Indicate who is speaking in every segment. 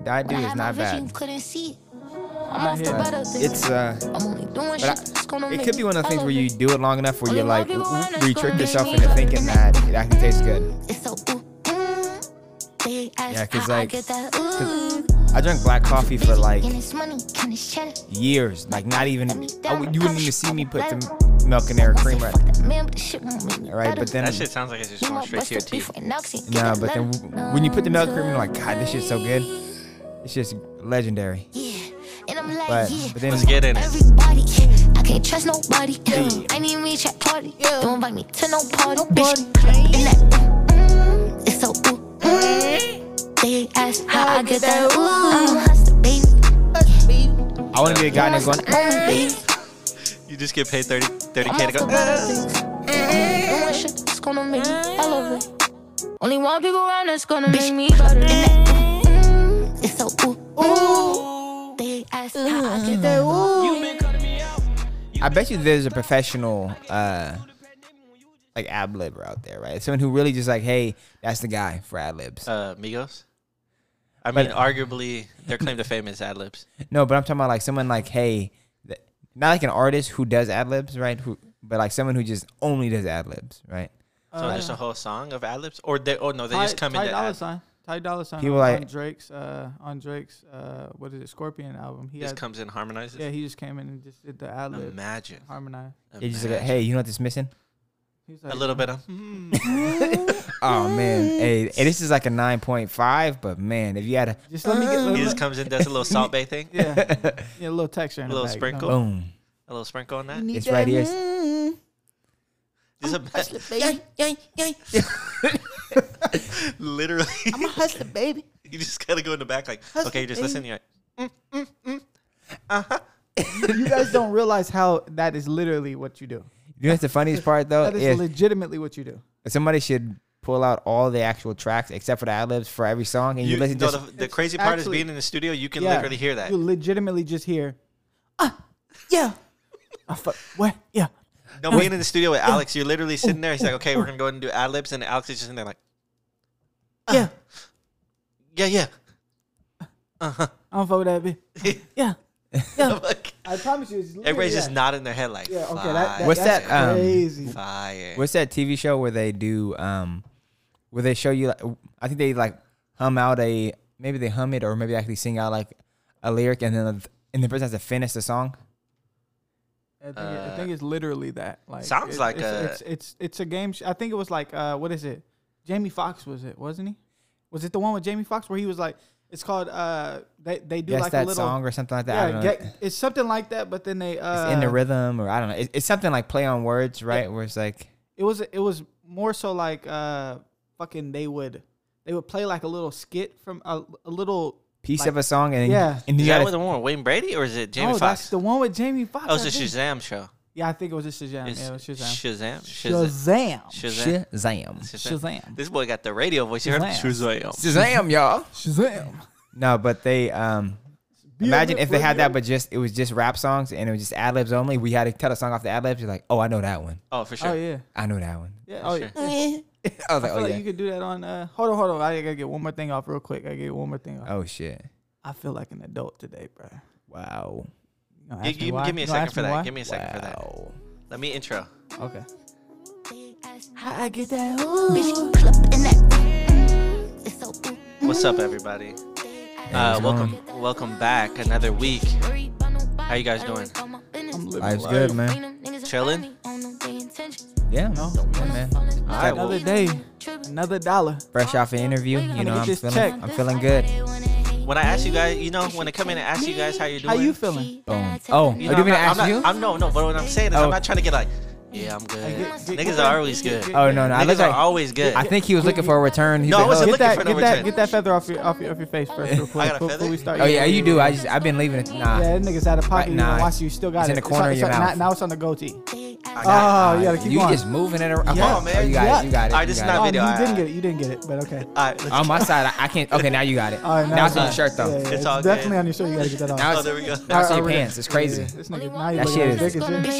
Speaker 1: I do is not bad. It's it could be one of the things where you do it long enough where you're like, where you trick yourself into thinking that it actually tastes good. Yeah, cause like, I drank black coffee for like years, like not even, you wouldn't even see me put the milk in there or cream right. Alright, but then
Speaker 2: that shit sounds like it's just going straight to your teeth.
Speaker 1: No, but then when you put the milk cream, you're like, God, this shit's so good. It's just legendary. But then
Speaker 2: let's get in it.
Speaker 3: I can't trust nobody. I need me chat party. Don't invite me to no party. Bitch, in that it's so they ask how I get that I'm a hustler, baby.
Speaker 1: I want to be a guy that's going,
Speaker 2: you just get paid 30K to go.
Speaker 3: It's gonna make me elevate. Only one people around that's gonna make me better. It's so they ask how I get that
Speaker 1: I bet you there's a professional like ad-libber out there, right? Someone who really just like, hey, that's the guy for ad-libs.
Speaker 2: Migos? I mean, arguably, their claim to fame is ad-libs.
Speaker 1: No, but I'm talking about like someone like, hey, not like an artist who does ad-libs, right? But like someone who just only does ad-libs, right?
Speaker 2: So there's a whole song of ad-libs? Or they just come into ad.
Speaker 4: Ty Dolla $ign
Speaker 1: People
Speaker 4: on Drake's what is it, Scorpion album. He
Speaker 2: just comes in and harmonizes?
Speaker 4: Yeah, he just came in and just did the ad-lib.
Speaker 2: Imagine.
Speaker 4: Harmonize.
Speaker 1: He just like, hey, you know what this missing?
Speaker 4: Like,
Speaker 2: a little bit of.
Speaker 1: Oh man, hey, this is like a 9.5, but man, if you had a
Speaker 4: just let me get.
Speaker 2: He just comes in, does a little Salt Bae thing.
Speaker 4: Yeah, a little texture, in
Speaker 2: a little
Speaker 4: the
Speaker 2: sprinkle.
Speaker 1: Boom.
Speaker 2: A little sprinkle on that.
Speaker 1: It's right here.
Speaker 2: Literally.
Speaker 4: I'm a hustler, baby.
Speaker 2: You just gotta go in the back, like, hustler, okay, just listen. You're like,
Speaker 4: You guys don't realize how that is literally what you do.
Speaker 1: You know what's the funniest part though?
Speaker 4: That is legitimately what you do.
Speaker 1: Somebody should pull out all the actual tracks except for the ad-libs for every song, and you listen to
Speaker 2: the crazy part is being in the studio. You can literally hear that.
Speaker 4: You legitimately just hear, yeah. What? Yeah.
Speaker 2: No, being in the studio with Alex, you're literally sitting there. He's like, okay, we're going to go ahead and do ad-libs. And Alex is just in there like,
Speaker 4: yeah.
Speaker 2: Yeah.
Speaker 4: I don't fuck with that, bitch. Yeah. Yeah. I promise you.
Speaker 2: Everybody's just nodding their head like,
Speaker 4: yeah, okay,
Speaker 1: what's
Speaker 4: that's
Speaker 1: that?
Speaker 4: Crazy.
Speaker 2: Fire.
Speaker 1: What's that TV show where they do, where they show you, like, I think they like hum out maybe they hum it or maybe actually sing out like a lyric and then the person has to finish the song?
Speaker 4: I think it's literally that. Like,
Speaker 2: sounds like
Speaker 4: it's a game. I think it was like what is it? Jamie Foxx wasn't he? Was it the one with Jamie Foxx where he was like? It's called they do like a little
Speaker 1: song or something like that.
Speaker 4: Yeah, it's something like that. But then they
Speaker 1: it's in the rhythm or I don't know. It's something like play on words, right? Where it's like
Speaker 4: it was more so like fucking they would play like a little skit from a little
Speaker 1: piece of a song and
Speaker 2: and is that with the one with Wayne Brady or is it Jamie Foxx?
Speaker 4: That's the one with Jamie Foxx.
Speaker 2: Oh, it's a Shazam show.
Speaker 4: Yeah, I think it was a Shazam. Yeah, it was
Speaker 2: Shazam. This boy got the radio voice. You heard
Speaker 1: Shazam, y'all.
Speaker 4: Shazam.
Speaker 1: No, but they imagine if they had that, but it was just rap songs and it was just ad libs only. We had to cut a song off the ad libs. You're like, oh, I know that one.
Speaker 2: Oh, for sure.
Speaker 4: Oh yeah,
Speaker 1: I know that one.
Speaker 4: Yeah.
Speaker 2: Oh yeah.
Speaker 1: I was like,
Speaker 4: like you could do that on. Hold on. I gotta get one more thing off real quick.
Speaker 1: Oh shit.
Speaker 4: I feel like an adult today, bro.
Speaker 1: Wow.
Speaker 2: Give me a second for that. Give me a second for that. Let me intro.
Speaker 4: Okay.
Speaker 3: I get that.
Speaker 2: What's up, everybody? Welcome back. Another week. How you guys doing?
Speaker 1: Life's good, man.
Speaker 2: Chilling?
Speaker 1: Yeah, man.
Speaker 2: All right,
Speaker 4: another day, another dollar.
Speaker 1: Fresh off an interview, you know, I'm feeling good.
Speaker 2: When I ask you guys, when I come in and ask you guys how you're doing.
Speaker 4: How you feeling?
Speaker 1: Boom. Oh, you mean to ask you?
Speaker 2: No, but what I'm saying is I'm not trying to get like, yeah, I'm good. Niggas are always good.
Speaker 1: Oh, no.
Speaker 2: Niggas are always good.
Speaker 1: I think he was looking for a return.
Speaker 2: No, I wasn't looking for no return.
Speaker 4: Get that feather off your face first real quick.
Speaker 2: I got a feather?
Speaker 4: Before we start.
Speaker 1: Oh, yeah, you do. I've been leaving it. Nah.
Speaker 4: Yeah, that nigga's out of pocket.
Speaker 1: Nah.
Speaker 4: Watch you still got
Speaker 1: It's
Speaker 4: it.
Speaker 1: in the corner of your mouth.
Speaker 4: Now it's on the goatee.
Speaker 2: Oh,
Speaker 4: you gotta keep
Speaker 1: you
Speaker 4: going.
Speaker 1: just moving it around.
Speaker 2: Come on, man.
Speaker 1: You got it.
Speaker 2: All right, this is not video.
Speaker 4: You didn't get it, but okay.
Speaker 2: All right,
Speaker 1: on my side, I can't. Okay, now you got it.
Speaker 4: All right,
Speaker 1: now it's on your shirt, though.
Speaker 4: Yeah,
Speaker 2: it's all
Speaker 4: definitely
Speaker 2: good.
Speaker 4: on your shirt. You gotta get that off.
Speaker 1: Now
Speaker 2: there we go.
Speaker 1: Now it's on your pants. It's crazy.
Speaker 4: This nigga, now
Speaker 1: that shit is.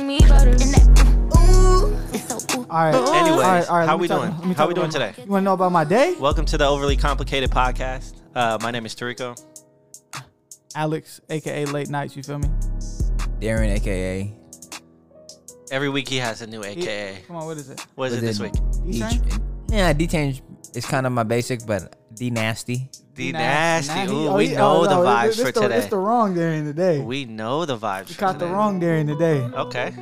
Speaker 4: All right.
Speaker 2: Anyways,
Speaker 4: all right,
Speaker 2: how we doing? How we doing today?
Speaker 4: You want to know about my day?
Speaker 2: Welcome to the Overly Complicated Podcast. My name is Tarico.
Speaker 4: Alex, aka Late Nights. You feel me?
Speaker 1: Darren, aka.
Speaker 2: Every week he has a new AKA.
Speaker 4: Come on, what is it?
Speaker 2: What is it this week?
Speaker 1: Yeah, D-Change is kind of my basic, but D-Nasty.
Speaker 2: D-Nasty. Ooh, we know the vibes for today.
Speaker 4: It's the wrong during the day.
Speaker 2: We know the vibes
Speaker 4: You
Speaker 2: for
Speaker 4: caught
Speaker 2: today.
Speaker 4: the wrong during the day.
Speaker 2: Okay.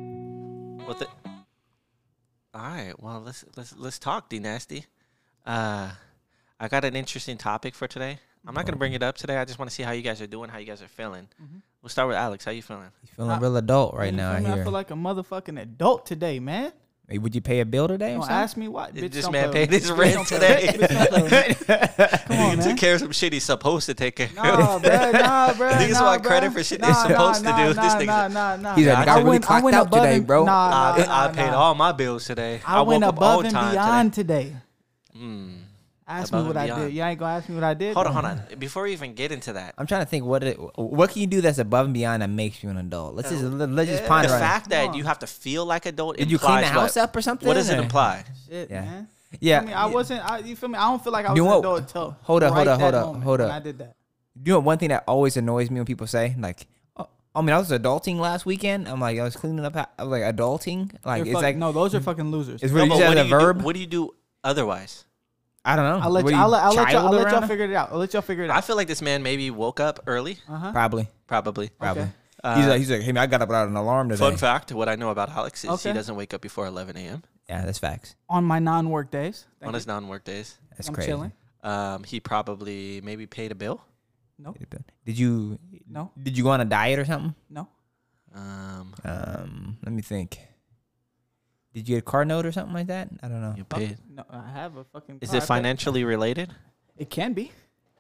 Speaker 2: All right. Well, let's talk, D-Nasty. I got an interesting topic for today. I'm not gonna bring it up today. I just want to see how you guys are doing, how you guys are feeling. We'll start with Alex. How you feeling?
Speaker 1: He's feeling real adult right now. I
Speaker 4: feel like a motherfucking adult today, man.
Speaker 1: Hey, would you pay a bill today? Or
Speaker 4: Don't
Speaker 1: something?
Speaker 4: ask me why. Bitch,
Speaker 2: This
Speaker 4: don't
Speaker 2: man
Speaker 4: play
Speaker 2: paid
Speaker 4: with
Speaker 2: his
Speaker 4: me.
Speaker 2: rent
Speaker 4: Bitch, don't play with me. Bitch, don't play with me. Come on,
Speaker 2: He
Speaker 4: man.
Speaker 2: took care of some shit he's supposed to take care of.
Speaker 4: Nah, bro.
Speaker 2: Niggas want credit for shit they're supposed to do. This nigga-
Speaker 4: Nah.
Speaker 1: He's like, I really clocked out today, bro.
Speaker 2: I paid all my bills today.
Speaker 4: I went
Speaker 2: woke up
Speaker 4: above
Speaker 2: on
Speaker 4: and
Speaker 2: time
Speaker 4: beyond today.
Speaker 2: Above
Speaker 4: Ask me what
Speaker 2: and
Speaker 4: I
Speaker 2: beyond.
Speaker 4: did. You ain't gonna ask me what I did?
Speaker 2: Hold on. Before we even get into that,
Speaker 1: I'm trying to think what can you do that's above and beyond that makes you an adult. Let's just ponder
Speaker 2: the
Speaker 1: on it.
Speaker 2: fact that you have to feel like adult.
Speaker 1: Did you clean the
Speaker 2: implies
Speaker 1: house
Speaker 2: what?
Speaker 1: up or something?
Speaker 2: What does it
Speaker 1: or-
Speaker 2: imply?
Speaker 4: Shit,
Speaker 1: Yeah.
Speaker 4: man.
Speaker 1: Yeah.
Speaker 4: I mean, I wasn't. You feel me? I don't feel like I was
Speaker 1: You
Speaker 4: an
Speaker 1: know-
Speaker 4: adult until
Speaker 1: hold up,
Speaker 4: right
Speaker 1: hold up,
Speaker 4: that
Speaker 1: hold up,
Speaker 4: moment
Speaker 1: hold
Speaker 4: when
Speaker 1: up.
Speaker 4: I did that.
Speaker 1: You know one thing that always annoys me when people say like, oh, I mean, I was adulting last weekend. I'm like, I was cleaning up. I was like adulting. Like
Speaker 4: You're
Speaker 1: it's like
Speaker 4: no, those are fucking losers.
Speaker 1: it's
Speaker 2: No,
Speaker 1: really
Speaker 2: but
Speaker 1: just
Speaker 2: what
Speaker 1: a
Speaker 2: do you do?
Speaker 1: verb.
Speaker 2: What do you do otherwise?
Speaker 1: I don't know.
Speaker 4: I'll let
Speaker 1: What
Speaker 4: you.
Speaker 1: do
Speaker 4: I'll let
Speaker 1: child
Speaker 4: y'all
Speaker 1: around?
Speaker 4: figure it out. I'll let y'all figure it
Speaker 2: I
Speaker 4: out.
Speaker 2: feel like this man maybe woke up early.
Speaker 1: Probably.
Speaker 2: Probably.
Speaker 4: Okay.
Speaker 1: He's like, hey man, I got up without an alarm today.
Speaker 2: Fun fact: what I know about Alex is he
Speaker 4: Okay.
Speaker 2: doesn't wake up before 11 a.m.
Speaker 1: Yeah, that's facts.
Speaker 4: On my non-work days.
Speaker 2: on his non-work days.
Speaker 1: That's
Speaker 4: I'm
Speaker 1: crazy.
Speaker 4: chilling.
Speaker 2: He probably maybe paid a bill.
Speaker 4: No.
Speaker 1: Did you go on a diet or something?
Speaker 4: No.
Speaker 1: Let me think. Did you get a car note or something like that? I don't know.
Speaker 2: You paid.
Speaker 4: No. I have a fucking.
Speaker 2: Is
Speaker 4: car.
Speaker 2: it financially related?
Speaker 4: It can be.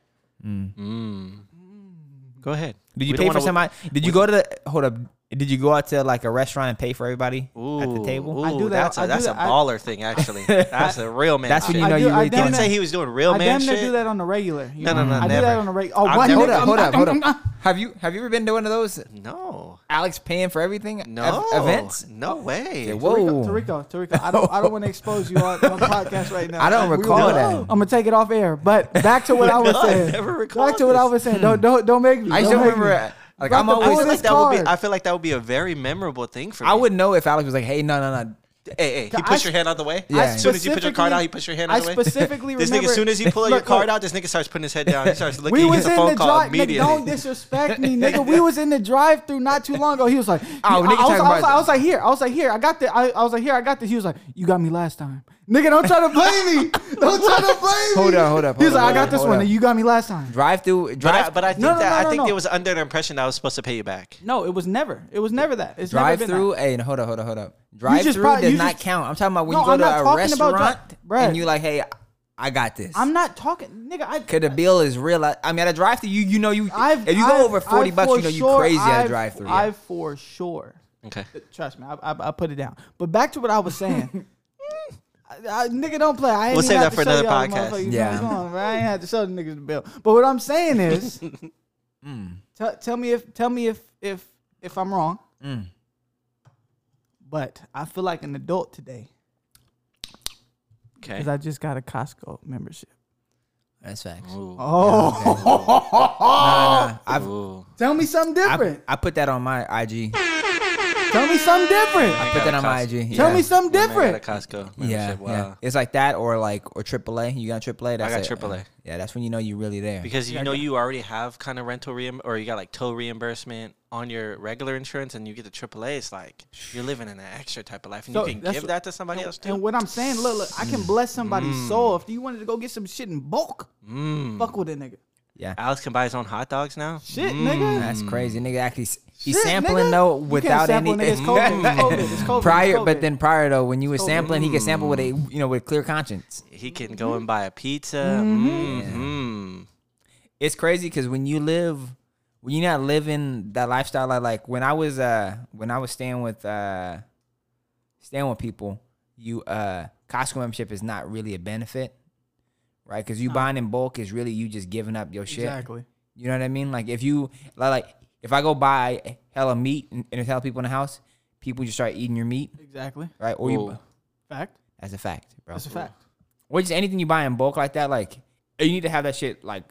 Speaker 2: Go ahead.
Speaker 1: Did you
Speaker 2: We
Speaker 1: pay
Speaker 2: don't
Speaker 1: for
Speaker 2: wanna-
Speaker 1: somebody? Did you go to the hold up? Did you go out to like a restaurant and pay for everybody at the table?
Speaker 4: I do that.
Speaker 2: That's a baller thing, actually. That's a real man.
Speaker 1: That's when
Speaker 2: shit.
Speaker 1: you know you really
Speaker 2: He didn't
Speaker 1: think.
Speaker 2: say he was doing real
Speaker 4: I
Speaker 2: man
Speaker 4: damn near
Speaker 2: shit.
Speaker 4: do that on the regular.
Speaker 2: No, no,
Speaker 4: I do
Speaker 2: never.
Speaker 4: that on the regular. Oh,
Speaker 2: I've
Speaker 4: what?
Speaker 2: never-
Speaker 1: Hold up. Have you ever been to one of those
Speaker 2: No.
Speaker 1: Alex paying for everything
Speaker 2: No.
Speaker 1: events?
Speaker 2: No way.
Speaker 1: Yeah, whoa.
Speaker 4: Tariko, I don't want to expose you on the podcast right now.
Speaker 1: I don't
Speaker 4: We
Speaker 1: recall
Speaker 4: will-
Speaker 1: that.
Speaker 4: I'm gonna take it off air. But back to what I was saying.
Speaker 2: never recall
Speaker 4: Back to what I was saying. Don't make me.
Speaker 1: I
Speaker 4: don't
Speaker 1: still
Speaker 4: make me.
Speaker 1: remember. Like
Speaker 4: Brought
Speaker 1: I'm
Speaker 4: the
Speaker 1: always.
Speaker 4: Pull this card.
Speaker 2: I feel like that would be a very memorable thing for me.
Speaker 1: I would know if Alex was like, "Hey, no."
Speaker 2: Hey, he
Speaker 4: I-
Speaker 2: pushed your hand out the way?
Speaker 1: Yeah.
Speaker 2: As soon as you put your card out, he pushed your hand out the way?
Speaker 4: specifically
Speaker 2: This nigga,
Speaker 4: remember.
Speaker 2: as soon as you pull your
Speaker 4: Look,
Speaker 2: card
Speaker 4: look.
Speaker 2: out, this nigga starts putting his head down. He starts looking.
Speaker 4: We
Speaker 2: He
Speaker 4: was
Speaker 2: gets a
Speaker 4: in
Speaker 2: phone
Speaker 4: the
Speaker 2: call
Speaker 4: drive. Nigga,
Speaker 2: immediately.
Speaker 4: don't disrespect me, nigga. We was in the drive-through not too long ago. He was like,
Speaker 1: Oh, nigga talking about-
Speaker 4: I was like, here. I was like, here. I got the. I was like, here. I got this. He was like, you got me last time. Nigga, don't try to blame me. Don't try to blame me.
Speaker 1: Hold up.
Speaker 4: He was like, I got
Speaker 1: hold
Speaker 4: this
Speaker 1: up.
Speaker 4: one. And you got me last time.
Speaker 1: Drive through.
Speaker 2: But I think
Speaker 4: No, no,
Speaker 2: that
Speaker 4: no,
Speaker 2: I think
Speaker 4: no.
Speaker 2: it was under the impression that I was supposed to pay you back.
Speaker 4: No, it was never. It was never that. It's
Speaker 1: Drive
Speaker 4: never been
Speaker 1: through.
Speaker 4: that.
Speaker 1: Hey, hold up. Drive
Speaker 4: just
Speaker 1: through
Speaker 4: probably-
Speaker 1: does
Speaker 4: you
Speaker 1: not
Speaker 4: just-
Speaker 1: count. I'm talking about when
Speaker 4: No,
Speaker 1: you go
Speaker 4: I'm
Speaker 1: to
Speaker 4: not
Speaker 1: a
Speaker 4: talking about
Speaker 1: restaurant
Speaker 4: Bruh.
Speaker 1: and you like, hey, I got this.
Speaker 4: I'm not talking, nigga.
Speaker 1: Cause the bill is real. I mean, at a drive through, you know you. If you go over $40, you know you crazy at a drive through.
Speaker 4: I for sure.
Speaker 2: Okay.
Speaker 4: Trust me, I put it down. But back to what I was saying. Nigga, don't play. I ain't
Speaker 2: We'll
Speaker 4: even
Speaker 2: save
Speaker 4: have
Speaker 2: that for
Speaker 4: to show
Speaker 2: another
Speaker 4: y'all,
Speaker 2: podcast.
Speaker 4: motherfuckers. You
Speaker 1: Yeah.
Speaker 4: feel me? Come on, bro. I ain't had to show the niggas the bill. But what I'm saying is, tell me if I'm wrong. But I feel like an adult today
Speaker 2: Okay.
Speaker 4: because I just got a Costco membership.
Speaker 1: That's facts.
Speaker 2: Ooh.
Speaker 1: I've
Speaker 2: Ooh.
Speaker 4: Tell me something different.
Speaker 1: I put that on my IG.
Speaker 4: Tell me something different.
Speaker 1: Put that on my IG.
Speaker 4: Tell
Speaker 1: yeah.
Speaker 4: me something
Speaker 2: My man got a
Speaker 4: different.
Speaker 2: Costco
Speaker 1: Yeah,
Speaker 2: membership. Wow.
Speaker 1: yeah. It's like that or AAA. You got AAA? That's
Speaker 2: got
Speaker 1: it.
Speaker 2: AAA.
Speaker 1: Yeah, that's when you know you're really there.
Speaker 2: Because you know you already have kind of rental or you got like tow reimbursement on your regular insurance, and you get the AAA. It's like you're living in an extra type of life, and
Speaker 4: So
Speaker 2: you can
Speaker 4: that's
Speaker 2: give
Speaker 4: what-
Speaker 2: that to somebody else too.
Speaker 4: And what I'm saying, look, I can bless somebody's soul. If you wanted to go get some shit in bulk, fuck with a nigga.
Speaker 1: Yeah,
Speaker 2: Alex can buy his own hot dogs now.
Speaker 4: Shit, nigga.
Speaker 1: that's crazy. Nigga actually he's
Speaker 4: Shit,
Speaker 1: sampling
Speaker 4: nigga.
Speaker 1: though
Speaker 4: You can't
Speaker 1: without
Speaker 4: sample,
Speaker 1: any.
Speaker 4: nigga. It's COVID. It's COVID. It's COVID.
Speaker 1: prior,
Speaker 4: It's COVID.
Speaker 1: but then prior though, when you were
Speaker 4: COVID.
Speaker 1: sampling, he could sample with a with clear conscience.
Speaker 2: He can go and buy a pizza.
Speaker 1: It's crazy because when you're not living that lifestyle, like when I was staying with people, Costco membership is not really a benefit, right? Because you buying in bulk is really you just giving up your shit.
Speaker 4: Exactly.
Speaker 1: You know what I mean? Like if I go buy hella meat and there's hella people in the house, people just start eating your meat,
Speaker 4: Exactly.
Speaker 1: right? Or you,
Speaker 4: Fact.
Speaker 1: that's a fact, bro.
Speaker 4: That's a fact.
Speaker 1: Or just anything you buy in bulk like that, like you need to have that shit like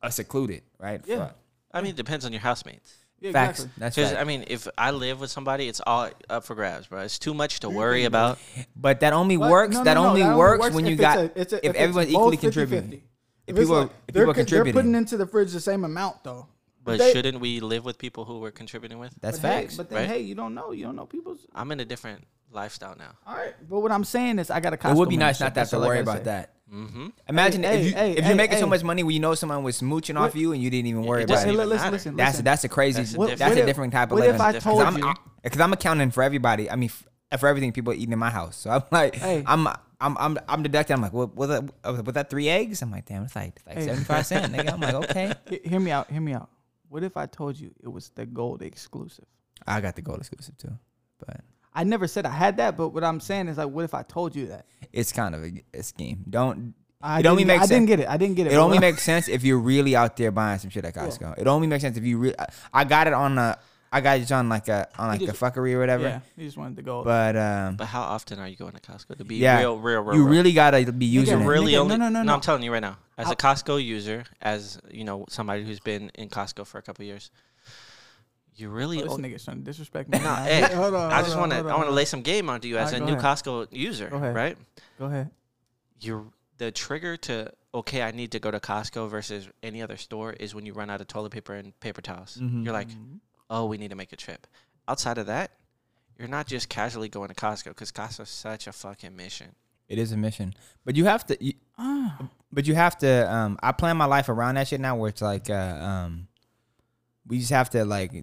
Speaker 1: secluded, right?
Speaker 4: Yeah.
Speaker 2: I mean, it depends on your housemates.
Speaker 4: Yeah,
Speaker 1: Facts.
Speaker 4: exactly.
Speaker 1: That's
Speaker 2: Because
Speaker 1: right.
Speaker 2: I mean, if I live with somebody, it's all up for grabs, bro. It's too much to worry about.
Speaker 1: But that only
Speaker 4: But
Speaker 1: works.
Speaker 4: no,
Speaker 1: that
Speaker 4: no,
Speaker 1: only
Speaker 4: that
Speaker 1: works when you
Speaker 4: if
Speaker 1: got
Speaker 4: it's
Speaker 1: if everyone's equally contributing. If people are
Speaker 4: they're
Speaker 1: contributing,
Speaker 4: putting into the fridge the same amount though.
Speaker 2: But
Speaker 4: They-
Speaker 2: shouldn't we live with people who we're contributing with?
Speaker 1: that's
Speaker 4: but hey,
Speaker 1: facts.
Speaker 4: but then
Speaker 2: right?
Speaker 4: hey, you don't know people's.
Speaker 2: I'm in a different lifestyle now.
Speaker 4: All right, but what I'm saying is, I got a Costco
Speaker 1: It would be nice not
Speaker 4: membership.
Speaker 1: to have
Speaker 4: That's
Speaker 1: to
Speaker 4: all I
Speaker 1: worry
Speaker 4: gotta
Speaker 1: about
Speaker 4: say.
Speaker 1: that.
Speaker 2: Mm-hmm.
Speaker 1: Imagine
Speaker 4: Hey,
Speaker 1: if you're
Speaker 4: hey,
Speaker 1: making so
Speaker 4: hey.
Speaker 1: much money where you know someone was mooching off you and you didn't even worry
Speaker 2: It
Speaker 1: about
Speaker 2: doesn't
Speaker 1: it.
Speaker 2: even matter.
Speaker 4: Listen.
Speaker 1: That's a crazy.
Speaker 2: That's a
Speaker 1: That's
Speaker 2: different-
Speaker 1: a different type of
Speaker 4: What
Speaker 1: living.
Speaker 4: if I
Speaker 2: Because
Speaker 4: told you?
Speaker 1: Because I'm accounting for everybody. I mean, for everything people eating in my house. So I'm like,
Speaker 4: Hey.
Speaker 1: I'm deducting. I'm like, what was that 3 eggs? I'm like, damn, it's like
Speaker 4: Hey.
Speaker 1: 75 cents, nigga. I'm like, okay.
Speaker 4: Hear me out. Hear me out. What if I told you it was the gold exclusive?
Speaker 1: I got the gold exclusive too, but
Speaker 4: I never said I had that, but what I'm saying is like, what if I told you that?
Speaker 1: it's kind of a scheme. Don't.
Speaker 4: I
Speaker 1: It only
Speaker 4: didn't-
Speaker 1: makes
Speaker 4: I didn't
Speaker 1: sense.
Speaker 4: get it. I didn't get it.
Speaker 1: It
Speaker 4: bro.
Speaker 1: only makes sense if you're really out there buying some shit at Costco. It only makes sense if you really. I got it on a. I got it on like a
Speaker 4: just-
Speaker 1: fuckery or whatever.
Speaker 4: Yeah, he just wanted the gold.
Speaker 1: But
Speaker 2: But how often are you going to Costco to be
Speaker 1: yeah,
Speaker 2: real?
Speaker 1: you really gotta be using
Speaker 4: Nigga,
Speaker 1: it.
Speaker 2: really
Speaker 4: Nigga,
Speaker 2: only.
Speaker 4: no.
Speaker 2: I'm telling you right now, as a Costco user, as you know, somebody who's been in Costco for a couple of years, you really.
Speaker 4: This
Speaker 2: only,
Speaker 4: nigga's trying to disrespect me.
Speaker 2: Nah,
Speaker 4: Nah,
Speaker 2: hey,
Speaker 4: hold on,
Speaker 2: I just
Speaker 4: hold
Speaker 2: want to.
Speaker 4: on,
Speaker 2: I
Speaker 4: hold
Speaker 2: want to
Speaker 4: on.
Speaker 2: lay some game onto you as a
Speaker 4: Alright,
Speaker 2: new
Speaker 4: go ahead.
Speaker 2: Costco user,
Speaker 4: Go ahead.
Speaker 2: right?
Speaker 4: Go ahead.
Speaker 2: The trigger to okay, I need to go to Costco versus any other store is when you run out of toilet paper and paper towels. You're like, oh, we need to make a trip. Outside of that, you're not just casually going to Costco because Costco's such a fucking mission.
Speaker 1: It is a mission, but you have to. But you have to. I plan my life around that shit now, where it's like, we just have to like.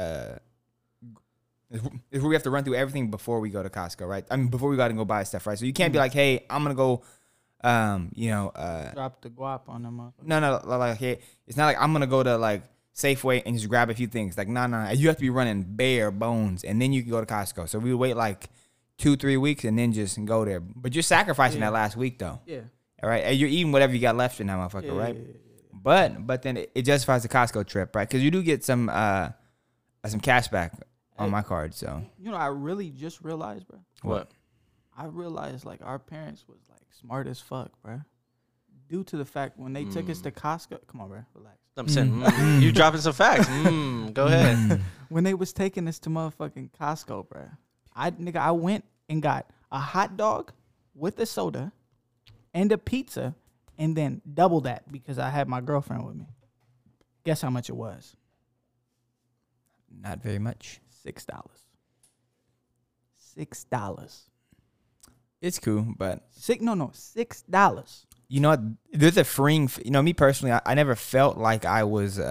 Speaker 1: Is we have to run through everything before we go to Costco, right? I mean, before we go buy stuff, right? So you can't be like, hey, I'm gonna go.
Speaker 4: Drop the guap on them.
Speaker 1: No, like, hey, it's not like I'm gonna go to like Safeway and just grab a few things. Like, no, you have to be running bare bones, and then you can go to Costco. So we wait like 2-3 weeks and then just go there. But you're sacrificing that last week though,
Speaker 4: Yeah.
Speaker 1: all right? And you're eating whatever you got left in that motherfucker, right? But then it justifies the Costco trip, right? Because you do get some cash back on my card. So
Speaker 4: You know, I really just realized, bro.
Speaker 2: What?
Speaker 4: I realized like our parents was like smart as fuck, bro. Due to the fact when they took us to Costco, come on, bro, relax.
Speaker 2: I'm saying you dropping some facts. Go ahead.
Speaker 4: When they was taking us to motherfucking Costco, bro, I went and got a hot dog with a soda and a pizza, and then double that because I had my girlfriend with me. Guess how much it was?
Speaker 1: not very much.
Speaker 4: $6. $6.
Speaker 1: It's cool, but
Speaker 4: $6.
Speaker 1: you know what? There's a freeing. You know, me personally, I never felt like I was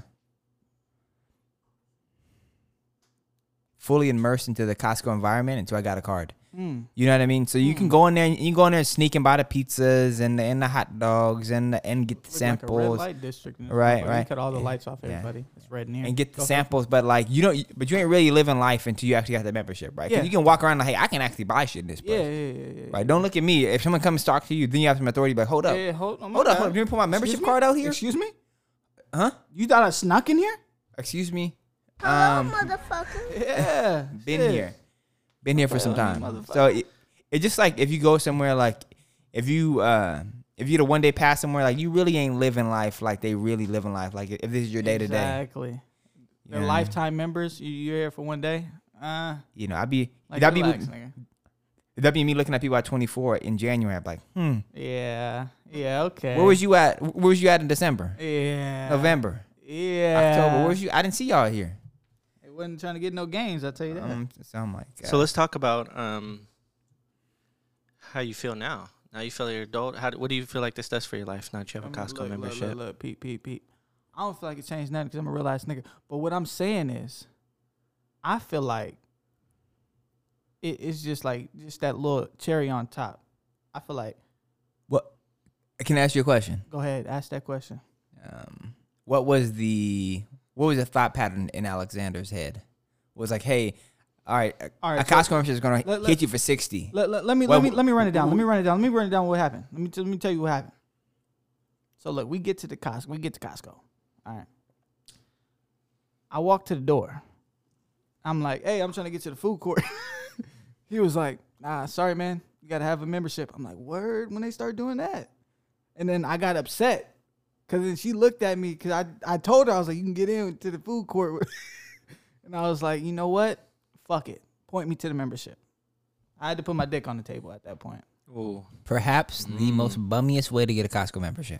Speaker 1: fully immersed into the Costco environment until I got a card. You know what I mean? So you can go in there, and you can go in there and sneak and buy the pizzas and the hot dogs and get the samples.
Speaker 4: Like a red light district. in this
Speaker 1: Right,
Speaker 4: motherfucker.
Speaker 1: right.
Speaker 4: You cut all the
Speaker 1: Yeah,
Speaker 4: lights off
Speaker 1: yeah.
Speaker 4: everybody. It's red in here.
Speaker 1: and get the
Speaker 4: Go
Speaker 1: samples, but like you don't, but you ain't really living life until you actually got the membership, right? 'Cause
Speaker 4: Yeah.
Speaker 1: you can walk around like, hey, I can actually buy shit in this place,
Speaker 4: Yeah.
Speaker 1: right? Don't look at me. If someone comes to talk to you, then you have some authority. Like, hold up,
Speaker 4: Yeah, hold on.
Speaker 1: hold up. Let me pull my membership card out here.
Speaker 4: Excuse me?
Speaker 1: Huh?
Speaker 4: You thought I snuck in here?
Speaker 1: Excuse me.
Speaker 3: motherfucker.
Speaker 4: Yeah.
Speaker 1: Been here for some
Speaker 4: Hell, you
Speaker 1: time.
Speaker 4: motherfucker.
Speaker 1: So it's just like if you go somewhere, like if you get a one day pass somewhere, like you really ain't living life like they really living life. Like if this is your day to day,
Speaker 4: Exactly. They're lifetime members. You're here for one day.
Speaker 1: you know, I'd be
Speaker 4: Like,
Speaker 1: that'd
Speaker 4: relax,
Speaker 1: be
Speaker 4: nigga.
Speaker 1: that'd be me looking at people at 24 in January. I'm like,
Speaker 4: Yeah. Yeah, okay.
Speaker 1: where was you at? Where was you at in December,
Speaker 4: Yeah.
Speaker 1: November,
Speaker 4: Yeah.
Speaker 1: October? Where was you? I didn't see y'all here.
Speaker 4: It wasn't trying to get no gains, I'll tell you that.
Speaker 1: So I'm like,
Speaker 2: So let's talk about how you feel now. Now you feel you're adult. What do you feel like this does for your life now that you have a Costco membership?
Speaker 4: Look, Pete. I don't feel like it changed nothing because I'm a real ass nigga. But what I'm saying is, I feel like it's just like that little cherry on top. I feel like.
Speaker 1: what? Can I ask you a question?
Speaker 4: Go ahead, ask that question.
Speaker 1: What was the thought pattern in Alexander's head? Was like, hey, all right, a
Speaker 4: so
Speaker 1: Costco membership is gonna hit you for 60.
Speaker 4: Let me run it down. Let me run it down. What happened? Let me tell you what happened. So look, we get to Costco. All right. I walk to the door. I'm like, hey, I'm trying to get to the food court. He was like, nah, sorry, man. You gotta have a membership. I'm like, word, when they start doing that. And then I got upset Cause then she looked at me because I told her, I was like, you can get into the food court. And I was like, you know what? Fuck it. Point me to the membership. I had to put my dick on the table at that point.
Speaker 2: Ooh.
Speaker 1: Perhaps the most bummiest way to get a Costco membership.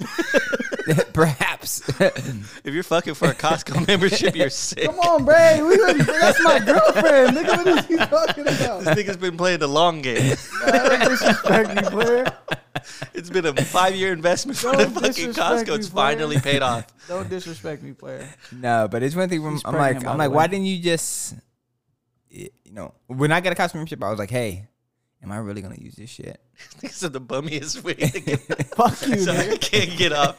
Speaker 1: Perhaps.
Speaker 2: If you're fucking for a Costco membership, you're sick.
Speaker 4: Come on, Bray. That's my girlfriend. Nigga, what is he talking about?
Speaker 2: This nigga's been playing the long game.
Speaker 4: Don't disrespect me, player.
Speaker 2: It's been a 5-year investment for
Speaker 4: Don't
Speaker 2: the fucking
Speaker 4: disrespect
Speaker 2: Costco.
Speaker 4: me,
Speaker 2: It's
Speaker 4: player.
Speaker 2: finally paid off.
Speaker 4: Don't disrespect me, player.
Speaker 1: No, but it's one thing.
Speaker 4: He's
Speaker 1: I'm
Speaker 4: pregnant,
Speaker 1: like,
Speaker 4: by the way.
Speaker 1: why didn't you just, when I got a Costco membership, I was like, hey, am I really gonna use this shit?
Speaker 2: This is the bummiest way to get.
Speaker 4: Fuck you,
Speaker 2: So I
Speaker 4: nigga.
Speaker 2: can't get off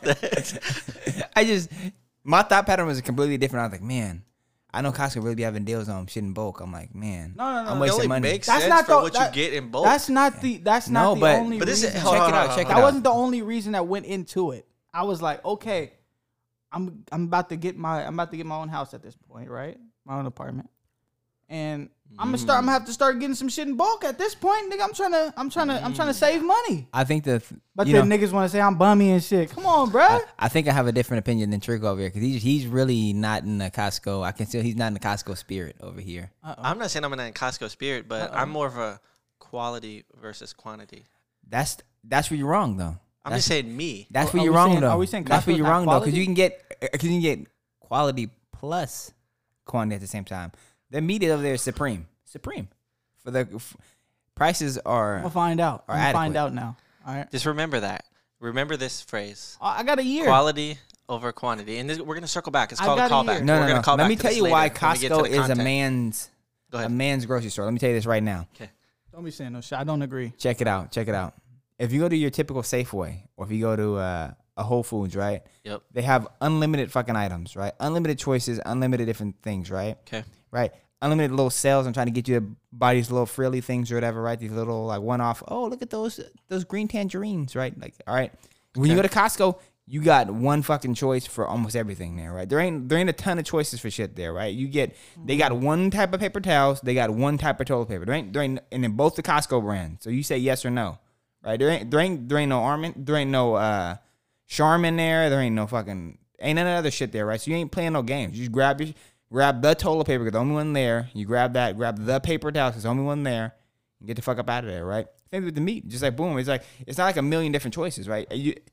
Speaker 2: that.
Speaker 1: My thought pattern was completely different. I was like, man, I know Costco really be having deals on shit in bulk. I'm like, man,
Speaker 4: No.
Speaker 1: I'm
Speaker 2: It
Speaker 1: wasting
Speaker 2: only
Speaker 1: money.
Speaker 2: makes
Speaker 4: That's
Speaker 2: sense
Speaker 4: not
Speaker 2: for
Speaker 4: the-
Speaker 2: what
Speaker 4: that-
Speaker 2: you get in bulk.
Speaker 4: That's not the
Speaker 1: No,
Speaker 4: only
Speaker 1: but
Speaker 2: this
Speaker 4: reason.
Speaker 2: is
Speaker 1: check it out.
Speaker 2: hold
Speaker 1: Check it
Speaker 2: on.
Speaker 4: That
Speaker 1: out.
Speaker 4: wasn't the only reason that went into it. I was like, okay, I'm about to get my own house at this point, right? My own apartment. And I'm gonna have to start getting some shit in bulk at this point, nigga. I'm trying to save money.
Speaker 1: I think
Speaker 4: But then niggas want to say I'm bummy and shit. Come on, bruh.
Speaker 1: I think I have a different opinion than Trick over here because he's really not in the Costco. I can tell he's not in the Costco spirit over here.
Speaker 2: I'm not saying I'm in a Costco spirit, but I'm more of a quality versus quantity.
Speaker 1: That's where you're wrong though.
Speaker 2: I'm just saying me.
Speaker 1: That's
Speaker 4: Are
Speaker 1: where
Speaker 4: we
Speaker 1: you're wrong
Speaker 4: saying-
Speaker 1: though.
Speaker 4: are we saying
Speaker 1: that's where
Speaker 4: Costco's
Speaker 1: you're
Speaker 4: not
Speaker 1: wrong though because
Speaker 4: quality?
Speaker 1: you can get quality plus quantity at the same time. The meat over there is supreme. For the prices are.
Speaker 4: I'm gonna find out.
Speaker 1: Are
Speaker 4: I'm gonna find
Speaker 1: adequate.
Speaker 4: out now. All right.
Speaker 2: Just remember that. Remember this phrase:
Speaker 4: I got a year.
Speaker 2: quality over quantity. And we're gonna circle back. It's
Speaker 4: I
Speaker 2: called a
Speaker 4: got a
Speaker 2: callback.
Speaker 4: year.
Speaker 1: No,
Speaker 2: We're
Speaker 1: no,
Speaker 2: gonna
Speaker 1: no.
Speaker 2: call
Speaker 1: Let
Speaker 2: back
Speaker 1: me
Speaker 2: to
Speaker 1: tell
Speaker 2: this
Speaker 1: you
Speaker 2: later
Speaker 1: why
Speaker 2: when we get to
Speaker 1: Costco
Speaker 2: the
Speaker 1: is a
Speaker 2: content.
Speaker 1: man's
Speaker 2: Go ahead.
Speaker 1: a man's grocery store. Let me tell you this right now.
Speaker 2: Okay.
Speaker 4: Don't be saying no shit. I don't agree.
Speaker 1: Check it out. If you go to your typical Safeway or if you go to a Whole Foods, right?
Speaker 2: Yep.
Speaker 1: They have unlimited fucking items, right? Unlimited choices, unlimited different things, right?
Speaker 2: Okay.
Speaker 1: Right? Unlimited little sales. I'm trying to get you to buy these little frilly things or whatever, right? These little like one-off. Oh, look at those green tangerines, right? Like, all right. When you go to Costco, you got one fucking choice for almost everything there, right? There ain't a ton of choices for shit there, right? They got one type of paper towels, they got one type of toilet paper. There ain't, and then both the Costco brands. So you say yes or no, right? There ain't no Armin, there ain't no Charmin there, there ain't no fucking none of other shit there, right? So you ain't playing no games. You just grab the toilet paper because the only one there. You grab the paper towels because the only one there. And get the fuck up out of there, right? Same with the meat. Just like boom, it's not like a million different choices, right?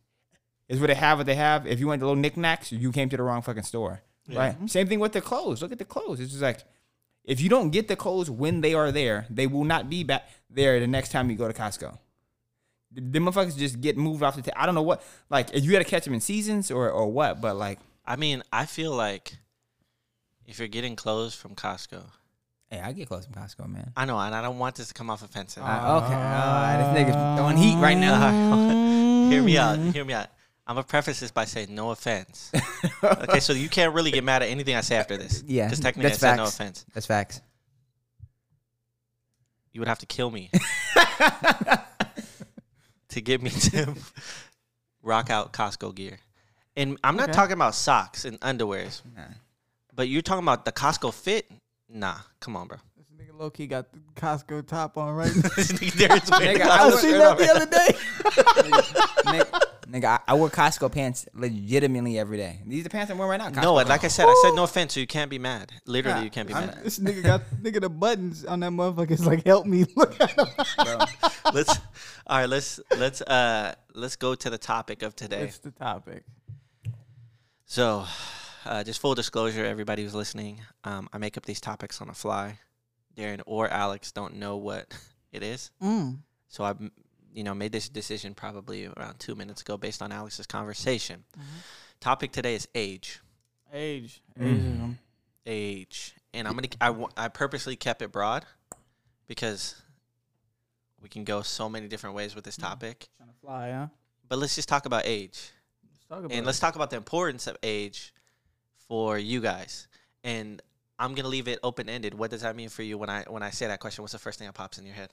Speaker 1: Is what they have, what they have. If you went to little knickknacks, you came to the wrong fucking store, right? Same thing with the clothes. Look at the clothes. It's just like, if you don't get the clothes when they are there, they will not be back there the next time you go to Costco. The motherfuckers just get moved off the table. I don't know what, like, if you got to catch them in seasons or what, but like.
Speaker 2: I mean, I feel like if you're getting clothes from Costco,
Speaker 1: Hey, I get clothes from Costco, man.
Speaker 2: I know, and I don't want this to come off offensive.
Speaker 1: Okay, all right. This nigga's throwing heat right now.
Speaker 2: Hear me out. I'm going to preface this by saying no offense. Okay, so you can't really get mad at anything I say after this.
Speaker 1: Yeah,
Speaker 2: Because technically I
Speaker 1: that's
Speaker 2: said no
Speaker 1: facts.
Speaker 2: offense.
Speaker 1: That's facts.
Speaker 2: You would have to kill me to get me to rock out Costco gear. And I'm not talking about socks and underwears.
Speaker 1: Nah.
Speaker 2: But you're talking about the Costco fit? Nah, come on, bro.
Speaker 4: This nigga low key got the Costco top on right now.
Speaker 2: This nigga there is wearing
Speaker 1: Nigga,
Speaker 4: I
Speaker 2: Costco
Speaker 4: seen
Speaker 2: shirt
Speaker 4: that
Speaker 2: on
Speaker 4: the
Speaker 2: right
Speaker 4: other day.
Speaker 1: Nigga, I wear Costco pants legitimately every day. These are the pants I'm wearing right now.
Speaker 2: No,
Speaker 1: Costco
Speaker 2: like I said no offense, so you can't be mad. Literally, you can't be mad.
Speaker 4: This nigga got the buttons on that motherfucker. It's like, help me. Look at him.
Speaker 2: Let's go to the topic of today.
Speaker 4: What's the topic?
Speaker 2: So, just full disclosure, everybody who's listening, I make up these topics on the fly. Darren or Alex don't know what it is. So I, made this decision probably around 2 minutes ago based on Alex's conversation. Topic today is age.
Speaker 4: Age.
Speaker 2: Age. And I purposely kept it broad because we can go so many different ways with this topic.
Speaker 4: Trying to fly, huh?
Speaker 2: But let's just talk about age. Let's talk about the importance of age for you guys. And I'm gonna leave it open ended. What does that mean for you when I say that question? What's the first thing that pops in your head?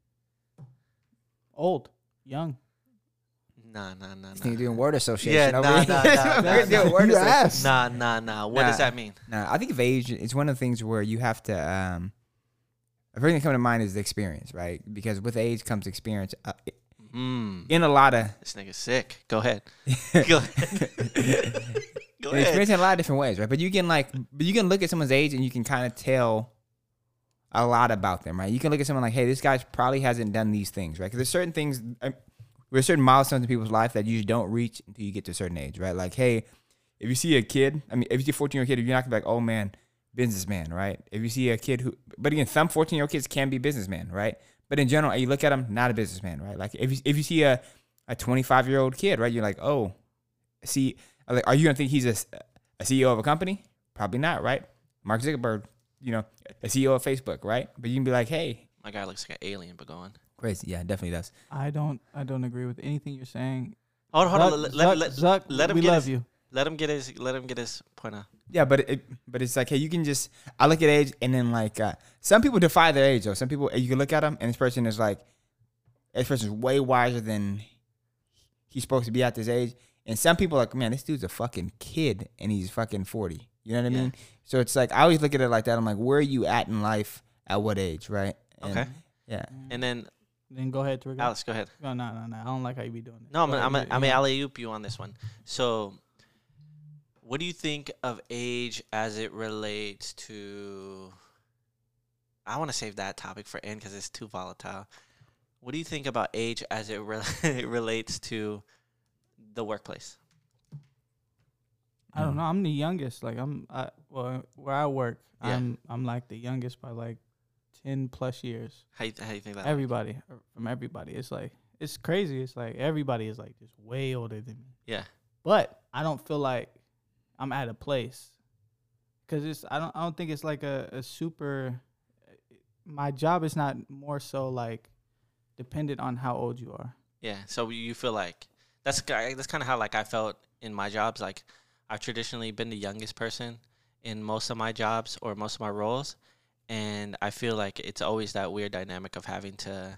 Speaker 4: Old, young.
Speaker 2: Nah.
Speaker 1: You're doing word association.
Speaker 2: Yeah,
Speaker 1: over
Speaker 2: nah,
Speaker 1: here.
Speaker 2: nah, nah,
Speaker 1: We're doing word
Speaker 4: You
Speaker 1: association.
Speaker 4: asked.
Speaker 2: Nah. What does that mean?
Speaker 1: No, I think of age, it's one of the things where you have to. The first thing that comes to mind is the experience, right? Because with age comes experience. In a lot of
Speaker 2: This nigga's sick. Go ahead. Go ahead. Go
Speaker 1: They experience
Speaker 2: ahead.
Speaker 1: it in a lot of different ways, right? But you can look at someone's age and you can kind of tell a lot about them, right? You can look at someone like, hey, this guy probably hasn't done these things, right? Because there's certain things, there's certain milestones in people's life that you don't reach until you get to a certain age, right? Like, hey, if you see a kid, if you see a 14-year-old kid, you're not gonna be like, oh man, businessman, right? If you see a kid who, but again, some 14-year-old kids can be businessmen, right? But in general, you look at them, not a businessman, right? Like if you see a 25-year-old kid, right? You're like, oh, see, like, are you gonna think he's a CEO of a company? Probably not, right? Mark Zuckerberg, a CEO of Facebook, right? But you can be like, hey,
Speaker 2: My guy looks like an alien, but go on.
Speaker 1: crazy, yeah, definitely does.
Speaker 4: I don't agree with anything you're saying.
Speaker 2: Hold on.
Speaker 4: Zuck,
Speaker 2: Let him
Speaker 4: we
Speaker 2: get
Speaker 4: love
Speaker 2: his,
Speaker 4: you.
Speaker 2: Let him get his point out.
Speaker 1: Yeah, but it's like, hey, you can just, I look at age and then like, some people defy their age though. Some people, you can look at them and this person is way wiser than he's supposed to be at this age. And some people are like, man, this dude's a fucking kid and he's fucking 40. You know what I mean? So it's like, I always look at it like that. I'm like, where are you at in life at what age, right? And,
Speaker 2: Okay.
Speaker 1: Yeah.
Speaker 2: And then
Speaker 4: Then go ahead, Trigo.
Speaker 2: Alex, go ahead.
Speaker 4: No. I don't like how you be doing it.
Speaker 2: No,
Speaker 4: Go ahead,
Speaker 2: I'm alley-oop you on this one. So, what do you think of age as it relates to? I want to save that topic for end because it's too volatile. What do you think about age as it relates to the workplace?
Speaker 4: I don't know. I'm the youngest. Like where I work,
Speaker 2: Yeah.
Speaker 4: I'm like the youngest by like 10 plus years.
Speaker 2: How you think that?
Speaker 4: Everybody. It's like it's crazy. It's like everybody is like just way older than me.
Speaker 2: Yeah.
Speaker 4: But I don't feel like I'm at a place because I don't think it's like a super. My job is not more so like dependent on how old you are.
Speaker 2: Yeah. So you feel like that's kind of how like I felt in my jobs. Like I've traditionally been the youngest person in most of my jobs or most of my roles. And I feel like it's always that weird dynamic of having to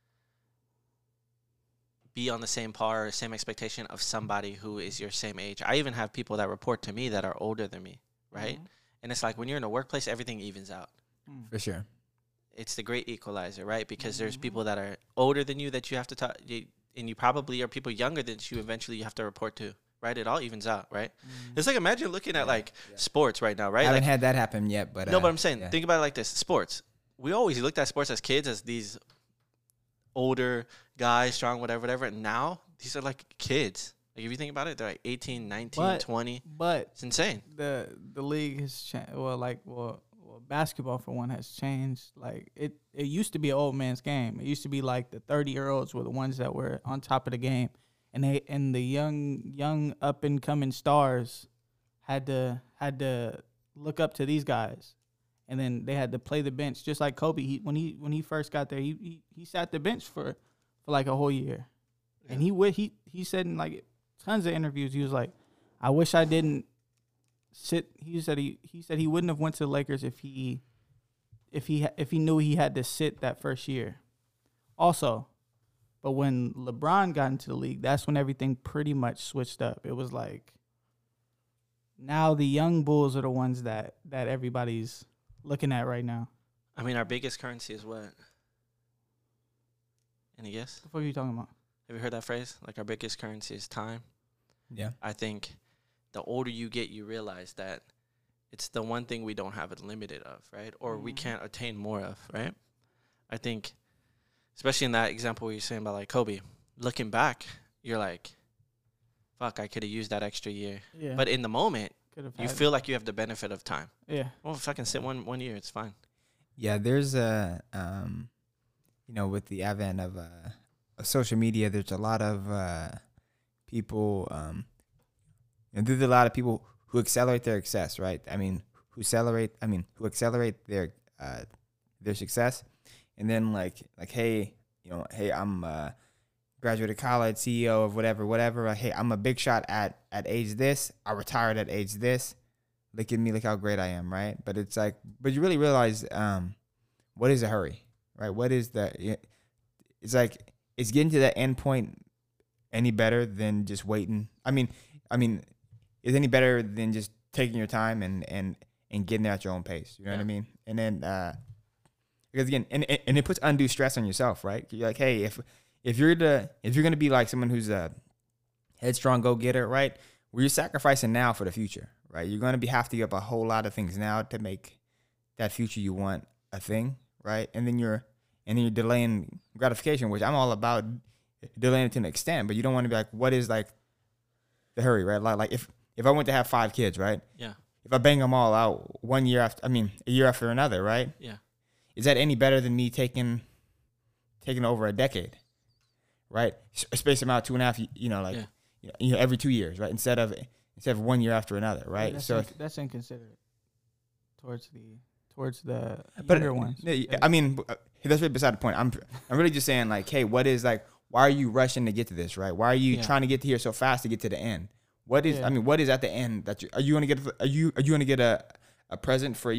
Speaker 2: be on the same par or same expectation of somebody who is your same age. I even have people that report to me that are older than me, right?
Speaker 4: Mhm.
Speaker 2: And it's like when you're in a workplace, everything evens out.
Speaker 1: For sure.
Speaker 2: It's the great equalizer, right? Because there's people that are older than you that you have to talk, and you probably are people younger than you eventually you have to report to, right? It all evens out, right? It's like imagine looking at like sports right now, right?
Speaker 1: I haven't
Speaker 2: Like,
Speaker 1: had that happen yet, but
Speaker 2: no, but I'm saying,
Speaker 1: yeah.
Speaker 2: think about it like this: sports. We always looked at sports as kids as these older guys, strong, whatever. And now these are like kids. Like if you think about it, they're like 18, 19, 20.
Speaker 4: But
Speaker 2: It's insane.
Speaker 4: the league has changed. Well, basketball for one has changed. Like it used to be an old man's game. It used to be like the 30-year-olds were the ones that were on top of the game, and the young up and coming stars had to look up to these guys, and then they had to play the bench just like Kobe. When he first got there, he sat the bench for like a whole year, and he said in like tons of interviews, he was like, I wish I didn't sit. He said he wouldn't have went to the Lakers if he knew he had to sit that first year. Also, but when LeBron got into the league, that's when everything pretty much switched up. It was like now the young Bulls are the ones that everybody's looking at right now.
Speaker 2: I mean, our biggest currency is what? Any guess?
Speaker 4: What the fuck are you talking about?
Speaker 2: Have you heard that phrase? Like our biggest currency is time.
Speaker 1: Yeah.
Speaker 2: I think the older you get, you realize that it's the one thing we don't have it limited of, right? Or we can't attain more of, right? I think, especially in that example where you're saying about like Kobe, looking back, you're like, fuck, I could have used that extra year.
Speaker 4: Yeah.
Speaker 2: But in the moment,
Speaker 4: Could've
Speaker 2: you
Speaker 4: had-
Speaker 2: feel like you have the benefit of time.
Speaker 4: yeah.
Speaker 2: Well, if I can sit one year, it's fine.
Speaker 1: Yeah, there's with the advent of social media, there's a lot of people, there's a lot of people who accelerate their success, right? Who accelerate their success, and then like, hey, I'm graduated college, CEO of whatever. Hey, I'm a big shot at age this. I retired at age this. Look at me, look how great I am, right? But it's like, but you really realize, what is a hurry, right? What is it's like, is getting to that end point any better than just waiting? I mean, is any better than just taking your time and getting there at your own pace? You know what I mean? And then, because again, and it puts undue stress on yourself, right? You're like, hey, if if you're gonna be like someone who's a headstrong go getter, right? Where you're sacrificing now for the future, right? You're gonna have to give up a whole lot of things now to make that future you want a thing, right? And then you're delaying gratification, which I'm all about delaying it to an extent, but you don't want to be like, what is like the hurry, right? Like if I went to have 5 kids, right?
Speaker 2: Yeah.
Speaker 1: If I bang them all out a year after another, right?
Speaker 2: Yeah.
Speaker 1: Is that any better than me taking over a decade, right? Space them out 2.5, every 2 years, right? Instead of 1 year after another, right?
Speaker 4: Yeah, that's inconsiderate towards the younger ones.
Speaker 1: I mean, that's really beside the point. I'm really just saying, like, hey, what is like? Why are you rushing to get to this, right? Why are you trying to get to here so fast to get to the end? What is? I mean, what is at the end that are you gonna get? Are you gonna get a present for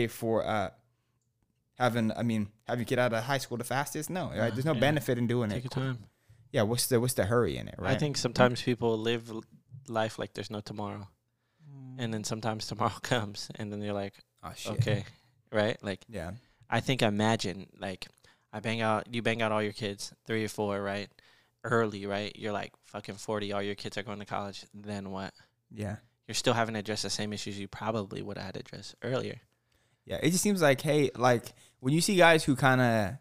Speaker 1: having a kid out of high school the fastest? No, right? There's no benefit in doing it.
Speaker 2: Take your time.
Speaker 1: Yeah, what's the hurry in it, right?
Speaker 2: I think sometimes people live life like there's no tomorrow, and then sometimes tomorrow comes, and then you're like,
Speaker 1: oh shit,
Speaker 2: okay, right? Like,
Speaker 1: yeah.
Speaker 2: I think imagine like you bang out all your kids 3 or 4, right? Early, right? You're like fucking 40. All your kids are going to college. Then what?
Speaker 1: Yeah,
Speaker 2: you're still having to address the same issues you probably would have had to address earlier.
Speaker 1: Yeah, it just seems like, hey, like when you see guys who kind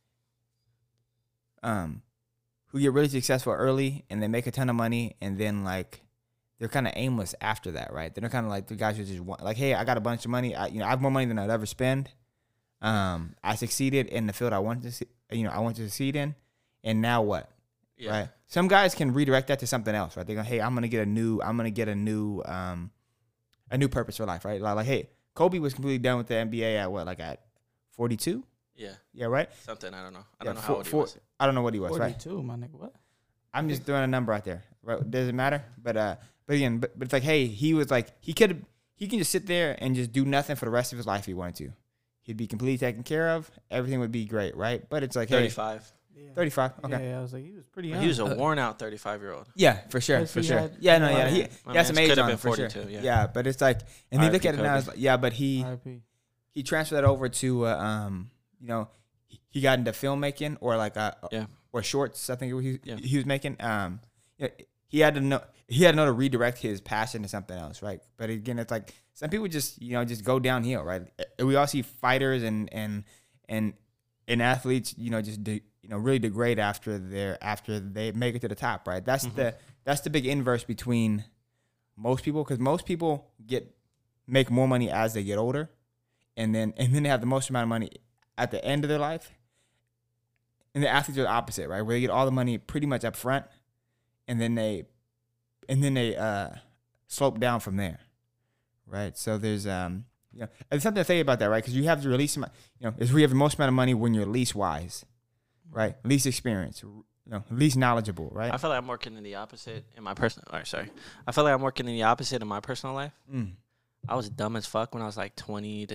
Speaker 1: of who get really successful early and they make a ton of money and then like they're kind of aimless after that, right? They're kind of like the guys who just want, like, hey, I got a bunch of money. I have more money than I'd ever spend. I succeeded in the field I wanted to succeed in, and now what? Yeah. Right. Some guys can redirect that to something else, right? They go, hey, I'm gonna get a new purpose for life, right? Like, hey, Kobe was completely done with the NBA at what, like at 42?
Speaker 2: Yeah.
Speaker 1: Yeah, right?
Speaker 2: Something, I don't know. I don't know how old he was.
Speaker 1: I don't know what he was,
Speaker 4: 42,
Speaker 1: right?
Speaker 4: my nigga, what?
Speaker 1: I'm just throwing a number out there. Right? Does it matter? But again, it's like, hey, he was like, he can just sit there and just do nothing for the rest of his life if he wanted to. He'd be completely taken care of. Everything would be great, right? But it's like,
Speaker 2: 35.
Speaker 1: Hey, 35. Okay.
Speaker 4: Yeah, I was like, he was pretty young.
Speaker 2: He was a worn out 35-year-old.
Speaker 1: Yeah, for sure.
Speaker 4: Yes,
Speaker 1: For
Speaker 4: he
Speaker 1: sure.
Speaker 4: had-
Speaker 1: Yeah, no, yeah. He
Speaker 2: I
Speaker 1: has some age
Speaker 2: could have
Speaker 1: on
Speaker 2: been
Speaker 1: him, for
Speaker 2: 42,
Speaker 1: sure.
Speaker 2: yeah.
Speaker 1: Yeah, but it's like, and then look at it now,
Speaker 2: Kobe.
Speaker 1: it's like, yeah, but he
Speaker 4: RIP.
Speaker 1: transferred that over to, he got into filmmaking or like, or shorts, I think he was making. He had to know to redirect his passion to something else, right? But again, it's like some people just go downhill, right? We all see fighters and athletes, really degrade after they make it to the top, right? That's the big inverse between most people, because most people make more money as they get older, and then they have the most amount of money at the end of their life. And the athletes are the opposite, right? Where they get all the money pretty much up front, and then they slope down from there, right? So there's there's something to say about that, right? Because you have the least amount, is where you have the most amount of money when you're least wise, right? Least experienced, least knowledgeable, right?
Speaker 2: I feel like I'm working in the opposite in my personal. I feel like I'm working in the opposite in my personal life. I was dumb as fuck when I was like 20 to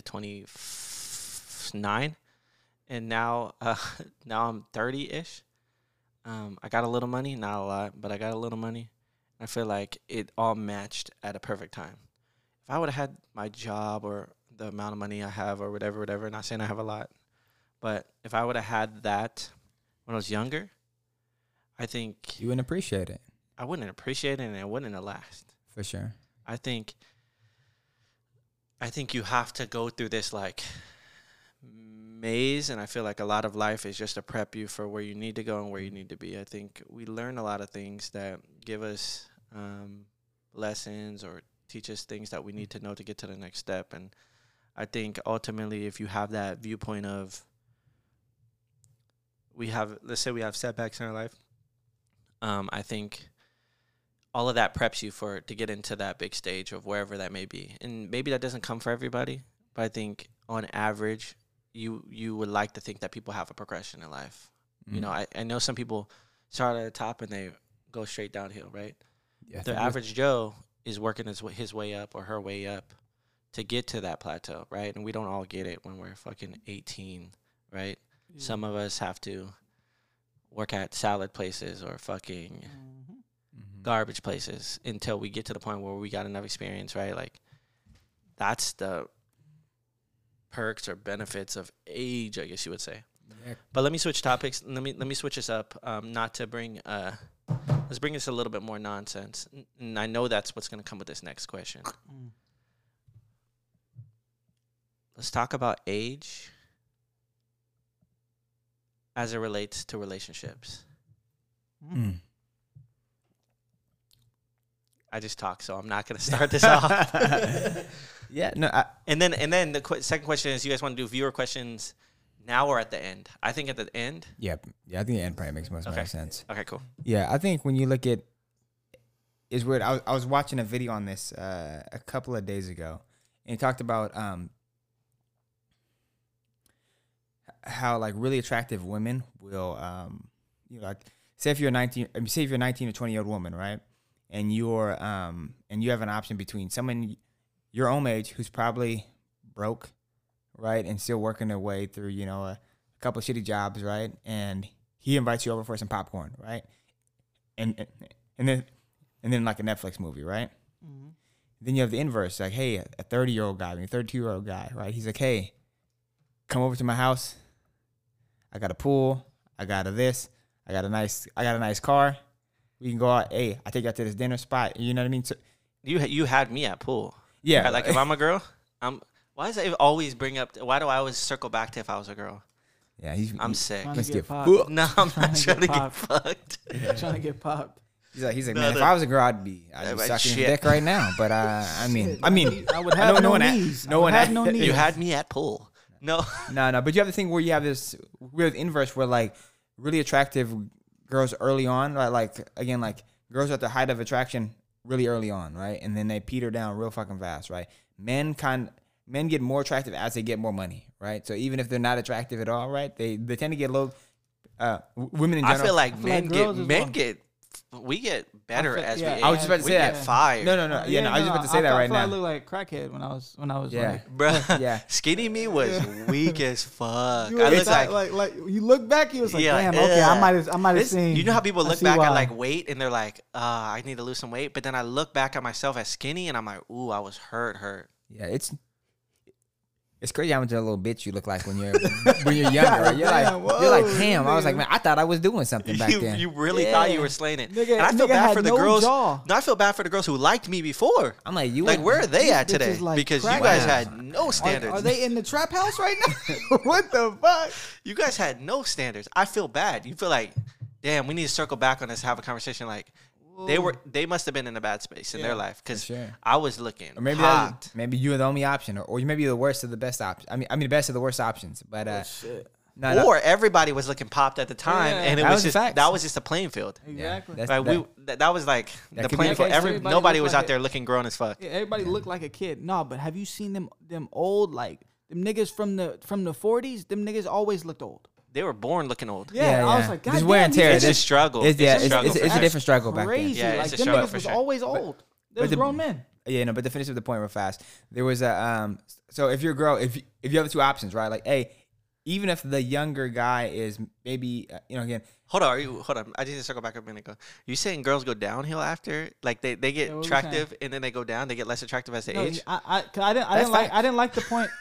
Speaker 2: 29, and now I'm 30-ish. I got a little money, not a lot, but I got a little money. I feel like it all matched at a perfect time. If I would have had my job or the amount of money I have or whatever, not saying I have a lot, but if I would have had that when I was younger, I think
Speaker 1: you wouldn't appreciate it.
Speaker 2: I wouldn't appreciate it, and it wouldn't have lasted.
Speaker 1: For sure.
Speaker 2: I think you have to go through this like maze, and I feel like a lot of life is just to prep you for where you need to go and where you need to be. I think we learn a lot of things that give us lessons or teach us things that we need to know to get to the next step. And I think ultimately, if you have that viewpoint of let's say we have setbacks in our life, I think all of that preps you to get into that big stage of wherever that may be. And maybe that doesn't come for everybody, but I think on average, you would like to think that people have a progression in life. I know some people start at the top and they go straight downhill, right? Yeah, the average Joe is working his way up or her way up to get to that plateau, right? And we don't all get it when we're fucking 18, right? Yeah. Some of us have to work at salad places or fucking garbage places until we get to the point where we got enough experience, right? Like, that's the perks or benefits of age, I guess you would say. But let me switch topics. Let me switch this up. Not to bring let's bring this a little bit more nonsense. And I know that's what's gonna come with this next question. Let's talk about age as it relates to relationships. I just talked, so I'm not gonna start this off.
Speaker 1: Yeah, no.
Speaker 2: And then the second question is, you guys want to do viewer questions now or at the end? I think at the end.
Speaker 1: Yeah. I think the end probably makes most sense.
Speaker 2: Okay, cool.
Speaker 1: Yeah, I think when you look at, it's weird. I was watching a video on this a couple of days ago, and he talked about how like really attractive women will like say if you're 19 or 20-year-old woman, right? And you're and you have an option between someone your own age who's probably broke, right, and still working their way through, a couple of shitty jobs, right? And he invites you over for some popcorn, right? And then like a Netflix movie, right? Mm-hmm. Then you have the inverse, like, hey, a 30-year-old guy, a 32-year-old guy, right? He's like, hey, come over to my house. I got a pool. I got this. I got a nice car. We can go out. Hey, I take you out to this dinner spot. You know what I mean? So,
Speaker 2: you had me at pool.
Speaker 1: Yeah.
Speaker 2: Like if I'm a girl, why does it always bring up? Why do I always circle back to if I was a girl?
Speaker 1: Yeah,
Speaker 2: I'm sick.
Speaker 4: Let's get
Speaker 2: fucked. No, I'm not trying to get fucked.
Speaker 4: Yeah. Trying to get popped.
Speaker 1: He's like, man, if I was a girl, I'd be sucking his dick right now. But I mean,
Speaker 4: I would have no knees.
Speaker 1: No one had no knees.
Speaker 2: You had me at pool. No.
Speaker 1: But you have the thing where you have this weird inverse where like really attractive girls early on, right? Like again, like girls at the height of attraction really early on, right? And then they peter down real fucking fast, right? Men get more attractive as they get more money, right? So even if they're not attractive at all, right? They tend to get low. Women in general.
Speaker 2: I feel like we get better as we age.
Speaker 1: I was just about to say that.
Speaker 2: Get fired.
Speaker 1: No. I was just about to say that right now.
Speaker 4: I look like crackhead when I was like,
Speaker 2: bro.
Speaker 1: Yeah,
Speaker 2: skinny me was weak as fuck.
Speaker 4: I look like you look back, you was like, damn, okay, I might have seen.
Speaker 2: You know how people look back at like weight and they're like, I need to lose some weight, but then I look back at myself as skinny and I'm like, ooh, I was hurt.
Speaker 1: Yeah, it's crazy how much of a little bitch you look like when you're younger. Right? You're like, damn. I was like, man, I thought I was doing something back then.
Speaker 2: You really thought you were slaying it. And I feel bad for the girls. No, I feel bad for the girls who liked me before.
Speaker 1: I'm like,
Speaker 2: where are they at today? Because you guys had no standards.
Speaker 4: Are they in the trap house right now? What the fuck?
Speaker 2: You guys had no standards. I feel bad. You feel like, damn, we need to circle back on this, have a conversation like, they must have been in a bad space in their life because I was looking
Speaker 1: or maybe
Speaker 2: hot.
Speaker 1: Maybe you were the only option, or you may be the worst of the best option. I mean the best of the worst options. But
Speaker 2: or everybody was looking popped at the time, and it was just that was just a playing field.
Speaker 4: Exactly.
Speaker 2: Yeah, that was like the playing field. Nobody was out there looking grown as fuck.
Speaker 4: Yeah, everybody looked like a kid. No, but have you seen them old like them niggas from the 40s? Them niggas always looked old.
Speaker 2: They were born looking old.
Speaker 4: Yeah. I was like, God
Speaker 1: damn, wear and tear.
Speaker 2: It's a struggle.
Speaker 1: It's a different struggle back then.
Speaker 4: Yeah, like them niggas was always old. They was grown men.
Speaker 1: Yeah, no, but to finish with the point real fast, there was a so if you're a girl, if you have the two options, right? Like, hey, even if the younger guy is maybe again.
Speaker 2: Hold on. I just need to circle back a minute ago. You saying girls go downhill after? Like they get attractive and then they go down. They get less attractive as they age.
Speaker 4: I didn't like the point.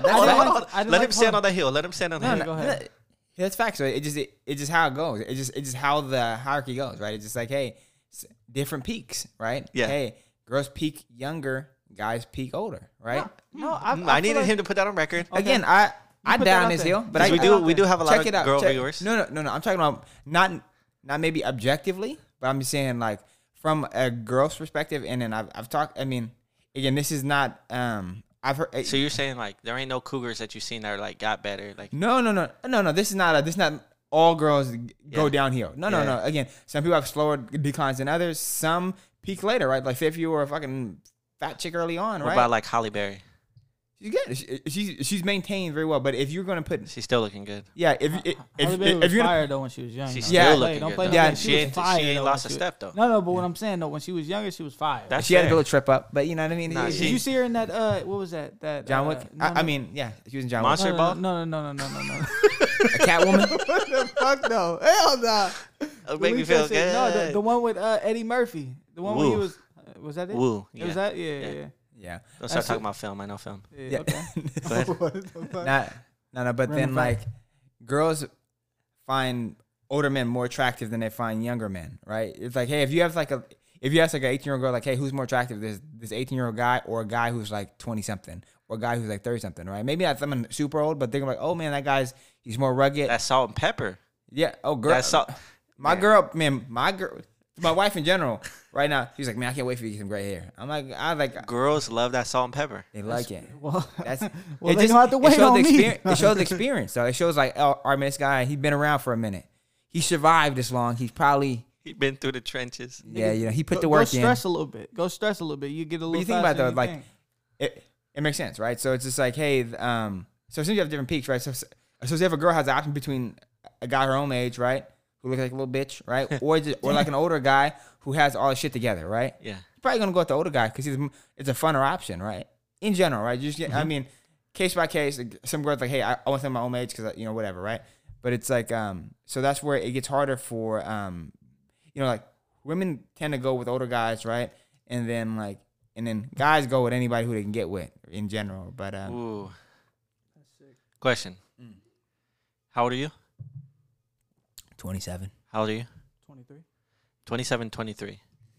Speaker 2: Let him stand on the hill. Let him stand on the hill.
Speaker 4: Go ahead.
Speaker 1: Yeah, that's facts. So it's just how it goes. It's just how the hierarchy goes, right? It's just like, hey, different peaks, right?
Speaker 2: Yeah.
Speaker 1: Hey, girls peak younger, guys peak older, right?
Speaker 4: No,
Speaker 2: I needed him to put that on record.
Speaker 1: Okay. Again, I down this hill, but
Speaker 2: we do have a lot of girl viewers.
Speaker 1: No. I'm talking about not maybe objectively, but I'm just saying like from a girl's perspective. And then I've talked. I mean, again, this is not. I've heard.
Speaker 2: So you're saying like there ain't no cougars that you've seen that are like got better, like
Speaker 1: no. This is not all girls go downhill. No. Again, some people have slower declines than others. Some peak later, right? Like if you were a fucking fat chick early on, right?
Speaker 2: What about like Halle Berry?
Speaker 1: She's good. She's maintained very well. But if you're gonna put,
Speaker 2: she's still looking good.
Speaker 1: Yeah. If
Speaker 4: you're fired though when she was young,
Speaker 2: she's still looking good.
Speaker 1: Yeah,
Speaker 2: she ain't lost a step though.
Speaker 4: No. But what I'm saying though, when she was younger, she was fired.
Speaker 1: She had to build a trip up. But you know what I mean?
Speaker 4: Did you see her in that? What was that? That
Speaker 1: John Wick. I mean, yeah, she was in John Wick.
Speaker 2: Monster Ball.
Speaker 4: No.
Speaker 1: A Catwoman.
Speaker 4: What the fuck no? Hell no.
Speaker 2: Make me feel good.
Speaker 4: No, the one with Eddie Murphy. The one where he was. Was that it?
Speaker 2: Woo.
Speaker 4: Yeah. Was that? Yeah.
Speaker 2: Don't start talking about film. I know film.
Speaker 4: Yeah. Okay.
Speaker 2: Go ahead.
Speaker 1: No. But then like girls find older men more attractive than they find younger men, right? It's like, hey, if you ask like an 18-year-old girl, like, hey, who's more attractive, this 18-year-old guy or a guy who's like 20-something or a guy who's like 30-something, right? Maybe not someone super old, but they're like, oh man, he's more rugged.
Speaker 2: That's salt and pepper.
Speaker 1: Yeah. Oh, girl.
Speaker 2: That's salt.
Speaker 1: My wife in general, right now, she's like, man, I can't wait for you to get some gray hair. I like
Speaker 2: Girls love that salt and pepper.
Speaker 1: they like it.
Speaker 4: Well,
Speaker 1: That's
Speaker 4: well, they don't have to wait on me.
Speaker 1: It shows the experience. So it shows like, oh, all right, man, this guy, he's been around for a minute. He survived this long. He's probably
Speaker 2: He been through the trenches.
Speaker 1: he put the work in.
Speaker 4: Go stress a little bit. Go stress a little bit. You get a little.
Speaker 1: But you think about it, though,
Speaker 4: faster
Speaker 1: like
Speaker 4: than you think.
Speaker 1: it makes sense, right? So it's just like, hey, so since you have different peaks, right? So if a girl has the option between a guy her own age, right, who looks like a little bitch, right, or like an older guy who has all his shit together, right?
Speaker 2: Yeah.
Speaker 1: You're probably gonna go with the older guy because it's a funner option, right? In general, right? You just get, I mean, case by case, some girls like, hey, I want them my own age because whatever, right? But it's like, so that's where it gets harder for, like women tend to go with older guys, right? And then guys go with anybody who they can get with in general. But
Speaker 2: Ooh. Question. How old are you?
Speaker 1: 27.
Speaker 2: How old are you?
Speaker 4: 23.
Speaker 2: 27, 23.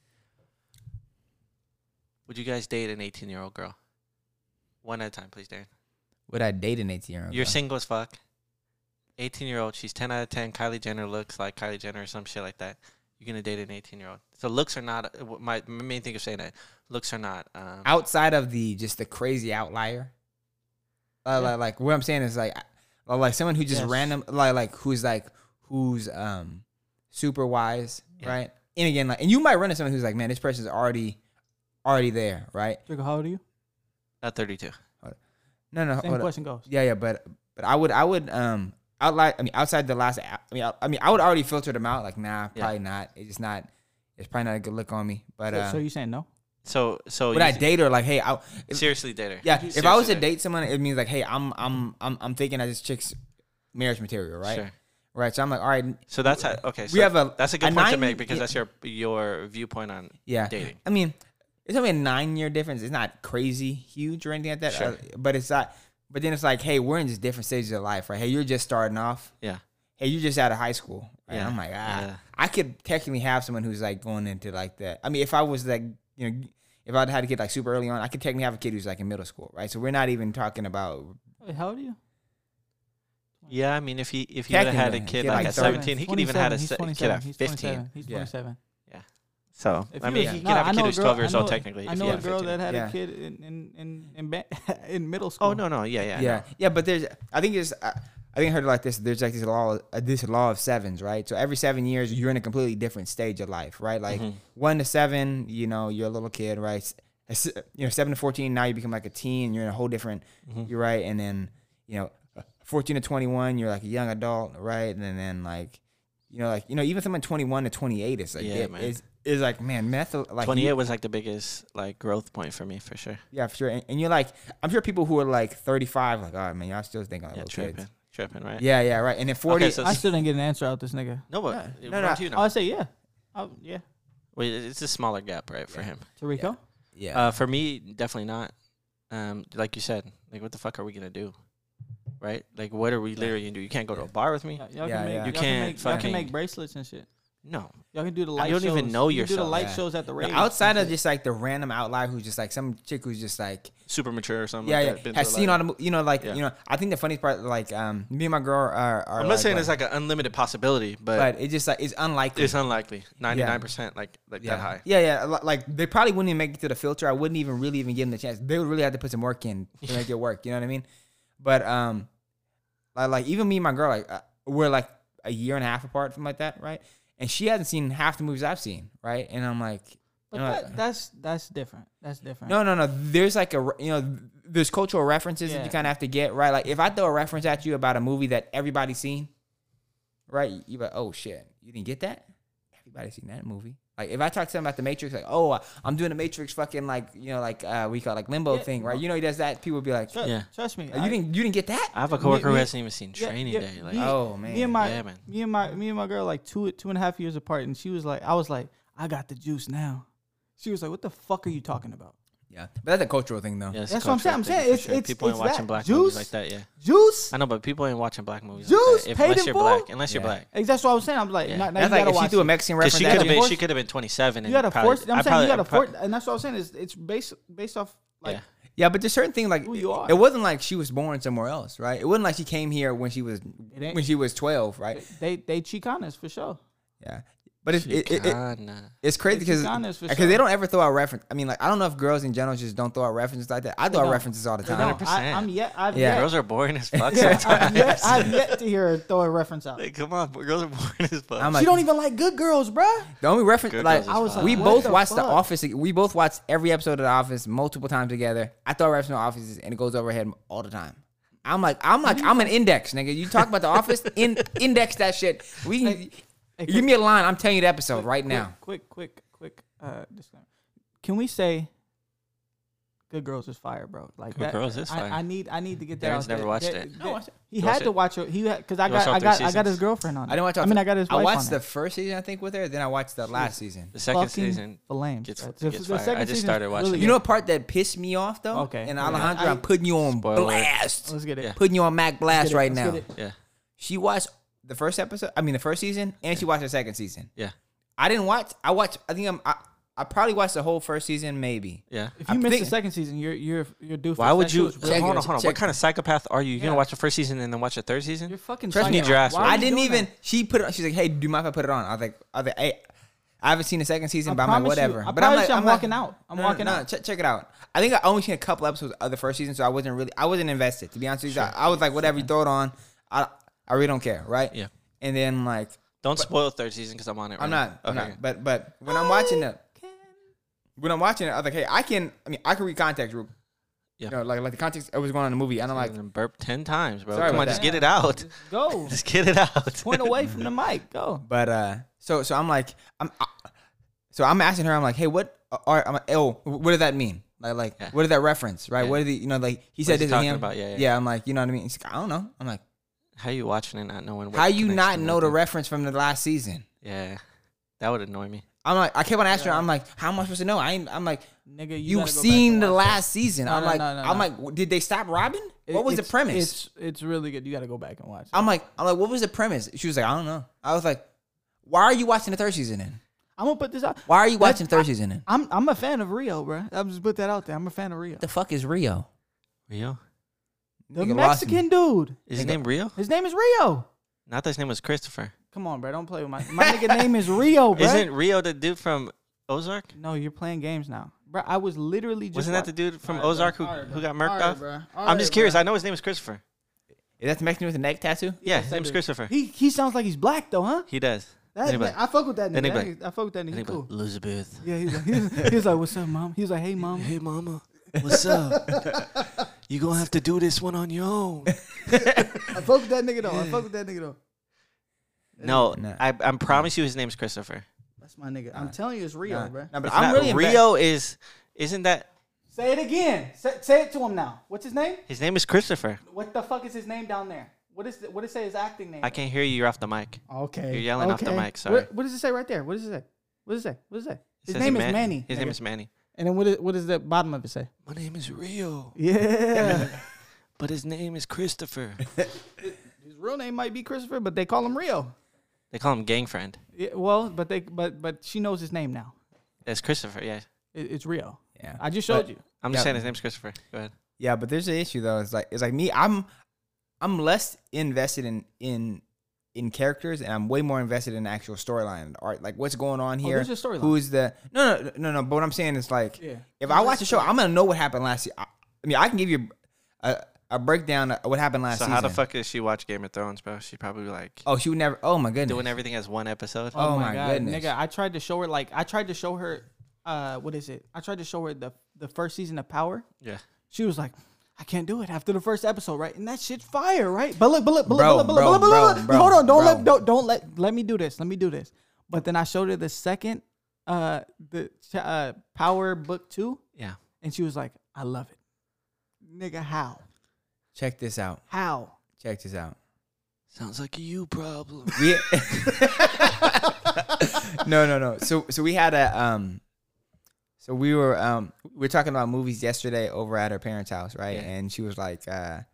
Speaker 2: Would you guys date an 18-year-old girl? One at a time, please, Darren.
Speaker 1: Would I date an 18-year-old?
Speaker 2: You're single as fuck. 18-year-old. She's 10 out of 10. Kylie Jenner looks like Kylie Jenner or some shit like that. You're going to date an 18-year-old. So looks are not, my main thing of saying that, looks are not.
Speaker 1: Outside of just the crazy outlier. Like what I'm saying is like someone who just random, who's super wise, right? And again, and you might run into someone who's like, man, this person's already there, right?
Speaker 4: Draco, how old are you?
Speaker 2: 32.
Speaker 1: No.
Speaker 4: Same question goes.
Speaker 1: Yeah, but I would outside the last, I would already filter them out. Like, nah, probably not. It's probably not a good look on me. But
Speaker 4: So you saying no?
Speaker 2: So
Speaker 1: would I date her? Like, hey,
Speaker 2: seriously date her.
Speaker 1: Yeah,
Speaker 2: Seriously
Speaker 1: if I was to
Speaker 2: date
Speaker 1: date someone, it means like, hey, I'm thinking that this chick's marriage material, right?
Speaker 2: Sure.
Speaker 1: Right. So I'm like, all right.
Speaker 2: So that's how, okay. So
Speaker 1: we have
Speaker 2: that's a good point to make because that's your viewpoint on dating.
Speaker 1: I mean, it's only a 9-year difference. It's not crazy huge or anything like that.
Speaker 2: Sure.
Speaker 1: But it's not. But then it's like, hey, we're in just different stages of life, right? Hey, you're just starting off.
Speaker 2: Yeah.
Speaker 1: Hey, you're just out of high school. Right?
Speaker 2: Yeah.
Speaker 1: I'm like,
Speaker 2: Yeah.
Speaker 1: I could technically have someone who's like going into like that. I mean, if I was like, if I'd had to get like super early on, I could technically have a kid who's like in middle school, right? So we're not even talking about.
Speaker 4: Wait, how old are you?
Speaker 2: Yeah, I mean, if he would have had a kid like at 17, he could even have had a kid at 15.
Speaker 4: He's 27.
Speaker 2: So
Speaker 4: If
Speaker 2: I
Speaker 4: you-
Speaker 2: mean, he
Speaker 4: no,
Speaker 2: could have
Speaker 4: I
Speaker 2: a kid
Speaker 4: know a
Speaker 2: who's
Speaker 4: girl-
Speaker 2: 12 years
Speaker 4: I
Speaker 2: old
Speaker 4: know-
Speaker 2: technically.
Speaker 4: I
Speaker 2: if
Speaker 4: know
Speaker 2: he
Speaker 4: a
Speaker 2: had
Speaker 4: girl
Speaker 2: 15.
Speaker 4: that had
Speaker 1: Yeah.
Speaker 4: a kid in middle school.
Speaker 2: Oh no, yeah.
Speaker 1: But I think I heard it like this. There's like this law of sevens, right? So every 7 years, you're in a completely different stage of life, right? Like 1 to 7, you're a little kid, right? 7 to 14, now you become like a teen. You're in a whole different. You're right, and then 14 to 21, you're like a young adult, right? And then like, even someone 21 to 28 is like is like, man, meth. Like
Speaker 2: 28 was like the biggest like growth point for me for sure.
Speaker 1: Yeah, for sure. And you're like, I'm sure people who are like 35, like, oh man, y'all still think like little kids.
Speaker 2: Tripping, right?
Speaker 1: Yeah, right. And then 40.
Speaker 2: Okay, so
Speaker 4: I still didn't get an answer out this nigga.
Speaker 2: no, but
Speaker 1: No,
Speaker 2: what
Speaker 1: no.
Speaker 2: do you know?
Speaker 4: I say yeah. Yeah.
Speaker 2: Wait, it's a smaller gap, right, for him.
Speaker 4: Tarico?
Speaker 1: Yeah.
Speaker 2: For me, definitely not. Like you said, like what the fuck are we gonna do, right? Like what are we literally gonna do? You can't go to a bar with me.
Speaker 4: Y'all
Speaker 1: Yeah,
Speaker 4: can make,
Speaker 1: yeah.
Speaker 4: y'all
Speaker 2: You
Speaker 4: can
Speaker 2: can't
Speaker 4: make, y'all can
Speaker 2: fucking-
Speaker 4: make bracelets and shit.
Speaker 2: No,
Speaker 4: Y'all can do the light
Speaker 2: don't
Speaker 4: shows.
Speaker 2: even know
Speaker 4: You can do the
Speaker 2: yourself.
Speaker 4: light
Speaker 1: Yeah.
Speaker 4: shows at the rave.
Speaker 1: Outside of just like the random outlier who's just like some chick who's just like,
Speaker 2: super mature or something.
Speaker 1: yeah,
Speaker 2: like
Speaker 1: yeah,
Speaker 2: that, been
Speaker 1: has
Speaker 2: through a
Speaker 1: seen
Speaker 2: lot.
Speaker 1: all the, I think the funniest part, like, me and my girl are
Speaker 2: I'm not saying it's like an unlimited possibility, but
Speaker 1: it just like, it's unlikely.
Speaker 2: it's unlikely. 99%, like that high.
Speaker 1: Yeah. Like they probably wouldn't even make it to the filter. I wouldn't even really give them the chance. They would really have to put some work in to make it work. You know what I mean? But like even me and my girl, like we're like a year and a half apart, something like that, right? And she hasn't seen half the movies I've seen, right? And I'm like,
Speaker 4: But that's different. That's different.
Speaker 1: no. There's like there's cultural references that
Speaker 4: Yeah.
Speaker 1: you kind of have to get, right? Like if I throw a reference at you about a movie that everybody's seen, right? You like, oh shit, you didn't get that? Everybody's seen that movie. Like if I talk to them about the Matrix, like, oh, I'm doing the Matrix fucking like we call it like limbo thing, right? He does that. People would be like,
Speaker 4: Trust me.
Speaker 1: you didn't get that?
Speaker 2: I have a coworker who
Speaker 4: me-
Speaker 2: hasn't even seen Training Day. Like,
Speaker 1: Oh man,
Speaker 4: Me and my
Speaker 2: Yeah, man.
Speaker 4: me and my girl like two and a half years apart, and she was like, I was like, I got the juice now. She was like, what the fuck are you talking about?
Speaker 1: Yeah, but that's a cultural thing, though.
Speaker 2: Yeah, it's
Speaker 4: That's
Speaker 2: a
Speaker 4: what I'm saying.
Speaker 2: cultural
Speaker 4: I'm
Speaker 2: thing
Speaker 4: saying
Speaker 2: for sure.
Speaker 4: it's
Speaker 2: People ain't watching
Speaker 4: that.
Speaker 2: black
Speaker 4: Juice?
Speaker 2: movies like that. Yeah,
Speaker 4: Juice.
Speaker 2: I know, but people ain't watching black movies.
Speaker 4: Juice,
Speaker 2: like that. If,
Speaker 4: paid
Speaker 2: unless
Speaker 4: in
Speaker 2: you're
Speaker 4: full?
Speaker 2: black, unless you're
Speaker 1: Yeah.
Speaker 2: black.
Speaker 4: That's what I was saying. I'm like,
Speaker 2: Yeah.
Speaker 4: now
Speaker 1: That's
Speaker 4: you
Speaker 1: like
Speaker 4: gotta
Speaker 1: if she
Speaker 4: watch
Speaker 1: threw a
Speaker 4: it.
Speaker 1: Mexican
Speaker 2: Because
Speaker 1: reference.
Speaker 2: she could have been 27.
Speaker 4: You gotta
Speaker 2: probably,
Speaker 4: force. I'm saying you gotta
Speaker 2: probably-
Speaker 4: force, and that's what I was saying. It's based off like
Speaker 2: Yeah.
Speaker 1: Yeah, but there's certain things like
Speaker 4: Who you are.
Speaker 1: it wasn't like she was born somewhere else, right? It wasn't like she came here when she was
Speaker 4: ain't-
Speaker 1: 12, right?
Speaker 4: they Chicanas for sure.
Speaker 1: Yeah, but
Speaker 2: Chicana.
Speaker 1: it's crazy
Speaker 4: They
Speaker 1: because
Speaker 4: Chicanas for
Speaker 1: they
Speaker 4: sure.
Speaker 1: don't ever throw out reference. I mean, like I don't know if girls in general just don't throw out references like that. I throw out
Speaker 4: don't.
Speaker 1: references all the
Speaker 4: They
Speaker 1: time.
Speaker 4: don't.
Speaker 2: 100%.
Speaker 4: I've
Speaker 1: Yeah.
Speaker 4: yet,
Speaker 2: Girls are boring as fuck
Speaker 4: I've
Speaker 2: sometimes.
Speaker 4: yet to hear her throw a reference out.
Speaker 2: Like, come on, girls are boring as fuck.
Speaker 1: I'm
Speaker 4: She
Speaker 1: like,
Speaker 4: don't even like Good Girls, bruh.
Speaker 1: the only reference
Speaker 2: Good
Speaker 1: like
Speaker 2: Girls is
Speaker 4: I was
Speaker 2: fine.
Speaker 1: we
Speaker 4: What
Speaker 1: both
Speaker 4: the
Speaker 1: watched The
Speaker 4: fuck?
Speaker 1: Office. We both watched every episode of The Office multiple times together. I throw reference to The Office and it goes over her head all the time. I'm an index, nigga. You talk about The Office, index that shit.
Speaker 4: Hey,
Speaker 1: Give me a line. I'm telling you the episode right now.
Speaker 4: Quick disclaimer. Can we say Good Girls is fire, bro? Like
Speaker 2: Good
Speaker 4: that.
Speaker 2: Girls is fire.
Speaker 4: I need to get that.
Speaker 2: Darren's
Speaker 4: out there.
Speaker 2: never watched
Speaker 4: That-
Speaker 2: it.
Speaker 4: that-
Speaker 1: I watched it.
Speaker 4: He
Speaker 2: You
Speaker 4: had
Speaker 2: watched
Speaker 4: to
Speaker 2: it?
Speaker 4: watch it. Because I
Speaker 2: You watched all
Speaker 4: got
Speaker 2: three
Speaker 4: I got his
Speaker 2: seasons?
Speaker 4: girlfriend on it.
Speaker 1: I didn't watch.
Speaker 4: I mean, I got his
Speaker 1: I
Speaker 4: wife
Speaker 1: watched
Speaker 4: on
Speaker 1: the
Speaker 4: it.
Speaker 1: first season, I think, with her. Then I watched the last season.
Speaker 2: The second
Speaker 4: Fucking
Speaker 2: season
Speaker 4: flames.
Speaker 2: gets
Speaker 4: The
Speaker 2: fire.
Speaker 4: second
Speaker 2: I just
Speaker 4: season's
Speaker 2: started watching
Speaker 4: really
Speaker 2: it.
Speaker 1: You know what part that pissed me off though?
Speaker 4: Okay.
Speaker 1: And
Speaker 4: Yeah.
Speaker 1: Alejandra, I'm putting you on
Speaker 2: Spoiler.
Speaker 1: blast.
Speaker 4: Let's get it.
Speaker 2: Yeah.
Speaker 1: Putting you on Mac blast
Speaker 4: Let's
Speaker 1: right
Speaker 4: get
Speaker 1: now.
Speaker 4: it.
Speaker 2: Yeah,
Speaker 1: She watched the first episode. I mean, the first season, and she watched the second season.
Speaker 2: yeah,
Speaker 1: I didn't watch. I watched. I think I probably watched the whole first season, maybe.
Speaker 2: yeah.
Speaker 4: If you missed the second season, you're due for
Speaker 2: Why would
Speaker 4: that
Speaker 2: you?
Speaker 4: shit was really
Speaker 1: Check
Speaker 2: Hold
Speaker 1: it,
Speaker 2: on, hold on.
Speaker 1: check
Speaker 2: What kind of psychopath are you? You're
Speaker 4: Yeah.
Speaker 2: gonna watch the first season and then watch the third season?
Speaker 4: You're fucking
Speaker 1: Trust me,
Speaker 2: Need your ass
Speaker 4: Why
Speaker 2: right.
Speaker 4: are
Speaker 1: I
Speaker 4: you
Speaker 1: didn't
Speaker 4: doing
Speaker 1: even.
Speaker 4: that?
Speaker 1: She put it. She's like, "Hey, do you mind if I put it on?" I was like, "Hey, I haven't seen the second season, but I'm like,
Speaker 4: promise you-
Speaker 1: whatever."
Speaker 4: I
Speaker 1: But I'm
Speaker 4: promise
Speaker 1: like,
Speaker 4: you I'm
Speaker 1: like,
Speaker 4: walking out. I'm walking out.
Speaker 1: Check it out. I think I only seen a couple episodes of the first season, so I wasn't invested. To be honest with you, I was like, whatever, you throw it on. I really don't care, right?
Speaker 2: Yeah.
Speaker 1: And then like,
Speaker 2: Don't spoil third season because I'm on it. Right
Speaker 1: I'm not.
Speaker 2: Okay.
Speaker 1: But when I'm watching it, I was like, hey, I can read context.
Speaker 2: Yeah.
Speaker 1: You know, like the context of what's going on in the movie. And I'm like,
Speaker 2: And then burp 10 times, bro.
Speaker 1: Sorry
Speaker 2: Come
Speaker 1: about
Speaker 2: on, just
Speaker 1: that.
Speaker 2: get it out.
Speaker 4: Go.
Speaker 2: Just get it out.
Speaker 4: Point away from the mic. Go.
Speaker 1: but so I'm like, I'm asking her, I'm like, hey, what does that mean? Like,
Speaker 2: Yeah.
Speaker 1: what is that reference, right?
Speaker 2: Yeah.
Speaker 1: What did he, like he
Speaker 2: What
Speaker 1: said
Speaker 2: is he
Speaker 1: this to
Speaker 2: talking
Speaker 1: him.
Speaker 2: about? Yeah.
Speaker 1: Yeah, I'm like, you know what I mean? She's like, I don't know. I'm like,
Speaker 2: How you watching and not knowing? What
Speaker 1: how you
Speaker 2: connects
Speaker 1: not
Speaker 2: to
Speaker 1: know the
Speaker 2: nothing?
Speaker 1: reference from the last season?
Speaker 2: Yeah, that would annoy me.
Speaker 1: I'm like, I kept on asking her. I'm like, how am I supposed to know? I'm like,
Speaker 4: Nigga, you
Speaker 1: you've
Speaker 4: gotta go back
Speaker 1: seen
Speaker 4: and
Speaker 1: the
Speaker 4: watch
Speaker 1: last season.
Speaker 4: No,
Speaker 1: I'm
Speaker 4: no,
Speaker 1: like,
Speaker 4: no, no,
Speaker 1: I'm
Speaker 4: no.
Speaker 1: like, did they stop Robin? What was the
Speaker 4: It's-
Speaker 1: premise?
Speaker 4: It's really good. You got to go back and watch it.
Speaker 1: I'm like, what was the premise? She was like, I don't know. I was like, why are you watching the third season then?
Speaker 4: I'm gonna put this out.
Speaker 1: Why are you watching the third season then?
Speaker 4: I'm a fan of Rio, bro. I'm just put that out there. I'm a fan of Rio.
Speaker 1: The fuck is Rio?
Speaker 2: Rio?
Speaker 4: The
Speaker 1: Nigga lost me.
Speaker 4: Mexican dude.
Speaker 2: Is his name Rio?
Speaker 4: His name is Rio.
Speaker 2: Not that his name was Christopher.
Speaker 4: Come on, bro. Don't play with my nigga name is Rio, bro.
Speaker 2: Isn't Rio the dude from Ozark?
Speaker 4: No, you're playing games now, bro. I was literally just.
Speaker 2: Wasn't that the dude from
Speaker 4: Alright,
Speaker 2: Ozark
Speaker 4: bro.
Speaker 2: who,
Speaker 4: Alright,
Speaker 2: who
Speaker 4: bro.
Speaker 2: got murked
Speaker 4: Alright,
Speaker 2: off?
Speaker 4: bro.
Speaker 2: I'm
Speaker 4: Alright,
Speaker 2: just curious.
Speaker 4: bro.
Speaker 2: I know his name is Christopher.
Speaker 1: Is that the Mexican with the neck tattoo?
Speaker 2: Yeah,
Speaker 4: Yes,
Speaker 2: his
Speaker 4: I
Speaker 2: name's
Speaker 4: do.
Speaker 2: Christopher.
Speaker 4: He sounds like he's black though, huh?
Speaker 2: He does.
Speaker 4: That,
Speaker 2: Anybody.
Speaker 4: I fuck with that nigga.
Speaker 2: Anybody.
Speaker 4: I fuck with that nigga. He's
Speaker 2: Anybody.
Speaker 4: cool.
Speaker 2: Elizabeth.
Speaker 4: Yeah, he's like, what's up, mom? He was like, hey, mom.
Speaker 2: Hey, mama. What's up? You gonna have to do this one on your own.
Speaker 4: I fuck with that nigga though. I fuck with that nigga though.
Speaker 2: No,
Speaker 1: Nah.
Speaker 2: I promise you his name's Christopher.
Speaker 4: That's my nigga. I'm telling you, it's Rio,
Speaker 1: Nah,
Speaker 4: bro.
Speaker 1: nah, but
Speaker 2: It's
Speaker 1: I'm
Speaker 2: not-
Speaker 1: really
Speaker 2: Rio isn't that
Speaker 4: Say it again. Say it to him now. What's his name?
Speaker 2: his name is Christopher.
Speaker 4: What the fuck is his name down there? What does it say his acting name?
Speaker 2: I can't hear you. You're off the mic.
Speaker 4: Okay.
Speaker 2: You're yelling off the
Speaker 4: okay.
Speaker 2: mic, sorry.
Speaker 4: What does it say right there? What does it say? What does it say? What does it say?
Speaker 2: It
Speaker 4: His
Speaker 2: says
Speaker 4: name
Speaker 2: he
Speaker 4: is Manny.
Speaker 2: His
Speaker 4: nigga.
Speaker 2: name is Manny.
Speaker 4: And then what does the bottom of it say?
Speaker 2: My name is Rio,
Speaker 4: Yeah.
Speaker 2: but his name is Christopher.
Speaker 4: His real name might be Christopher, but they call him Rio.
Speaker 2: They call him gang friend.
Speaker 4: Yeah, well, but she knows his name now.
Speaker 2: It's Christopher. Yeah,
Speaker 4: It's Rio.
Speaker 1: Yeah.
Speaker 4: I just showed you.
Speaker 2: I'm just
Speaker 1: Yeah.
Speaker 2: saying his name's Christopher. Go ahead.
Speaker 1: Yeah, but there's an issue though. It's like me. I'm less invested in characters, and I'm way more invested in the actual storyline, and art. Like what's going on here.
Speaker 4: there's a storyline.
Speaker 1: Who's the no? But what I'm saying is like,
Speaker 4: Yeah.
Speaker 1: if I watch the show, I'm gonna know what happened last year. I mean, I can give you a breakdown of what happened last
Speaker 2: So
Speaker 1: season.
Speaker 2: how the fuck did she watch Game of Thrones, bro? She probably like
Speaker 1: Oh, she would never. Oh my goodness.
Speaker 2: doing everything as one episode.
Speaker 1: Oh my goodness.
Speaker 4: nigga! I tried to show her. What is it? I tried to show her the first season of Power.
Speaker 2: Yeah.
Speaker 4: She was like, I can't do it after the first episode, right? And that shit's fire, right? But look,
Speaker 1: Bro,
Speaker 4: hold on, let me do this. But then I showed her the second, Power Book 2,
Speaker 2: Yeah.
Speaker 4: and she was like, I love it, nigga. How?
Speaker 1: Check this out.
Speaker 4: How?
Speaker 1: Check this out.
Speaker 2: Sounds like a you problem.
Speaker 1: We no. So we had a So we were talking about movies yesterday over at her parents' house, right?
Speaker 2: Yeah.
Speaker 1: And she was like,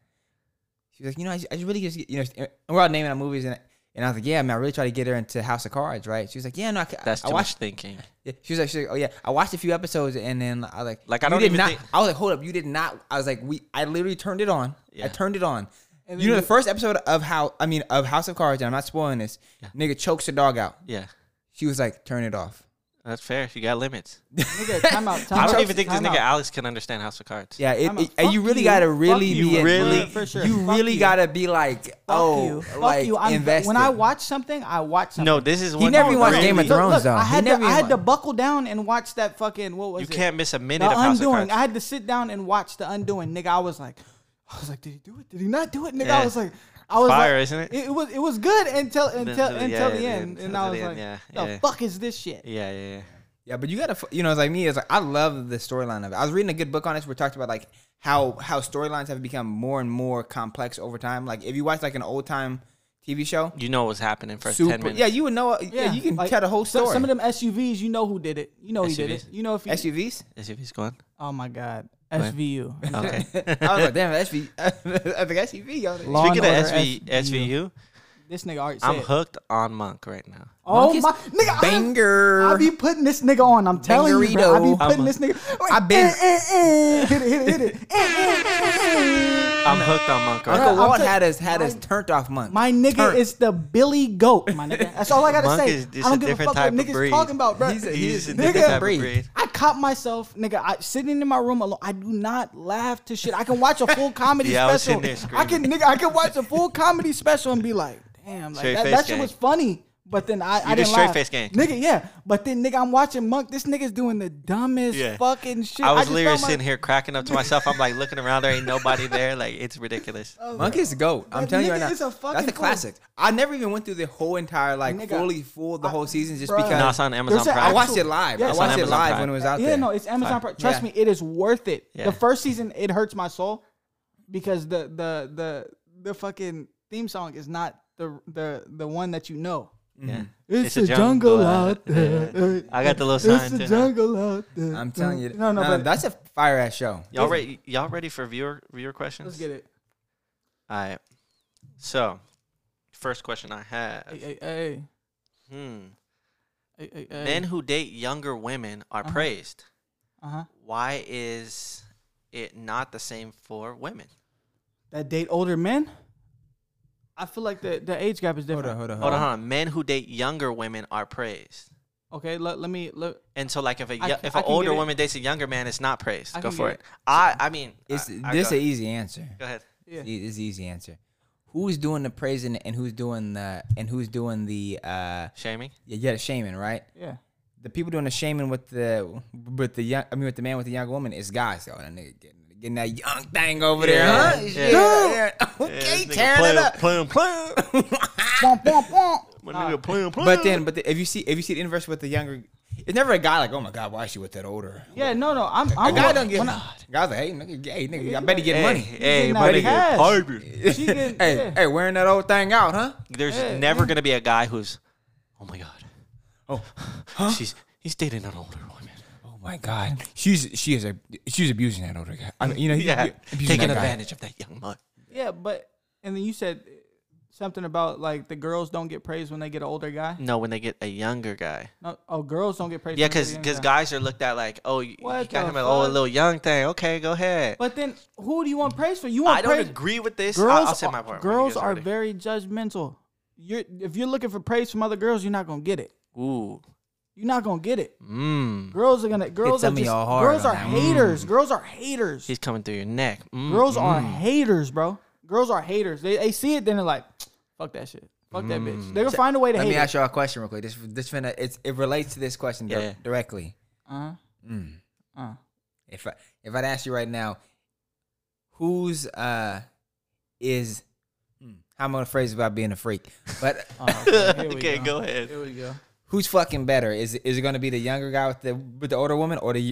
Speaker 1: you know, I just really just, you know, and we're all naming out movies, and I was like, yeah, man, I really try to get her into House of Cards, right? She was like, yeah, no,
Speaker 2: That's
Speaker 1: I
Speaker 2: too
Speaker 1: watched.
Speaker 2: much thinking.
Speaker 1: Yeah. She was like, oh yeah, I watched a few episodes, and then I was like,
Speaker 2: I
Speaker 1: you
Speaker 2: don't
Speaker 1: did
Speaker 2: even
Speaker 1: not.
Speaker 2: think.
Speaker 1: I was like, hold up, you did not. I was like, I literally turned it on.
Speaker 2: Yeah.
Speaker 1: I turned it on.
Speaker 4: And
Speaker 1: You know,
Speaker 4: then
Speaker 1: the first episode of House of Cards, and I'm not spoiling this.
Speaker 2: Yeah.
Speaker 1: Nigga chokes the dog out.
Speaker 2: Yeah,
Speaker 1: She was like, turn it off.
Speaker 2: that's fair. You got limits.
Speaker 4: Nigga, time out.
Speaker 2: I don't even think this
Speaker 4: time
Speaker 2: nigga
Speaker 4: out.
Speaker 2: Alex can understand House of Cards.
Speaker 1: Yeah,
Speaker 4: I'm a-
Speaker 1: and you
Speaker 4: fuck
Speaker 1: really
Speaker 4: you.
Speaker 1: gotta
Speaker 4: Fuck
Speaker 1: really
Speaker 4: you.
Speaker 1: be
Speaker 2: Really?
Speaker 4: For sure.
Speaker 1: You
Speaker 4: Fuck
Speaker 1: really
Speaker 4: you.
Speaker 1: gotta be like,
Speaker 4: Fuck
Speaker 1: oh,
Speaker 4: you. Fuck
Speaker 1: like
Speaker 4: you.
Speaker 1: invested.
Speaker 4: When I watch something, I watch something.
Speaker 2: No, this is
Speaker 1: He
Speaker 2: what
Speaker 1: never
Speaker 2: you
Speaker 1: even watched
Speaker 2: really-
Speaker 1: Game of Thrones, though.
Speaker 4: I
Speaker 1: He
Speaker 4: had
Speaker 1: never
Speaker 4: to
Speaker 1: even wa-
Speaker 4: buckle down and watch that fucking, what was
Speaker 2: You
Speaker 4: it?
Speaker 2: can't miss a minute
Speaker 4: The
Speaker 2: of House of
Speaker 4: Undoing.
Speaker 2: Cards.
Speaker 4: I had to sit down and watch The Undoing. Nigga, I was like, did he do it? Did he not do it? Nigga,
Speaker 2: Yeah.
Speaker 4: I was like, I was
Speaker 2: Fire,
Speaker 4: like,
Speaker 2: isn't it?
Speaker 4: It was good until the end, and I was like, the
Speaker 2: yeah.
Speaker 4: fuck is this shit?
Speaker 2: Yeah.
Speaker 1: Yeah, but you gotta, you know, it's like me. It's like I love the storyline of it. I was reading a good book on this where it talked about like how storylines have become more and more complex over time. Like if you watch like an old time TV show,
Speaker 2: You know what's happening first 10 minutes.
Speaker 1: yeah, you would know. Yeah, you can
Speaker 4: like,
Speaker 1: tell the whole story.
Speaker 4: Some of them SUVs, you know who did it. You know he did it.
Speaker 2: SUVs?
Speaker 4: You know if he.
Speaker 1: SUVs.
Speaker 2: SUV's going.
Speaker 4: Oh my God,
Speaker 2: ahead.
Speaker 4: SVU.
Speaker 2: Okay.
Speaker 1: I was like, damn, SV. I think SUV. Yo.
Speaker 4: Law
Speaker 2: Speaking
Speaker 4: and
Speaker 2: of
Speaker 4: Order
Speaker 2: SVU,
Speaker 4: This nigga already
Speaker 2: I'm
Speaker 4: said.
Speaker 2: hooked on Monk right now.
Speaker 4: Oh
Speaker 1: Monk
Speaker 4: my
Speaker 1: is
Speaker 4: nigga,
Speaker 1: banger.
Speaker 4: I be putting this nigga on. I'm telling you, bro. I be
Speaker 1: Bangerito.
Speaker 4: putting this nigga.
Speaker 1: I been-
Speaker 4: hit it.
Speaker 2: I'm hooked on Monk right
Speaker 1: Uncle
Speaker 2: now.
Speaker 4: I'm
Speaker 1: Walt
Speaker 4: t-
Speaker 1: had us turned off month.
Speaker 4: My nigga
Speaker 1: Turn.
Speaker 4: is the Billy Goat, my nigga. That's all I gotta
Speaker 2: Monk
Speaker 4: say.
Speaker 2: is just
Speaker 4: I
Speaker 2: a
Speaker 4: don't give a
Speaker 2: different
Speaker 4: fuck what
Speaker 2: type of
Speaker 4: niggas
Speaker 2: breed.
Speaker 4: talking about, bro.
Speaker 2: He's a
Speaker 1: nigga,
Speaker 2: different type
Speaker 1: breed.
Speaker 2: of breed.
Speaker 4: I caught myself, nigga, sitting in my room alone. I do not laugh to shit. I can watch a full comedy
Speaker 2: Yeah, I was
Speaker 4: special.
Speaker 2: sitting there
Speaker 4: I can watch a full comedy special and be like, damn, like
Speaker 2: Straight
Speaker 4: that
Speaker 2: face
Speaker 4: shit
Speaker 2: gang.
Speaker 4: was funny. But then I
Speaker 2: You
Speaker 4: didn't
Speaker 2: just straight
Speaker 4: laugh.
Speaker 2: face gang.
Speaker 4: Nigga, yeah. But then nigga, I'm watching Monk. This nigga's doing the dumbest
Speaker 2: Yeah.
Speaker 4: fucking shit.
Speaker 2: I was
Speaker 4: just
Speaker 2: literally
Speaker 4: felt my-
Speaker 2: sitting here cracking up to myself. I'm like looking around, there ain't nobody there. Like it's ridiculous.
Speaker 1: Monk is the GOAT. I'm
Speaker 4: That
Speaker 1: telling you right
Speaker 4: nigga
Speaker 1: now.
Speaker 4: is a fucking
Speaker 1: That's a
Speaker 4: fool.
Speaker 1: classic. I never even went through the whole entire like
Speaker 4: Nigga,
Speaker 1: full the whole season just
Speaker 4: bruh.
Speaker 1: because
Speaker 2: No, it's on Amazon
Speaker 4: There's a-
Speaker 2: Prime.
Speaker 1: I watched it live.
Speaker 4: Yeah,
Speaker 1: I
Speaker 4: it's
Speaker 1: watched
Speaker 2: on
Speaker 1: it
Speaker 2: Amazon
Speaker 1: live
Speaker 2: Prime.
Speaker 1: when it was out
Speaker 4: Yeah,
Speaker 1: there.
Speaker 4: no, it's Amazon Prime. Trust
Speaker 1: Yeah.
Speaker 4: me, it is worth it.
Speaker 2: Yeah.
Speaker 4: The first season, it hurts my soul because the fucking theme song is not the one that you know.
Speaker 2: Yeah.
Speaker 4: It's a jungle out there.
Speaker 2: Yeah. I got the little
Speaker 4: It's
Speaker 2: sign
Speaker 4: a
Speaker 2: too.
Speaker 4: jungle out there.
Speaker 1: I'm telling you.
Speaker 4: No, but
Speaker 1: that's a fire ass show.
Speaker 2: Y'all ready for viewer questions?
Speaker 4: let's get it.
Speaker 2: All right. So, first question I have.
Speaker 4: Hey.
Speaker 2: Men who date younger women are praised.
Speaker 4: Uh-huh.
Speaker 2: Why is it not the same for women?
Speaker 4: That date older men? I feel like the age gap is different.
Speaker 1: Hold
Speaker 2: Hold on. Men who date younger women are praised.
Speaker 4: Okay, let me.
Speaker 2: And so, like, if
Speaker 4: I
Speaker 2: an
Speaker 4: can
Speaker 2: older
Speaker 4: get it.
Speaker 2: woman dates a younger man, it's not praised.
Speaker 4: I
Speaker 2: Go
Speaker 4: can
Speaker 2: for
Speaker 4: get
Speaker 2: it. I mean,
Speaker 1: It's
Speaker 2: I
Speaker 1: this
Speaker 2: go,
Speaker 1: an easy answer.
Speaker 2: go ahead.
Speaker 4: Yeah.
Speaker 1: It's an easy answer. Who's doing the praising and who's doing the
Speaker 2: Shaming.
Speaker 1: the shaming, right?
Speaker 4: Yeah.
Speaker 1: The people doing the shaming with the man with the younger woman is guys. Oh, that nigga getting that young thing over there,
Speaker 2: Yeah.
Speaker 1: huh?
Speaker 2: Yeah.
Speaker 1: Yeah. Okay,
Speaker 2: Nigga
Speaker 1: tearing it up.
Speaker 2: Play.
Speaker 4: Bwomp, bwomp, bwomp.
Speaker 2: My nigga playing.
Speaker 1: But if you see the inverse with the younger, it's never a guy like, oh my god, why is she with that older?
Speaker 4: Yeah, no. I'm
Speaker 1: A guy don't get.
Speaker 4: when
Speaker 1: Guys like, hey nigga, I bet he get money.
Speaker 2: Hey,
Speaker 4: getting
Speaker 2: my
Speaker 4: that cash.
Speaker 2: nigga, Piper.
Speaker 4: She getting,
Speaker 1: Hey,
Speaker 4: yeah.
Speaker 1: hey, wearing that old thing out, huh?
Speaker 2: There's
Speaker 4: Yeah,
Speaker 2: never
Speaker 4: yeah.
Speaker 2: gonna be a guy who's, oh my god,
Speaker 1: Oh,
Speaker 2: he's dating an older woman.
Speaker 1: oh my god, she's abusing that older guy. I mean, you know,
Speaker 2: Yeah,
Speaker 1: abusing
Speaker 2: taking
Speaker 1: that guy.
Speaker 2: advantage of that young man.
Speaker 4: Yeah, but and then you said something about like the girls don't get praised when they get an older guy.
Speaker 2: No, when they get a younger guy.
Speaker 4: No, girls don't get praised.
Speaker 2: Yeah,
Speaker 4: when they get a younger
Speaker 2: because
Speaker 4: guy.
Speaker 2: guys are looked at like, oh, you
Speaker 4: What
Speaker 2: got
Speaker 4: the
Speaker 2: him a
Speaker 4: fuck?
Speaker 2: little young thing. Okay, go ahead.
Speaker 4: But then, who do you want praise for? You want
Speaker 2: I don't
Speaker 4: praise.
Speaker 2: agree with this.
Speaker 4: Girls,
Speaker 2: I'll say my part.
Speaker 4: girls are very judgmental. If you're looking for praise from other girls, you're not gonna get it.
Speaker 2: Ooh.
Speaker 4: You're not gonna get it.
Speaker 2: Mmm.
Speaker 4: Girls are gonna. Girls are
Speaker 1: some of
Speaker 4: just.
Speaker 1: y'all hard
Speaker 4: Girls
Speaker 1: on
Speaker 4: are
Speaker 1: that.
Speaker 4: haters. Girls are haters.
Speaker 2: He's coming through your neck.
Speaker 4: Girls are haters, bro. Girls are haters. They see it, then they're like, fuck that shit. Fuck that bitch. They're gonna find a way to
Speaker 1: Let
Speaker 4: hate
Speaker 1: me
Speaker 4: it.
Speaker 1: ask y'all a question real quick. It relates to this question
Speaker 2: Yeah.
Speaker 1: directly.
Speaker 4: Uh-huh.
Speaker 1: If I'd ask you right now, who's is how I'm gonna phrase it about being a freak, but
Speaker 4: Okay, here we
Speaker 2: Okay, go ahead.
Speaker 4: Here we go.
Speaker 1: who's fucking better? Is it gonna be the younger guy with the older woman, or the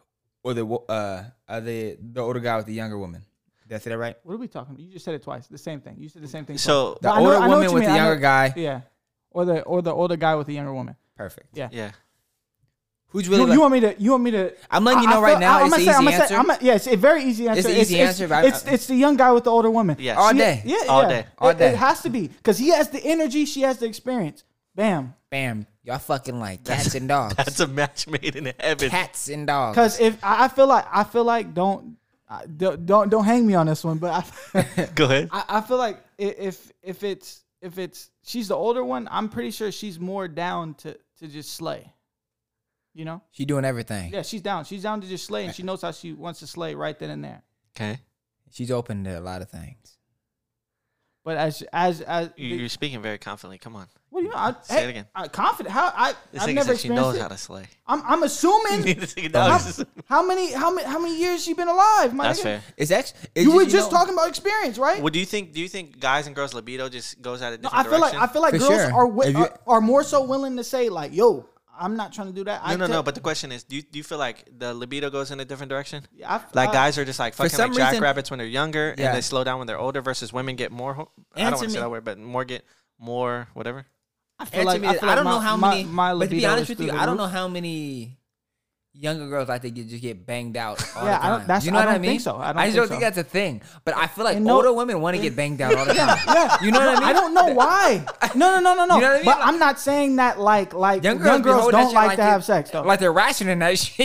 Speaker 1: older guy with the younger woman? Did I say that right?
Speaker 4: What are we talking about? You just said it twice. The same thing. You said the same thing.
Speaker 2: So-
Speaker 4: twice.
Speaker 1: The
Speaker 4: But I know-
Speaker 1: older
Speaker 4: I know what
Speaker 1: woman
Speaker 4: you
Speaker 1: with
Speaker 4: mean.
Speaker 1: the
Speaker 4: I know-
Speaker 1: younger guy.
Speaker 4: Yeah. Or the older guy with the younger woman.
Speaker 1: Perfect.
Speaker 4: Yeah.
Speaker 2: Yeah.
Speaker 1: Who's really?
Speaker 4: You want me to?
Speaker 1: I'm letting you know right now. It's an easy answer.
Speaker 4: Yeah, it's a very easy answer.
Speaker 1: It's an easy answer.
Speaker 4: It's the young guy with the older woman.
Speaker 2: Yeah.
Speaker 1: All day.
Speaker 4: Yeah,
Speaker 2: all day.
Speaker 1: All day.
Speaker 4: It has to be because he has the energy, she has the experience. Bam.
Speaker 1: Bam. Y'all fucking like cats and dogs.
Speaker 2: That's a match made in heaven.
Speaker 1: Cats and dogs.
Speaker 4: Because if I feel like don't hang me on this one, but
Speaker 2: Go ahead.
Speaker 4: I feel like if it's she's the older one, I'm pretty sure she's more down to just slay. You know?
Speaker 1: She doing everything.
Speaker 4: Yeah, she's down. She's down to just slay, and she knows how she wants to slay right then and there.
Speaker 2: Okay.
Speaker 1: She's open to a lot of things.
Speaker 4: But as
Speaker 2: You're speaking very confidently. Come on.
Speaker 4: what do you mean?
Speaker 2: Say it again.
Speaker 4: Confident?
Speaker 2: This
Speaker 4: I've
Speaker 2: nigga
Speaker 4: never
Speaker 2: said she knows
Speaker 4: experienced
Speaker 2: how
Speaker 4: it.
Speaker 2: to slay.
Speaker 4: I'm assuming.
Speaker 2: This nigga knows.
Speaker 4: how many years she been alive? My
Speaker 2: That's
Speaker 4: nigga?
Speaker 2: fair.
Speaker 1: It's actually.
Speaker 4: You were just talking about experience, right?
Speaker 2: Well, do you think guys and girls libido just goes out a
Speaker 4: No,
Speaker 2: different
Speaker 4: I
Speaker 2: direction?
Speaker 4: feel like
Speaker 1: For
Speaker 4: girls
Speaker 1: sure. If you-
Speaker 4: are more so willing to say like, "Yo, I'm not trying to do that."
Speaker 2: No. But the question is, do you feel like the libido goes in a different direction?
Speaker 4: Yeah,
Speaker 2: Like guys are just like fucking
Speaker 1: some
Speaker 2: like
Speaker 1: reason-
Speaker 2: jackrabbits when they're younger,
Speaker 1: Yeah.
Speaker 2: and they slow down when they're older. Versus women get more. I don't
Speaker 1: Answer
Speaker 2: want to say
Speaker 1: me.
Speaker 2: that word, but get more whatever.
Speaker 4: I feel like
Speaker 1: I don't know how many.
Speaker 4: My
Speaker 1: But to be
Speaker 4: libido
Speaker 1: honest
Speaker 4: is
Speaker 1: with
Speaker 4: through
Speaker 1: you,
Speaker 4: the
Speaker 1: I don't
Speaker 4: roof.
Speaker 1: know how many younger girls like to just get banged out all
Speaker 4: Yeah,
Speaker 1: the
Speaker 4: I
Speaker 1: time.
Speaker 4: don't- that's-
Speaker 1: you know
Speaker 4: I
Speaker 1: what I
Speaker 4: don't
Speaker 1: mean?
Speaker 4: think so. I don't
Speaker 1: just
Speaker 4: think
Speaker 1: don't
Speaker 4: so.
Speaker 1: think that's a thing. But I feel like
Speaker 4: And no-
Speaker 1: older women want to get banged out all the time.
Speaker 4: Yeah,
Speaker 1: You know what I mean?
Speaker 4: I don't know why. No.
Speaker 1: You know what I mean?
Speaker 4: But I'm not saying that like young
Speaker 1: be
Speaker 4: girls
Speaker 1: holding that
Speaker 4: don't
Speaker 1: shit
Speaker 4: like to
Speaker 1: they're-
Speaker 4: have sex though.
Speaker 1: Like they're rationing that shit.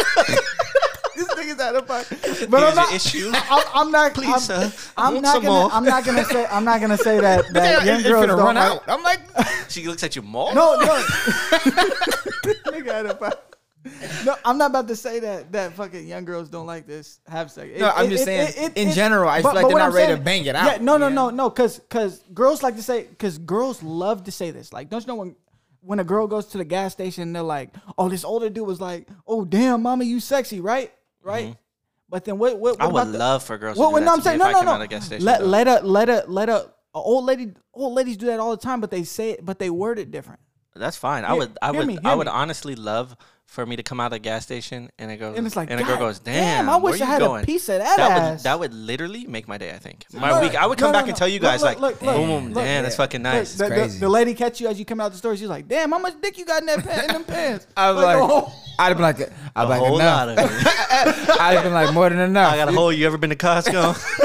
Speaker 4: This nigga's out of fuck. But
Speaker 2: Here's
Speaker 4: I'm not.
Speaker 2: your issue.
Speaker 4: I'm not.
Speaker 2: Please,
Speaker 4: I'm,
Speaker 2: sir.
Speaker 4: I'm
Speaker 2: Want
Speaker 4: not
Speaker 2: some
Speaker 4: gonna.
Speaker 2: more?
Speaker 4: I'm not gonna say. I'm not gonna say that young girls don't
Speaker 1: run
Speaker 4: like.
Speaker 1: out. I'm like,
Speaker 2: She looks at you more.
Speaker 4: No. Nigga out of fuck. No, I'm not about to say that fucking young girls don't like this have sex.
Speaker 1: No, I'm just saying, in general, I feel like they're
Speaker 4: what
Speaker 1: not
Speaker 4: I'm
Speaker 1: ready to
Speaker 4: saying-
Speaker 1: bang it
Speaker 4: Yeah,
Speaker 1: out.
Speaker 4: no, because girls like to say, because girls love to say this. Like, don't you know when a girl goes to the gas station, they're like, oh, this older dude was like, oh, damn, mama, you sexy, right? But then what
Speaker 2: I
Speaker 4: about
Speaker 2: would
Speaker 4: the,
Speaker 2: love for girls
Speaker 4: Well,
Speaker 2: to do that
Speaker 4: I'm
Speaker 2: to
Speaker 4: saying
Speaker 2: me if I
Speaker 4: no.
Speaker 2: came out of a gas station.
Speaker 4: Let a old ladies do that all the time, but they say it, but they word it different.
Speaker 2: That's fine.
Speaker 4: Hear me.
Speaker 2: I would honestly love for me to come out of a gas station and it goes
Speaker 4: And it's like,
Speaker 2: a girl
Speaker 4: God
Speaker 2: goes, damn,
Speaker 4: I wish
Speaker 2: where
Speaker 4: I
Speaker 2: you
Speaker 4: had
Speaker 2: going?
Speaker 4: a piece of that ass.
Speaker 2: That would literally make my day. I think
Speaker 4: No,
Speaker 2: my week. I would come
Speaker 4: no,
Speaker 2: back
Speaker 4: no.
Speaker 2: and tell you guys
Speaker 4: Look,
Speaker 2: boom,
Speaker 4: look,
Speaker 2: damn, that's fucking nice.
Speaker 1: crazy.
Speaker 4: The lady catch you as you come out the store. She's like, damn, how much dick you got in them pants?
Speaker 1: I was like,
Speaker 4: oh.
Speaker 1: I'd have been like,
Speaker 2: A whole lot of it.
Speaker 1: I'd have been like more than enough.
Speaker 2: I got a whole. You ever been to Costco?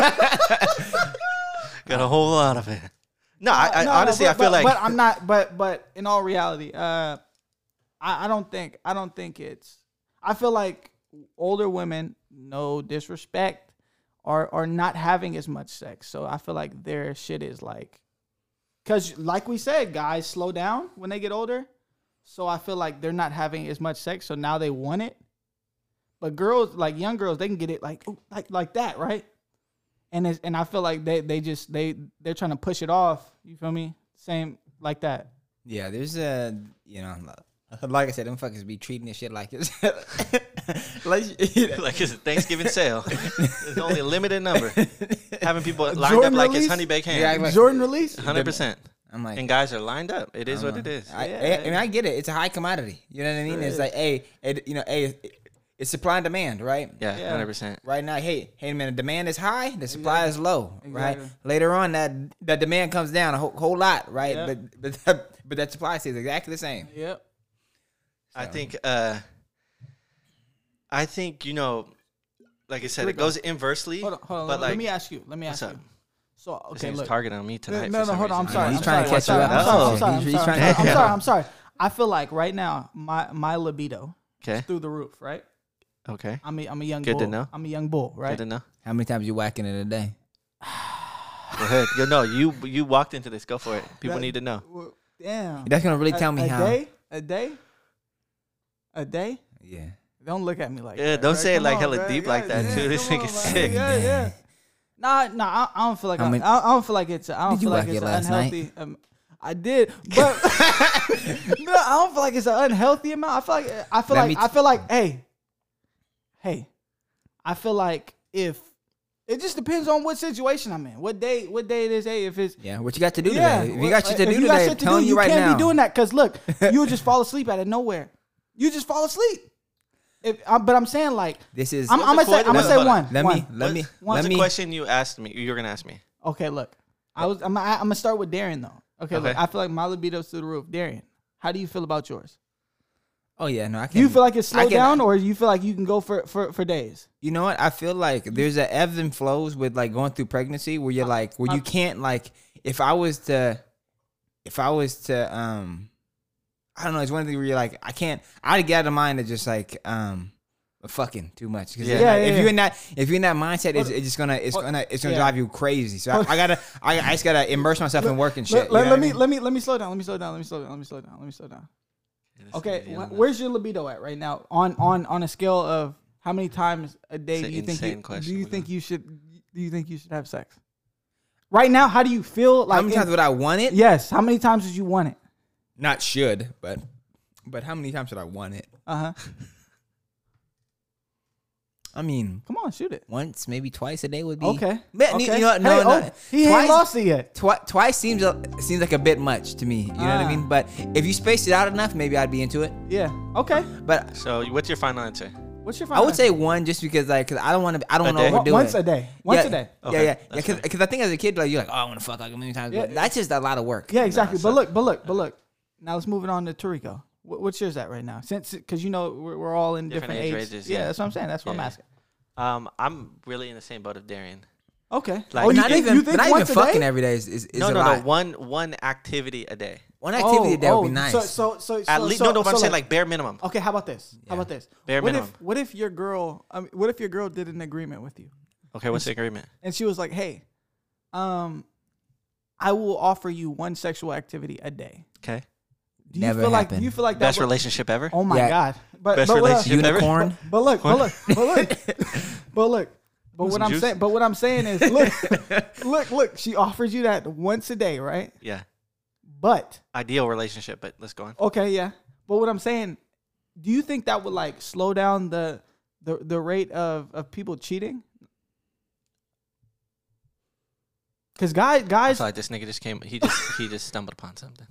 Speaker 2: Got a whole lot of it. No, I honestly, I feel like.
Speaker 4: But I'm not. But in all reality, I don't think it's. I feel like older women, no disrespect, are not having as much sex. So I feel like their shit is like, because like we said, guys slow down when they get older. So I feel like they're not having as much sex. So now they want it. But girls, like young girls, they can get it like that, right? And I feel like they're trying to push it off. You feel me? Same like that.
Speaker 1: Yeah, there's a, like I said, them fuckers be treating this shit like it's
Speaker 2: like it's a Thanksgiving sale. There's only a limited number. Having people lined
Speaker 4: Jordan
Speaker 2: up like
Speaker 4: release?
Speaker 2: it's honey baked ham.
Speaker 1: Yeah, like-
Speaker 4: Jordan release.
Speaker 2: 100%.
Speaker 1: I'm like,
Speaker 2: And guys are lined up. It is what it is.
Speaker 1: I get it. It's a high commodity. You know what I mean? It's like, it's supply and demand, right?
Speaker 2: Yeah,
Speaker 4: Yeah.
Speaker 2: 100%.
Speaker 1: Right now, hey man, the demand is high, the supply is low, right?
Speaker 4: Exactly.
Speaker 1: Later on, that demand comes down a whole lot, right?
Speaker 4: Yeah.
Speaker 1: But that supply stays exactly the same.
Speaker 4: Yep.
Speaker 2: I think like I said, it goes inversely.
Speaker 4: Hold on.
Speaker 2: But like,
Speaker 4: let me ask you.
Speaker 2: what's up?
Speaker 4: So
Speaker 2: This
Speaker 4: okay,
Speaker 2: nigga's
Speaker 4: look.
Speaker 2: targeting on me tonight.
Speaker 4: No,
Speaker 2: for some
Speaker 4: hold on. I'm
Speaker 2: reason.
Speaker 4: sorry.
Speaker 1: He's
Speaker 4: I'm
Speaker 1: trying to
Speaker 4: sorry,
Speaker 1: catch you
Speaker 4: I'm
Speaker 1: up.
Speaker 4: sorry,
Speaker 2: Oh.
Speaker 4: I'm sorry, I'm
Speaker 1: He's
Speaker 4: sorry,
Speaker 1: trying to
Speaker 4: I'm
Speaker 1: catch you
Speaker 4: sorry,
Speaker 1: up.
Speaker 4: I'm sorry. I feel like right now my libido
Speaker 2: Okay.
Speaker 4: is through the roof, right?
Speaker 2: Okay.
Speaker 4: I'm a young
Speaker 2: Good
Speaker 4: bull.
Speaker 2: to know.
Speaker 4: I'm a young bull, right?
Speaker 2: Good to know.
Speaker 1: How many times you whacking in a day?
Speaker 2: Go ahead. No, you walked into this. Go for it. People
Speaker 4: That-
Speaker 2: need to know.
Speaker 4: Well, damn.
Speaker 1: That's gonna really tell me
Speaker 4: a
Speaker 1: how.
Speaker 4: A day?
Speaker 1: Yeah.
Speaker 4: Don't look at me like
Speaker 2: Yeah,
Speaker 4: that.
Speaker 2: don't
Speaker 4: bro.
Speaker 2: say it
Speaker 4: Come
Speaker 2: like
Speaker 4: on,
Speaker 2: hella
Speaker 4: bro.
Speaker 2: deep like that, too. This
Speaker 4: come
Speaker 2: nigga's
Speaker 4: on,
Speaker 2: sick.
Speaker 4: bro. Yeah. Nah, I don't feel like
Speaker 1: How many-
Speaker 4: I don't feel like it's I don't
Speaker 1: Did you
Speaker 4: feel like
Speaker 1: whack
Speaker 4: it's
Speaker 1: it last
Speaker 4: unhealthy. I did, but no, I don't feel like it's an unhealthy amount. I feel like hey, I feel like if it just depends on what situation I'm in, what day it is. Hey, if it's
Speaker 1: Yeah, what you got to do today? If you got shit to
Speaker 4: if
Speaker 1: do
Speaker 4: you got
Speaker 1: today,
Speaker 4: shit
Speaker 1: I'm
Speaker 4: to
Speaker 1: telling
Speaker 4: do,
Speaker 1: you right
Speaker 4: can't
Speaker 1: now.
Speaker 4: be doing that because look, you'll just fall asleep out of nowhere. You just fall asleep. But I'm saying like
Speaker 1: This is.
Speaker 4: I'm gonna say
Speaker 2: Hold on.
Speaker 4: one.
Speaker 1: Let me.
Speaker 2: What's the question you asked me? You're gonna ask me.
Speaker 4: Okay, look, I'm gonna start with Darian though. Okay, look,
Speaker 2: Okay.
Speaker 4: I feel like my libido's through the roof. Darian, how do you feel about yours?
Speaker 1: Oh yeah, no, I can't.
Speaker 4: Do you feel like it's slowed
Speaker 1: can-
Speaker 4: down, or you feel like you can go for days?
Speaker 1: You know what? I feel like there's a ebbs and flows with like going through pregnancy where you're like where you can't like if I was to I don't know, it's one of the where you're like I'd get out of mind of just like fucking too much. If you're in that mindset, it's just gonna drive you crazy. So I just gotta immerse myself in work and shit.
Speaker 4: Let me slow down. Let me slow down. Okay, where's your libido at right now? On a scale of how many times a day do you think you should have sex? Right now, how do you feel? Like
Speaker 1: how many times would I want it?
Speaker 4: Yes. How many times did you want it?
Speaker 1: Not should, but how many times should I want it? I mean,
Speaker 4: come on, shoot it.
Speaker 1: Once, maybe twice a day would be
Speaker 4: okay.
Speaker 1: You know, no.
Speaker 4: He ain't lost it yet.
Speaker 1: Twice seems like a bit much to me. You know what I mean? But if you space it out enough, maybe I'd be into it.
Speaker 4: Yeah. Okay.
Speaker 2: But so, what's your final answer?
Speaker 1: I would say one, just because like, cause I don't want to overdo it.
Speaker 4: Once a day. Once a day.
Speaker 1: Okay. Yeah. Because I think as a kid, like you're like, oh, I want to fuck like a million times. Yeah. But that's just a lot of work.
Speaker 4: Yeah, exactly. But look. Now let's move it on to Tarico. What's yours at right now? Because you know we're all in different age ranges. Yeah, that's what I'm saying. That's what I'm asking.
Speaker 2: I'm really in the same boat of Darian.
Speaker 4: Okay.
Speaker 1: Like, not even fucking every day is
Speaker 2: no. One activity a day.
Speaker 1: One activity a day would be nice.
Speaker 4: So
Speaker 2: at least I'm saying like bare minimum.
Speaker 4: Okay, how about this?
Speaker 2: Bare minimum.
Speaker 4: What if your girl did an agreement with you?
Speaker 2: Okay, what's the agreement?
Speaker 4: And she was like, "Hey, I will offer you one sexual activity a day."
Speaker 2: Okay.
Speaker 4: Do you feel like that
Speaker 2: best relationship ever?
Speaker 4: Oh my god!
Speaker 2: Best relationship ever.
Speaker 1: Unicorn.
Speaker 4: But look. But what I'm saying is, look. She offers you that once a day, right?
Speaker 2: Yeah.
Speaker 4: But
Speaker 2: ideal relationship. But let's go on.
Speaker 4: Okay, yeah. But what I'm saying, do you think that would like slow down the rate of people cheating? Because guys,
Speaker 2: I feel like this nigga just came. He just stumbled upon something.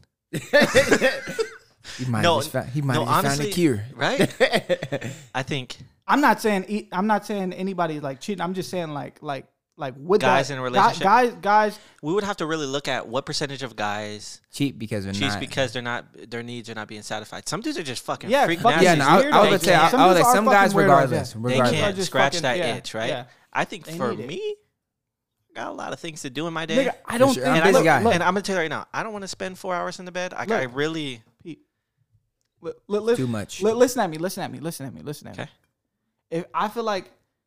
Speaker 1: He might have found a cure,
Speaker 2: right? I think
Speaker 4: I'm not saying anybody like cheating. I'm just saying like with
Speaker 2: guys in a relationship.
Speaker 4: Guys.
Speaker 2: We would have to really look at what percentage of guys
Speaker 1: cheat because their
Speaker 2: needs are not being satisfied. Some dudes are just fucking freak
Speaker 1: nasty. Yeah, no, I would say some guys regardless.
Speaker 2: They can't scratch that itch, right?
Speaker 4: Yeah.
Speaker 2: I think for me. Got a lot of things to do in my day.
Speaker 4: Nigga, I don't think
Speaker 1: I'm a busy guy.
Speaker 2: And I'm gonna tell you right now, I don't want to spend 4 hours in the bed. I really
Speaker 1: too much.
Speaker 4: Listen at me.
Speaker 2: Okay.
Speaker 4: If I feel like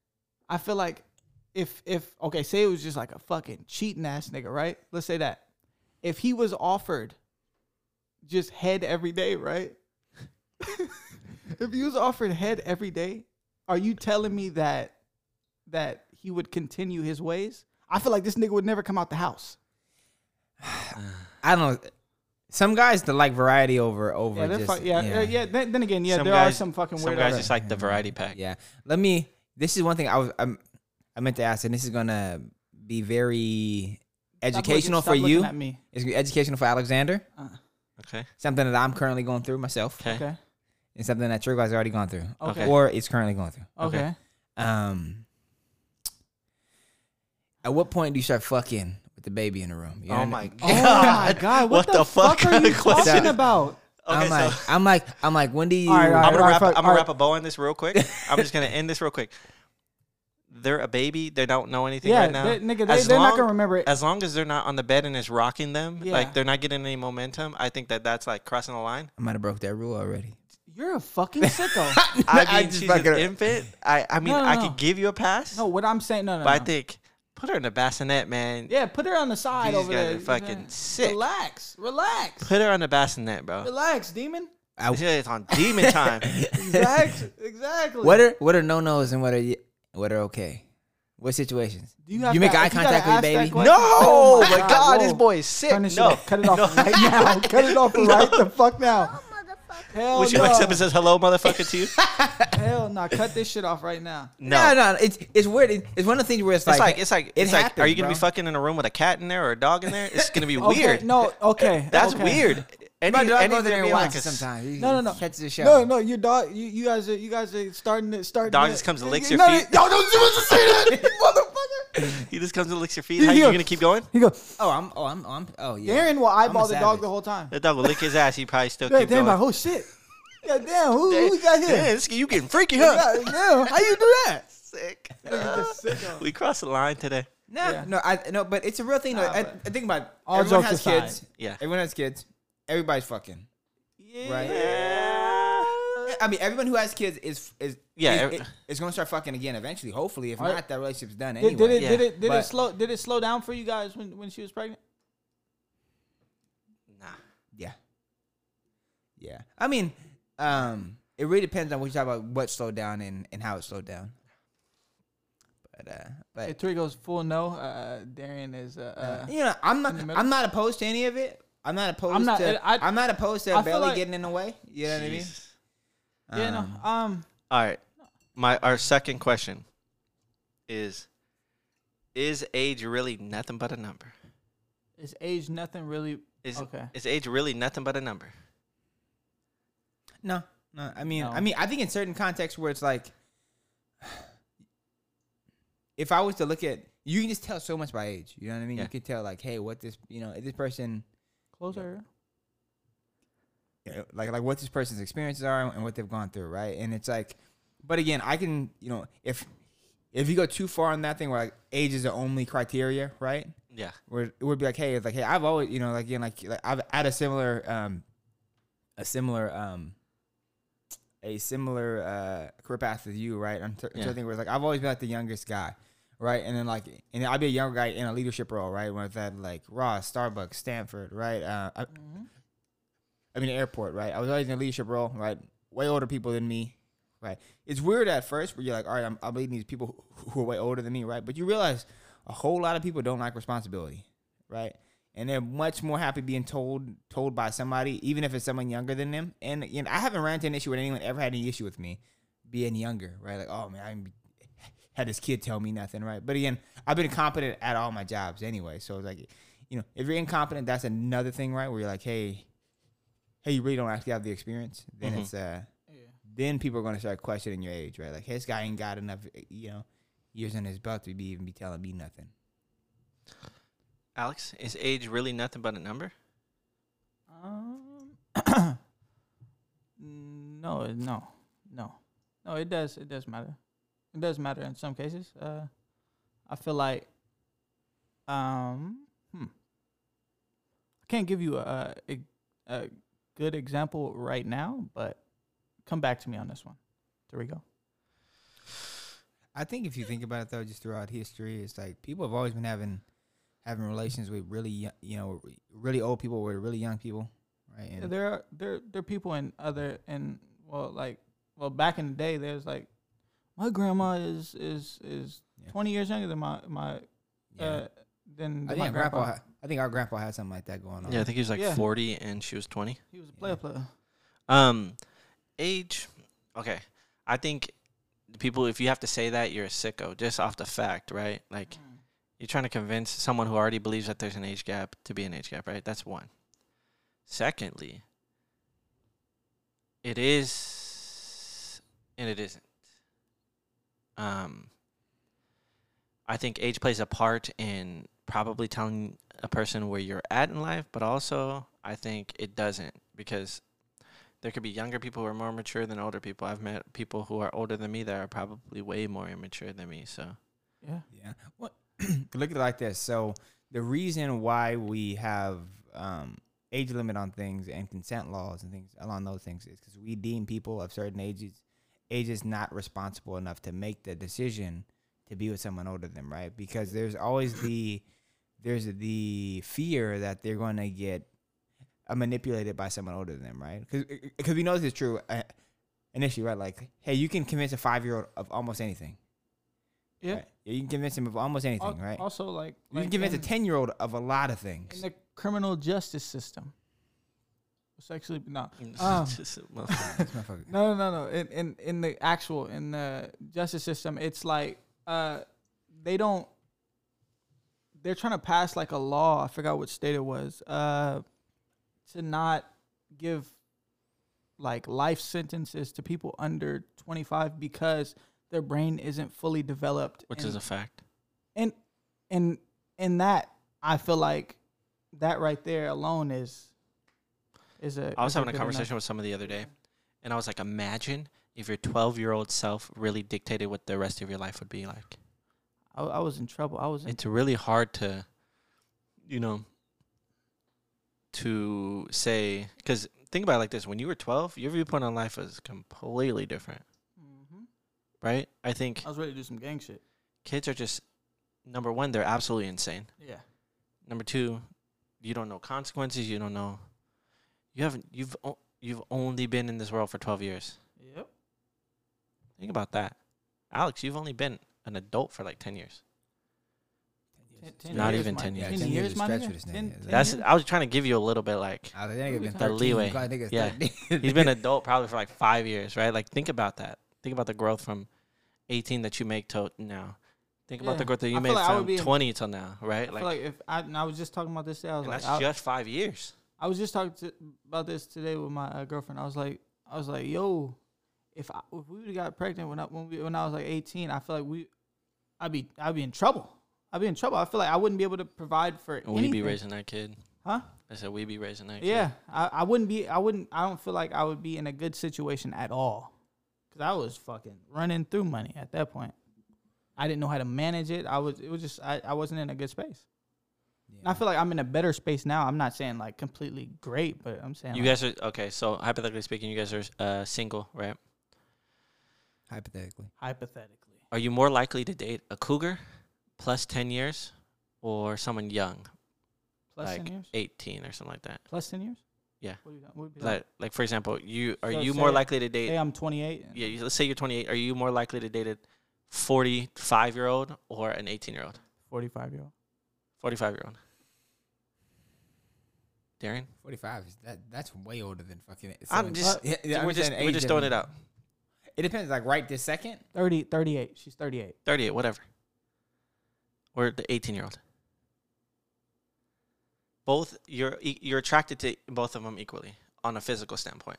Speaker 4: if okay, say it was just like a fucking cheating ass nigga, right? Let's say that. If he was offered just head every day, right? If he was offered head every day, are you telling me that he would continue his ways? I feel like this nigga would never come out the house.
Speaker 1: I don't know. Some guys that like variety over just
Speaker 4: Then again, there are some fucking weirdos.
Speaker 2: Some guys just like the variety pack.
Speaker 1: Yeah. This is one thing I meant to ask, and this is gonna be very educational for you.
Speaker 4: At me.
Speaker 1: It's gonna be educational for Alexander.
Speaker 2: Okay.
Speaker 1: Something that I'm currently going through myself.
Speaker 4: Okay.
Speaker 1: And something that Trigger has already gone through.
Speaker 4: Okay.
Speaker 1: Or it's currently going through.
Speaker 4: Okay.
Speaker 1: At what point do you start fucking with the baby in the room? You know
Speaker 2: my god!
Speaker 4: Oh my god! What the fuck are you talking about?
Speaker 1: Okay, I'm like, when do you?
Speaker 2: I'm gonna wrap a bow on this real quick. I'm just gonna end this real quick. They're a baby. They don't know anything right now.
Speaker 4: They're not gonna remember it.
Speaker 2: As long as they're not on the bed and it's rocking them, like they're not getting any momentum. I think that's like crossing the line.
Speaker 1: I might have broke that rule already.
Speaker 4: You're a fucking sicko.
Speaker 2: I mean, she's an infant. I mean, I could give you a pass.
Speaker 4: No, what I'm saying, no.
Speaker 2: But I think. Put her in the bassinet, man.
Speaker 4: Yeah, put her on the side over there.
Speaker 2: Fucking sick.
Speaker 4: Relax.
Speaker 2: Put her on the bassinet, bro.
Speaker 4: Relax, demon.
Speaker 2: It's on demon time.
Speaker 4: Exactly.
Speaker 1: What are no-nos and what are okay? What situations? You make eye contact with the baby?
Speaker 2: No! Oh my God, this boy is sick.
Speaker 4: No. Cut it off right now. Cut it off right the fuck now. Hell
Speaker 2: when she wakes up and says hello, motherfucker, to you?
Speaker 4: Hell no. Cut this shit off right now.
Speaker 1: No. It's weird. It's one of the things where it's like
Speaker 2: happens, are you going to be fucking in a room with a cat in there or a dog in there? It's going to be weird.
Speaker 4: No, okay.
Speaker 2: That's weird.
Speaker 1: My dog goes there and watches sometimes.
Speaker 4: No.
Speaker 1: Catches the show.
Speaker 4: No, your dog, you guys are starting.
Speaker 2: Dog just comes and licks your feet.
Speaker 4: No, don't you want to say that, motherfucker?
Speaker 2: He just comes and licks your feet. How you going to keep going?
Speaker 4: He goes,
Speaker 1: oh yeah.
Speaker 4: Darren will eyeball the dog the whole time.
Speaker 2: The dog will lick his ass. He probably still keep going.
Speaker 4: Like, oh shit. Yeah, damn, who we got here?
Speaker 2: Damn, you getting freaky, huh?
Speaker 4: Yeah, damn, how you do that?
Speaker 2: Sick.
Speaker 4: Sicko.
Speaker 2: We crossed the line today.
Speaker 1: No, but it's a real thing. Though. I think about it.
Speaker 4: All
Speaker 1: Everyone
Speaker 4: jokes
Speaker 1: has
Speaker 4: aside.
Speaker 1: kids.
Speaker 2: Yeah.
Speaker 1: Everyone has kids. Everybody's fucking.
Speaker 4: Yeah.
Speaker 1: Right. I mean, everyone who has kids is going to start fucking again eventually. Hopefully, if not, that relationship's done anyway.
Speaker 4: Did it slow down for you guys when she was pregnant?
Speaker 2: Nah.
Speaker 1: Yeah. I mean, it really depends on what you talk about, what slowed down and how it slowed down. But
Speaker 4: If Tariq goes full no, Darian is
Speaker 1: I'm not opposed to any of it. I'm not opposed to
Speaker 4: I feel
Speaker 1: Belly
Speaker 4: like-
Speaker 1: getting in the way. You know what I mean?
Speaker 4: yeah, no.
Speaker 2: All right. Our second question is age really nothing but a number?
Speaker 4: Is age nothing really?
Speaker 2: Is
Speaker 4: Okay.
Speaker 2: Is age really nothing but a number?
Speaker 1: No. I mean,
Speaker 4: No.
Speaker 1: I think in certain contexts where it's like, if I was to look at, you can just tell so much by age. You know what I mean?
Speaker 2: Yeah.
Speaker 1: You can tell like, hey, what this, this person,
Speaker 4: Closer.
Speaker 1: like what this person's experiences are and what they've gone through, right? And it's like, but again, I can, if you go too far on that thing where like age is the only criteria, right?
Speaker 2: Yeah.
Speaker 1: Where it would be like, hey, it's like, hey, I've always, I've had a similar career path with you, right? Something where it's like I've always been like the youngest guy, right? And then I'd be a younger guy in a leadership role, right? When it's at like Ross, Starbucks, Stanford, right? I mean, airport, right? I was always in a leadership role, right? Way older people than me, right? It's weird at first where you're like, all right, I'm leading these people who are way older than me, right? But you realize a whole lot of people don't like responsibility, right? And they're much more happy being told by somebody, even if it's someone younger than them. And I haven't ran into an issue with anyone ever had any issue with me being younger, right? Like, oh man, I had this kid tell me nothing, right? But again, I've been competent at all my jobs anyway. So it's like, if you're incompetent, that's another thing, right? Where you're like, hey, you really don't actually have the experience. Then it's then people are going to start questioning your age, right? Like, hey, this guy ain't got enough, years on his belt to even be telling me nothing.
Speaker 2: Alex, is age really nothing but a number?
Speaker 4: No, it does matter. It does matter in some cases. I feel like, I can't give you a good example right now, but come back to me on this one. Tariq.
Speaker 1: I think if you think about it though, just throughout history, it's like people have always been having relations with really, really old people with really young people, right? And
Speaker 4: there are people back in the day, there's like my grandma is 20 years younger than my than
Speaker 1: I
Speaker 4: my
Speaker 1: think
Speaker 4: grandpa.
Speaker 1: I think our grandpa had something like that going on.
Speaker 2: Yeah, I think he was like
Speaker 4: Yeah.
Speaker 2: 40 and she was 20.
Speaker 4: He was a player.
Speaker 2: Age, okay. I think the people, if you have to say that, you're a sicko just off the fact, right? Like, you're trying to convince someone who already believes that there's an age gap to be an age gap, right? That's one. Secondly, it is and it isn't. I think age plays a part in probably telling a person where you're at in life, but also I think it doesn't, because there could be younger people who are more mature than older people. I've met people who are older than me that are probably way more immature than me. So
Speaker 1: Yeah. Well, look at it like this. So the reason why we have age limit on things and consent laws and things along those things is because we deem people of certain ages not responsible enough to make the decision to be with someone older than them, right? Because there's always the fear that they're going to get manipulated by someone older than them, right? Because we know this is true initially, right? Like, hey, you can convince a 5-year-old of almost anything.
Speaker 4: Yeah.
Speaker 1: Right? You can convince him of almost anything, right?
Speaker 4: Also, like
Speaker 1: You can convince a 10-year-old of a lot of
Speaker 4: in
Speaker 1: things.
Speaker 4: the criminal justice system. Sexually, no.
Speaker 2: Just a motherfucker.
Speaker 1: This motherfucker.
Speaker 4: No. In the justice system, it's like they're trying to pass like a law. I forgot what state it was. To not give like life sentences to people under 25 because their brain isn't fully developed.
Speaker 2: Which is a fact.
Speaker 4: And that, I feel like that right there alone is
Speaker 2: I was having a conversation with someone the other day, And I was like, imagine if your 12-year-old self really dictated what the rest of your life would be like.
Speaker 4: I was in trouble.
Speaker 2: It's really hard to, to say, because think about it like this. When you were 12, your viewpoint on life was completely different. Right? I think
Speaker 4: I was ready to do some gang shit.
Speaker 2: Kids are just, number one, they're absolutely insane.
Speaker 4: Yeah.
Speaker 2: Number two, you don't know consequences. You don't know. You've only been in this world for 12 years.
Speaker 4: Yep.
Speaker 2: Think about that. Alex, you've only been an adult for like 10 years.
Speaker 4: 10
Speaker 2: Not
Speaker 4: years,
Speaker 2: even
Speaker 4: my-
Speaker 2: 10 years.
Speaker 4: 10 years, my
Speaker 1: stretch
Speaker 4: nigga?
Speaker 1: for this
Speaker 4: 10
Speaker 1: nigga.
Speaker 2: That's.
Speaker 4: years?
Speaker 2: I was trying to give you a little bit like
Speaker 1: I think nigga been
Speaker 2: the
Speaker 1: 13.
Speaker 2: leeway.
Speaker 1: God, nigga's
Speaker 2: Yeah.
Speaker 1: 13.
Speaker 2: He's been an adult probably for like 5 years, right? Like think about that. Think about the growth from 18 that you make to now. Think about
Speaker 4: Yeah.
Speaker 2: the growth that you
Speaker 4: I
Speaker 2: made
Speaker 4: feel like I would
Speaker 2: from
Speaker 4: be
Speaker 2: 20 till now, right?
Speaker 4: I feel like if I was just talking about this today, I was
Speaker 2: and
Speaker 4: like,
Speaker 2: that's just 5 years.
Speaker 4: I was just talking about this today with my girlfriend. I was like, yo, if we would have got pregnant when I was like 18, I feel like I'd be in trouble. I'd be in trouble. I feel like I wouldn't be able to provide for
Speaker 2: We
Speaker 4: anything.
Speaker 2: be raising that kid.
Speaker 4: Huh?
Speaker 2: I said we be raising that kid.
Speaker 4: Yeah, I don't feel like I would be in a good situation at all. Because I was fucking running through money at that point. I didn't know how to manage it. I wasn't in a good space. And I feel like I'm in a better space now. I'm not saying like completely great, but I'm saying
Speaker 2: You guys are, okay, so hypothetically speaking, you guys are single, right?
Speaker 1: Hypothetically.
Speaker 4: hypothetically.
Speaker 2: Are you more likely to date a cougar plus 10 years or someone young,
Speaker 4: Plus
Speaker 2: like
Speaker 4: 10 years?
Speaker 2: 18 or something like that?
Speaker 4: Plus 10 years?
Speaker 2: Yeah.
Speaker 4: What would be that?
Speaker 2: Like for example, are
Speaker 4: So
Speaker 2: you
Speaker 4: say-
Speaker 2: more likely to date?
Speaker 4: Say I'm 28.
Speaker 2: Yeah, let's say you're 28. Are you more likely to date a 45-year-old or an 18-year-old?
Speaker 4: 45-year-old.
Speaker 2: 45-year-old. Darren?
Speaker 1: 45 that's way older than fucking.
Speaker 2: I'm just we're just throwing it out.
Speaker 1: It depends. Like right this second.
Speaker 4: 38. She's 38.
Speaker 2: 38, whatever. Or the 18-year-old. Both you're attracted to both of them equally on a physical standpoint.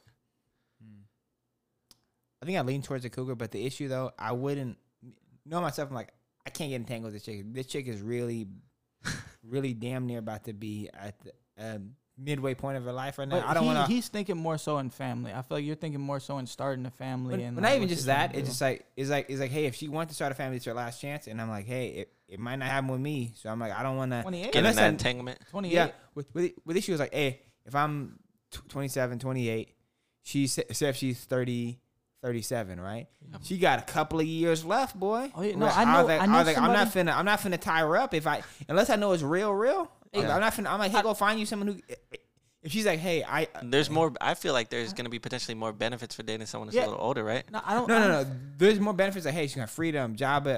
Speaker 1: I think I lean towards the cougar, but the issue though, I wouldn't know myself. I'm like, I can't get entangled with this chick. This chick is really, really damn near about to be at the midway point of her life right now.
Speaker 4: But
Speaker 1: I don't want to.
Speaker 4: He's thinking more so in family. I feel like you're thinking more so in starting a family. And
Speaker 1: But
Speaker 4: like,
Speaker 1: not even
Speaker 4: what
Speaker 1: just
Speaker 4: you're trying
Speaker 1: that.
Speaker 4: to
Speaker 1: It's
Speaker 4: do.
Speaker 1: just like it's like, hey, if she wants to start a family, it's her last chance. And I'm like, hey, it might not happen with me. So I'm like, I don't want to
Speaker 4: 28.
Speaker 2: Get in that entanglement.
Speaker 4: 28.
Speaker 1: Yeah, with issue was like, hey, if I'm 27, 28, she said if she's 30, 37, right?
Speaker 2: Yep.
Speaker 1: She got a couple of years left, boy.
Speaker 4: Oh, yeah, no,
Speaker 1: Like,
Speaker 4: I know-
Speaker 1: was like,
Speaker 4: I know
Speaker 1: was like, I'm not
Speaker 4: somebody-
Speaker 1: finna tie her up unless I know it's real.
Speaker 2: Yeah.
Speaker 1: I'm not finna. I'm like, hey, go find you someone who. If she's like, hey,
Speaker 2: There's more. I feel like there's going to be potentially more benefits for dating someone who's
Speaker 4: Yeah.
Speaker 2: a little older, right?
Speaker 4: No, I don't.
Speaker 1: no. There's more benefits. Like, hey, she got freedom, job,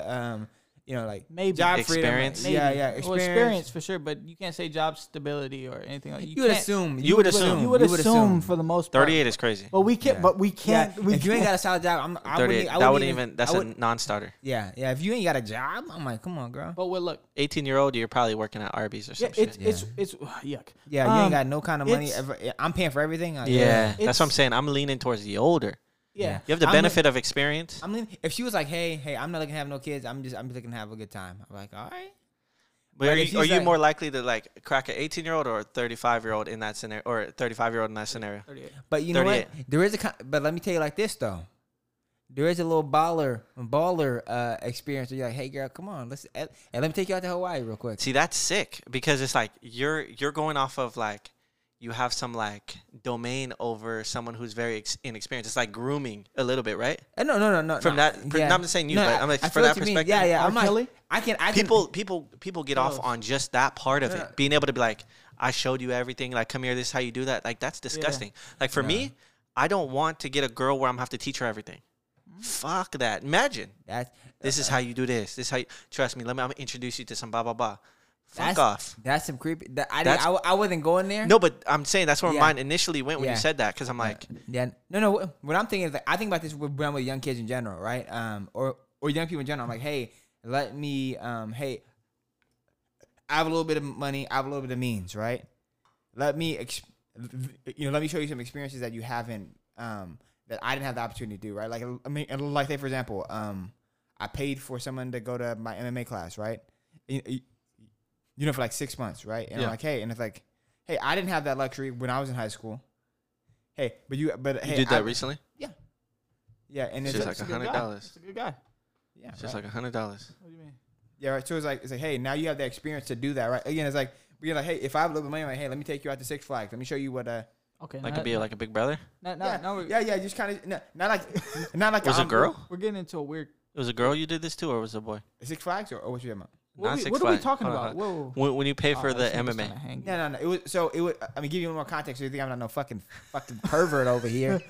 Speaker 1: like
Speaker 4: Maybe.
Speaker 1: job
Speaker 2: Experience.
Speaker 1: freedom.
Speaker 4: Maybe.
Speaker 1: Yeah,
Speaker 4: Well, experience for sure, but you can't say job stability or anything like that.
Speaker 1: You would
Speaker 4: can't-
Speaker 1: assume.
Speaker 2: You would assume.
Speaker 4: You would assume for the most part.
Speaker 2: 38 is crazy.
Speaker 4: But we can't.
Speaker 1: Yeah.
Speaker 4: But we can't.
Speaker 1: Yeah,
Speaker 4: We
Speaker 1: if you ain't
Speaker 4: can't-
Speaker 1: got a solid job, I
Speaker 2: 38.
Speaker 1: wouldn't
Speaker 2: That wouldn't even. That's
Speaker 1: I
Speaker 2: a
Speaker 1: would-
Speaker 2: non-starter.
Speaker 1: Yeah. If you ain't got a job, I'm like, come on, girl.
Speaker 4: But look,
Speaker 2: 18-year-old, you're probably working at Arby's or
Speaker 4: yeah,
Speaker 2: some
Speaker 4: it's
Speaker 2: shit.
Speaker 4: it's yuck.
Speaker 1: Yeah, you ain't got no kind of money.
Speaker 4: it's-
Speaker 1: Ever. I'm paying for everything. Like,
Speaker 2: Yeah, that's
Speaker 4: It's-
Speaker 2: what I'm saying. I'm leaning towards the older.
Speaker 4: Yeah.
Speaker 2: You have the
Speaker 1: I'm
Speaker 2: benefit of experience.
Speaker 1: I'm leaning, if she was like, hey, I'm not looking to have no kids. I'm just looking to have a good time. I'm like, all right.
Speaker 2: But
Speaker 1: Like,
Speaker 2: are
Speaker 1: if
Speaker 2: you, are
Speaker 1: she's
Speaker 2: you
Speaker 1: like-
Speaker 2: more likely to like crack an 18-year-old or a 35-year-old in that scenario, or a 35-year-old in that scenario?
Speaker 4: 38.
Speaker 1: But you know what?
Speaker 2: 38.
Speaker 1: There is but let me tell you like this though. There is a little baller experience where you're like, hey girl, come on, and let me take you out to Hawaii real quick.
Speaker 2: See, that's sick because it's like you're going off of like you have some like domain over someone who's very inexperienced. It's like grooming a little bit, right?
Speaker 1: No.
Speaker 2: From that,
Speaker 1: Yeah.
Speaker 2: no, I'm just saying you, but I'm like
Speaker 1: I
Speaker 2: for
Speaker 1: feel
Speaker 2: that
Speaker 1: what you mean.
Speaker 2: perspective.
Speaker 1: Yeah.
Speaker 4: R.
Speaker 1: I'm like,
Speaker 4: Kelly?
Speaker 1: I can.
Speaker 2: People get off
Speaker 4: Gross.
Speaker 2: on just that part of
Speaker 1: No, no.
Speaker 2: it, being able to be like, I showed you everything. Like, come here, this is how you do that. Like, that's disgusting. Like for me, I don't want to get a girl where I'm have to teach her everything. Fuck that. Imagine this is how you do this. This is how you trust me. I'm gonna introduce you to some blah blah blah. Fuck off.
Speaker 1: That's some creepy.
Speaker 2: That's-
Speaker 1: I wasn't going there.
Speaker 2: No, but I'm saying that's where
Speaker 1: Yeah.
Speaker 2: my mind initially went when
Speaker 1: Yeah.
Speaker 2: you said that because I'm like,
Speaker 1: Yeah. No. What I'm thinking is like, I think about this when I'm with young kids in general, right? Or young people in general. I'm like, hey, let me, hey, I have a little bit of money. I have a little bit of means, right? Let me, let me show you some experiences that you haven't, that I didn't have the opportunity to do, right? Like, I mean, like say for example, I paid for someone to go to my MMA class, right? For like 6 months, right? And
Speaker 2: Yeah.
Speaker 1: I'm like, hey, and it's like, hey, I didn't have that luxury when I was in high school. hey, but
Speaker 2: You did that recently?
Speaker 1: Yeah, and
Speaker 2: It's
Speaker 1: it's
Speaker 2: just
Speaker 1: like,
Speaker 2: like $100.
Speaker 4: It's a good guy.
Speaker 1: yeah,
Speaker 2: It's just
Speaker 1: right.
Speaker 2: like $100.
Speaker 4: What do you mean?
Speaker 1: Yeah, right. So it's like, hey, now you have the experience to do that, right? Again, it's like being like, hey, if I have a little bit of money, I'm like, hey, let me take you out to Six Flags. Let me show you what.
Speaker 4: Okay.
Speaker 2: Like, could be like a big brother?
Speaker 1: Yeah. Just kind of not like
Speaker 2: Was it a girl?
Speaker 4: We're getting into a weird.
Speaker 2: It was a girl you did this to, or was it a boy?
Speaker 1: Six Flags or what you talking about?
Speaker 2: Not Six
Speaker 4: What are we
Speaker 2: Flags.
Speaker 4: talking
Speaker 2: Hold
Speaker 4: about?
Speaker 2: on.
Speaker 4: Whoa.
Speaker 2: When you pay for the
Speaker 4: this nigga's
Speaker 2: MMA.
Speaker 4: tryna hang you.
Speaker 1: No. It was. I mean, give you more context. So you think I'm not no fucking pervert over here?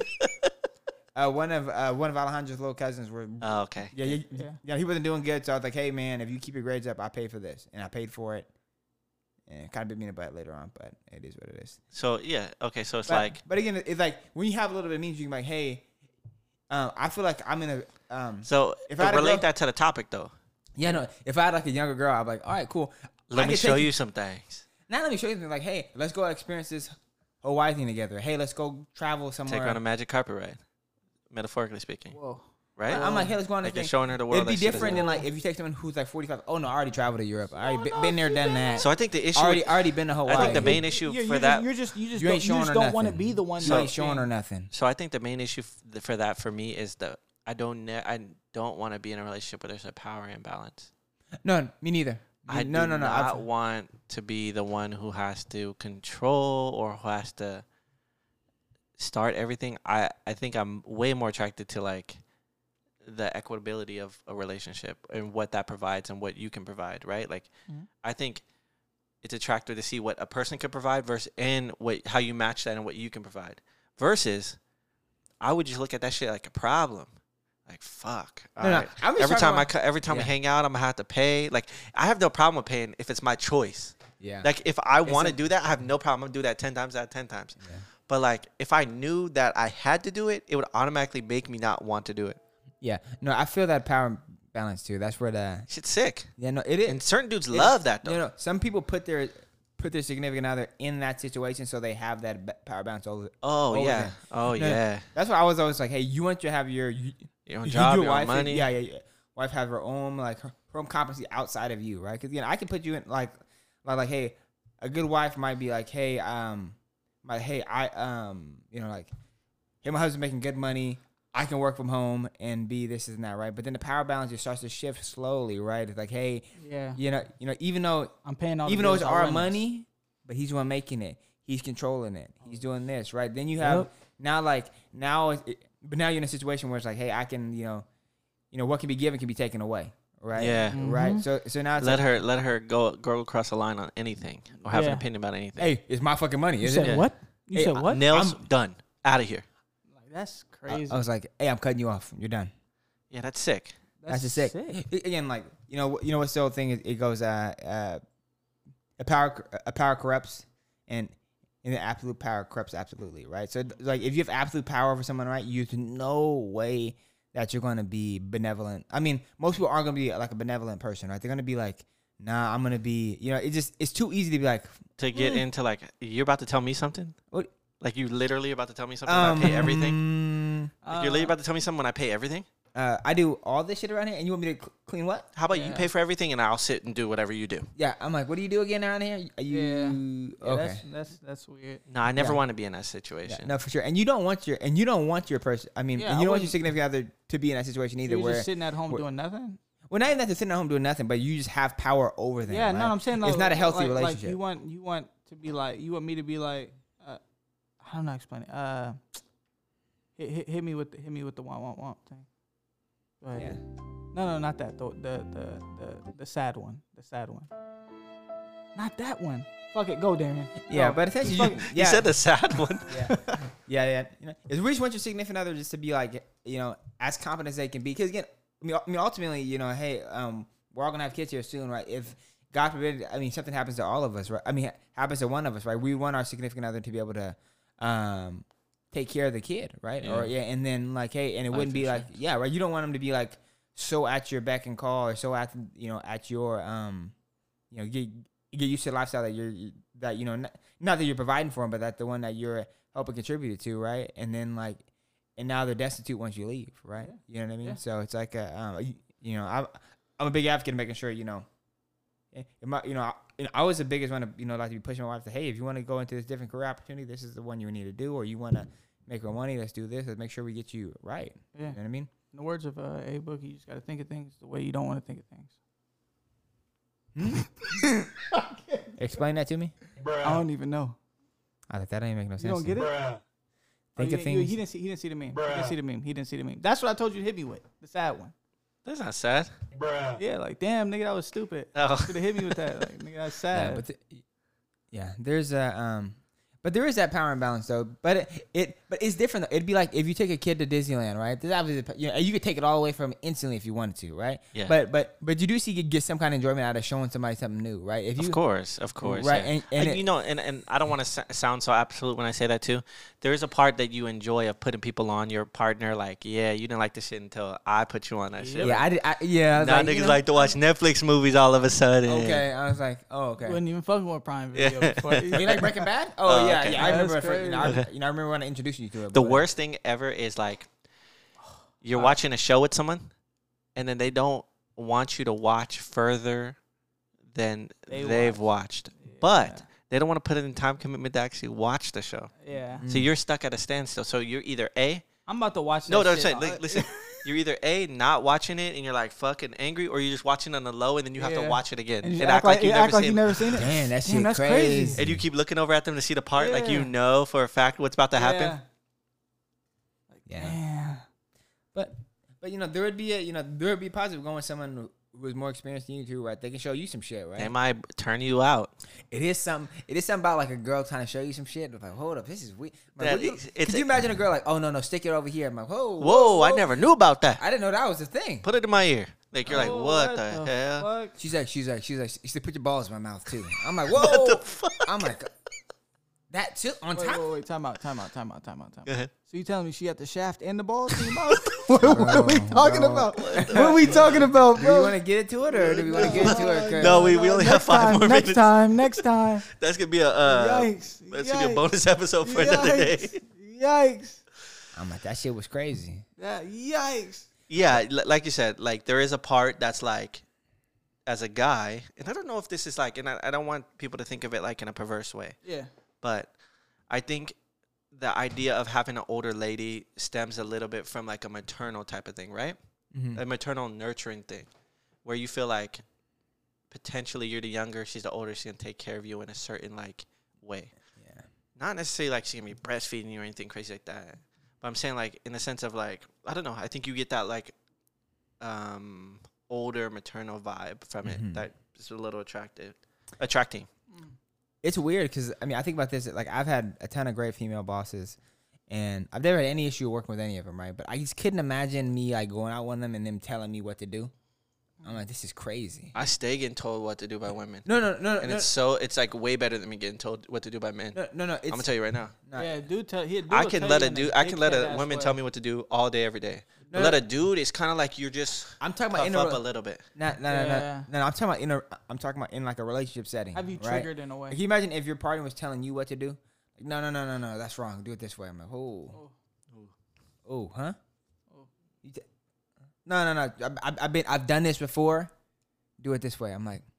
Speaker 1: One of Alejandro's little cousins were.
Speaker 2: Oh, okay.
Speaker 1: Yeah. He wasn't doing good, so I was like, hey man, if you keep your grades up, I pay for this, and I paid for it. And it kind of bit me in the butt later on, but it is what it is.
Speaker 2: So, yeah. Okay, so it's
Speaker 1: But again, it's like when you have a little bit of means, you can be like, hey, I feel like I'm in a.
Speaker 2: So,
Speaker 1: if I had a
Speaker 2: relate
Speaker 1: girl-
Speaker 2: that to the topic, though.
Speaker 1: Yeah, no. If I had like a younger girl, I'd be like, all right, cool.
Speaker 2: Let me show you some things.
Speaker 1: Now let me show you something. Like, hey, let's go experience this Hawaii thing together. Hey, let's go travel somewhere.
Speaker 2: Take her on a magic carpet ride, metaphorically speaking.
Speaker 4: Whoa.
Speaker 2: Right?
Speaker 1: I'm like, hey, let's go on this
Speaker 2: Like you're
Speaker 1: thing.
Speaker 2: showing her the world.
Speaker 1: It'd be
Speaker 2: that she
Speaker 1: different
Speaker 2: doesn't-
Speaker 1: than like if you take someone who's like 45. Oh no, I already traveled to Europe. I already been there, done that.
Speaker 2: So I think the issue.
Speaker 1: already been to Hawaii.
Speaker 2: I think the main issue for that.
Speaker 4: You just
Speaker 1: You ain't
Speaker 4: don't,
Speaker 1: showing her
Speaker 4: don't want to
Speaker 1: nothing.
Speaker 4: be the one.
Speaker 1: You
Speaker 4: that's
Speaker 1: ain't showing
Speaker 4: being-
Speaker 1: her nothing.
Speaker 2: So I think the main issue for that for me is I don't want to be in a relationship where there's a power imbalance.
Speaker 1: No, me neither.
Speaker 2: I
Speaker 1: no.
Speaker 2: do not want to be the one who has to control or who has to start everything. I think I'm way more attracted to like the equitability of a relationship and what that provides and what you can provide, right? Like I think it's attractive to see what a person can provide versus and how you match that and what you can provide. Versus I would just look at that shit like a problem. Like fuck.
Speaker 1: No,
Speaker 2: Alright.
Speaker 1: I'm just
Speaker 2: Every
Speaker 1: talking
Speaker 2: time
Speaker 1: about-
Speaker 2: we hang out, I'm gonna have to pay. Like I have no problem with paying if it's my choice.
Speaker 1: Yeah.
Speaker 2: Like if I want to
Speaker 1: a-
Speaker 2: do that, I have no problem. I'm gonna do that 10 times out of 10 times.
Speaker 1: Yeah.
Speaker 2: But like if I knew that I had to do it, it would automatically make me not want to do it.
Speaker 1: Yeah. No, I feel that power balance too. That's where the
Speaker 2: Shit's sick.
Speaker 1: yeah. No, it is.
Speaker 2: And certain dudes love that though.
Speaker 1: No. Some people put their significant other in that situation so they have that power balance over.
Speaker 2: Oh
Speaker 1: over
Speaker 2: yeah.
Speaker 1: them.
Speaker 2: Oh
Speaker 1: No,
Speaker 2: yeah.
Speaker 1: That's why I was always like, hey, you want to have your
Speaker 2: Your own job, your own
Speaker 1: wife,
Speaker 2: money.
Speaker 1: Yeah. Wife have her own like her own competency outside of you, right? Because I can put you in like, hey, a good wife might be like, hey, like, hey, like, hey, my husband's making good money. I can work from home and be this and that, right? But then the power balance just starts to shift slowly, right? It's like, hey,
Speaker 4: Yeah.
Speaker 1: you know, even though
Speaker 4: I'm paying all.
Speaker 1: even
Speaker 4: the
Speaker 1: though
Speaker 4: bills,
Speaker 1: it's
Speaker 4: I'll
Speaker 1: our
Speaker 4: run this.
Speaker 1: money, but he's the one making it. He's controlling it. He's doing this, right? Then you have but now you're in a situation where it's like, hey, I can, what can be given can be taken away, right?
Speaker 2: Yeah.
Speaker 1: Right. So now it's
Speaker 2: Let
Speaker 1: like,
Speaker 2: her go across the line on anything or have an
Speaker 4: Yeah.
Speaker 2: opinion about anything.
Speaker 1: hey, it's my fucking money,
Speaker 4: You
Speaker 1: isn't
Speaker 4: said
Speaker 1: it?
Speaker 4: what? You
Speaker 1: Hey,
Speaker 4: said what?
Speaker 2: Nails done. Out of here.
Speaker 4: Like, that's crazy.
Speaker 1: I was like, hey, I'm cutting you off. You're done.
Speaker 2: Yeah, that's sick.
Speaker 1: That's just sick. Again, like what's the old thing? It goes, a power corrupts, and the absolute power corrupts absolutely, right? So like, if you have absolute power over someone, right, there's no way that you're going to be benevolent. I mean, most people aren't going to be like a benevolent person, right? They're going to be like, nah, I'm going to be, it's too easy to be like,
Speaker 2: To get into like, you're about to tell me something?
Speaker 1: What?
Speaker 2: Like you literally about to tell me something when I pay everything? Like you're literally about to tell me something when I pay everything?
Speaker 1: I do all this shit around here, and you want me to clean what?
Speaker 2: How about you pay for everything and I'll sit and do whatever you do?
Speaker 1: Yeah, I'm like, what do you do again around here? Are you okay?
Speaker 4: That's weird.
Speaker 2: No, I never
Speaker 1: Yeah.
Speaker 2: want to be in that
Speaker 1: Yeah,
Speaker 2: situation.
Speaker 1: no, for sure. And you don't want your person. I mean,
Speaker 4: Yeah,
Speaker 1: and
Speaker 4: I
Speaker 1: you don't want your
Speaker 4: wouldn't-
Speaker 1: significant other to be in that situation either.
Speaker 4: You're
Speaker 1: Where
Speaker 4: just sitting at home
Speaker 1: where-
Speaker 4: doing nothing.
Speaker 1: well, not even that they're sitting at home doing nothing, but you just have power over them.
Speaker 4: Yeah,
Speaker 1: right?
Speaker 4: no, I'm saying
Speaker 1: it's not a healthy
Speaker 4: like,
Speaker 1: relationship.
Speaker 4: Like you want to be like you want me to be like I don't know how to explain it. Hit me with the want thing. Go ahead.
Speaker 1: Yeah.
Speaker 4: No, not that. The sad one. The sad one. Not that one. Fuck it. Go, Darian.
Speaker 1: Yeah,
Speaker 4: Go.
Speaker 1: but essentially,
Speaker 4: Fuck-
Speaker 2: You said the sad one.
Speaker 1: yeah. It's really want your significant other just to be like, as competent as they can be. Because again, I mean, ultimately, hey, we're all gonna have kids here soon, right? If God forbid, I mean, something happens to all of us, right? I mean, happens to one of us, right? We want our significant other to be able to, take care of the kid, right?
Speaker 2: Yeah.
Speaker 1: Or and then like, hey, and it wouldn't be like,
Speaker 2: insurance.
Speaker 1: yeah, right. You don't want them to be like so at your beck and call, or so at at your get used to the lifestyle that not that you're providing for them, but that the one that you're helping contribute to, right? And then like, and now they're destitute once you leave, right? You know what I mean?
Speaker 4: Yeah.
Speaker 1: So it's like I'm a big advocate of making sure I was the biggest one to like to be pushing my wife to, hey, if you want to go into this different career opportunity, this is the one you need to do, or you want to make real money. Let's do this. Let's make sure we get you right.
Speaker 4: Yeah.
Speaker 1: You know what I mean?
Speaker 4: In the words of A Book, you just got to think of things the way you don't want to think of things.
Speaker 1: Explain that to me.
Speaker 4: I don't even know.
Speaker 1: I like that don't even make no sense.
Speaker 4: You don't get it?
Speaker 1: Think of things.
Speaker 4: He didn't see the meme. He didn't see the meme. That's what I told you to hit me with. The sad one.
Speaker 2: That's not sad.
Speaker 4: Yeah, like damn, nigga, that was stupid.
Speaker 2: Oh.
Speaker 4: Should have hit me with that. Like, nigga, that's sad.
Speaker 1: There's a but there is that power imbalance though. But but it's different though. It'd be like if you take a kid to Disneyland, right? There's obviously you could take it all away from him instantly if you wanted to, right?
Speaker 2: Yeah.
Speaker 1: But you do see you get some kind of enjoyment out of showing somebody something new, right? If you
Speaker 2: Of course.
Speaker 1: right?
Speaker 2: Yeah.
Speaker 1: And
Speaker 2: And I don't want to sound so absolute when I say that too. There is a part that you enjoy of putting people on your partner. Like, yeah, you didn't like this shit until I put you on that shit.
Speaker 1: yeah, I did. I was
Speaker 2: Now
Speaker 1: like,
Speaker 2: niggas
Speaker 1: you know,
Speaker 2: like to watch Netflix movies all of a sudden.
Speaker 1: Okay, I was like, oh, okay.
Speaker 4: You wasn't even fucking with Prime Video before.
Speaker 1: You like Breaking Bad? Oh, yeah,
Speaker 2: okay.
Speaker 1: yeah. I remember.
Speaker 4: That's crazy.
Speaker 1: I remember when I introduced you to it.
Speaker 2: The
Speaker 1: but-
Speaker 2: worst thing ever is like you're watching a show with someone, and then they don't want you to watch further than they've watched, but they don't want to put it in time commitment to actually watch the show.
Speaker 4: Yeah.
Speaker 2: So you're stuck at a standstill. So you're either A.
Speaker 4: I'm about to watch
Speaker 2: No,
Speaker 4: that
Speaker 2: no,
Speaker 4: shit.
Speaker 2: sorry, listen. You're either A, not watching it and you're like fucking angry, or you're just watching on the low and then you have to
Speaker 4: Yeah.
Speaker 2: watch it again
Speaker 4: And
Speaker 2: and
Speaker 4: you
Speaker 2: act like you've never seen it.
Speaker 4: never seen it.
Speaker 1: Damn, that shit
Speaker 4: that's
Speaker 1: crazy.
Speaker 2: And you keep looking over at them to see the part, like you
Speaker 4: Yeah.
Speaker 2: know for a fact what's about to happen.
Speaker 1: Yeah.
Speaker 4: Damn.
Speaker 1: But there would be positive going with someone who is more experienced than you too, right? They can show you some shit, right?
Speaker 2: They might turn you out.
Speaker 1: It is something about like a girl trying to show you some shit. Like, hold up, this is weird. Like,
Speaker 2: That-
Speaker 1: could you imagine a girl like, oh no, stick it over here? I'm like,
Speaker 2: Whoa, I never knew about that.
Speaker 1: I didn't know that was a thing.
Speaker 2: Put it in my ear. Like you're like,
Speaker 4: Oh,
Speaker 2: what the hell?
Speaker 4: fuck?
Speaker 1: She's like, you should put your balls in my mouth too. I'm like, whoa.
Speaker 2: the fuck?
Speaker 1: I'm like, that too on top.
Speaker 4: Wait, time out.
Speaker 2: Go ahead.
Speaker 4: So you telling me she had the shaft and the balls in your mouth? What are we talking
Speaker 1: bro.
Speaker 4: about? What are we talking about,
Speaker 1: Do we
Speaker 4: bro?
Speaker 1: want to get into it or do we want to get into it? 'Cause-
Speaker 2: No, we only have 5 more minutes.
Speaker 4: Next time.
Speaker 2: That's gonna be a
Speaker 4: Yikes.
Speaker 2: that's gonna be a bonus episode for another day.
Speaker 4: Yikes.
Speaker 1: I'm like, that shit was crazy.
Speaker 4: Yikes.
Speaker 2: Yeah, like you said, like there is a part that's like, as a guy, and I don't know if this is like, and I don't want people to think of it like in a perverse way,
Speaker 4: Yeah.
Speaker 2: but I think the idea of having an older lady stems a little bit from like a maternal type of thing, right?
Speaker 1: Mm-hmm.
Speaker 2: A maternal nurturing thing, where you feel like potentially you're the younger, she's the older, she's gonna take care of you in a certain like way.
Speaker 1: Yeah.
Speaker 2: Not necessarily like she's gonna be breastfeeding you or anything crazy like that. But I'm saying like in the sense of like, I don't know, I think you get that like older maternal vibe from it that is a little attracting.
Speaker 1: It's weird because I mean I think about this like I've had a ton of great female bosses and I've never had any issue working with any of them, right? But I just couldn't imagine me like going out with them and them telling me what to do. I'm like, this is crazy.
Speaker 2: I stay getting told what to do by women.
Speaker 1: No.
Speaker 2: And it's like way better than me getting told what to do by men.
Speaker 1: No.
Speaker 2: I'm gonna tell you right now.
Speaker 4: Yeah, dude.
Speaker 2: I can let a woman tell me what to do all day, every day. But let a dude, it's kind of like you're just
Speaker 1: I'm talking about
Speaker 2: puff up a little bit.
Speaker 1: No. I'm talking about in like a relationship setting.
Speaker 4: Have you
Speaker 1: right?
Speaker 4: triggered in a way?
Speaker 1: Can you imagine if your partner was telling you what to do? Like, no, that's wrong. Do it this way. I'm like, huh? No. I've done this before. Do it this way. I'm like,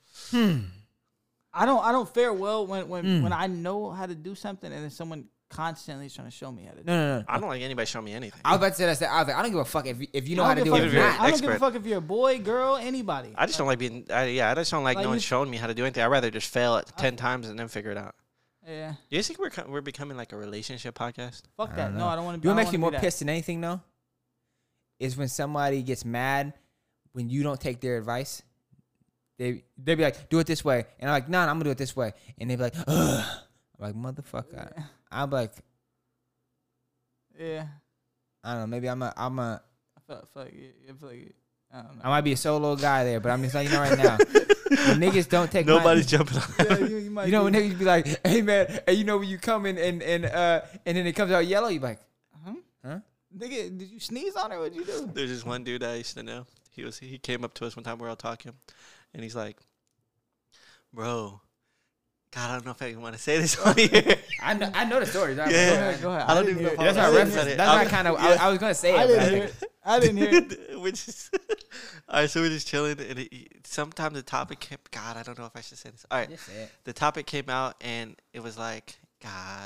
Speaker 4: I don't fare well when I know how to do something and then someone constantly is trying to show me how to do it.
Speaker 1: No.
Speaker 2: I don't like anybody showing me anything.
Speaker 1: I was about to say that. I was like, I don't give a fuck if you know
Speaker 4: I
Speaker 1: how to
Speaker 4: don't
Speaker 1: do
Speaker 4: give
Speaker 1: it
Speaker 4: a
Speaker 1: or
Speaker 4: fuck
Speaker 2: you're
Speaker 1: not.
Speaker 4: I don't give a
Speaker 2: expert.
Speaker 4: fuck if you're a boy, girl, anybody.
Speaker 2: I just don't like being. I just don't like
Speaker 4: Like
Speaker 2: no one
Speaker 4: you-
Speaker 2: showing me how to do anything. I'd rather just fail it 10 times and then figure it out.
Speaker 4: Yeah.
Speaker 2: Do you think we're becoming like a relationship podcast?
Speaker 4: Fuck
Speaker 1: I
Speaker 4: that.
Speaker 1: don't
Speaker 4: No,
Speaker 1: know.
Speaker 4: I don't want to be.
Speaker 1: You know what
Speaker 4: I
Speaker 1: makes me
Speaker 4: don't
Speaker 1: more
Speaker 4: wanna be that.
Speaker 1: pissed than anything though? Is when somebody gets mad when you don't take their advice. They be like, do it this way. And I'm like, nah, I'm gonna do it this way. And they be like, ugh. I'm like, motherfucker. I'm like,
Speaker 4: Yeah.
Speaker 1: I don't know, maybe I'm a
Speaker 4: I feel like I don't know.
Speaker 1: I might be a solo guy there, but I'm just letting you know right now. When niggas don't take
Speaker 2: Nobody's
Speaker 1: my,
Speaker 2: jumping on.
Speaker 4: Yeah, you might
Speaker 1: you know
Speaker 4: be.
Speaker 1: when niggas be like, hey man, hey, you know when you come in and then it comes out yellow, you be like, huh?
Speaker 4: Nigga, did you sneeze on her? What'd you do?
Speaker 2: There's this one dude I used to know. He came up to us one time. We were all talking, and he's like, "Bro, God, I don't know if I want to say this on here."
Speaker 1: I know the story.
Speaker 2: Yeah.
Speaker 4: Go ahead.
Speaker 2: I don't
Speaker 4: didn't
Speaker 2: even know
Speaker 4: hear
Speaker 2: if
Speaker 1: That's
Speaker 4: it.
Speaker 2: I
Speaker 1: not
Speaker 2: was
Speaker 1: reference.
Speaker 2: saying it.
Speaker 1: That's not kind of. I was gonna say it.
Speaker 4: I
Speaker 1: but
Speaker 4: didn't
Speaker 1: I
Speaker 4: hear
Speaker 1: think-
Speaker 4: it. I didn't hear it.
Speaker 2: Which is, all right. So we're just chilling, and sometimes the topic came. God, I don't know if I should say this. All right,
Speaker 1: Just say it.
Speaker 2: the topic came out, and it was like, God,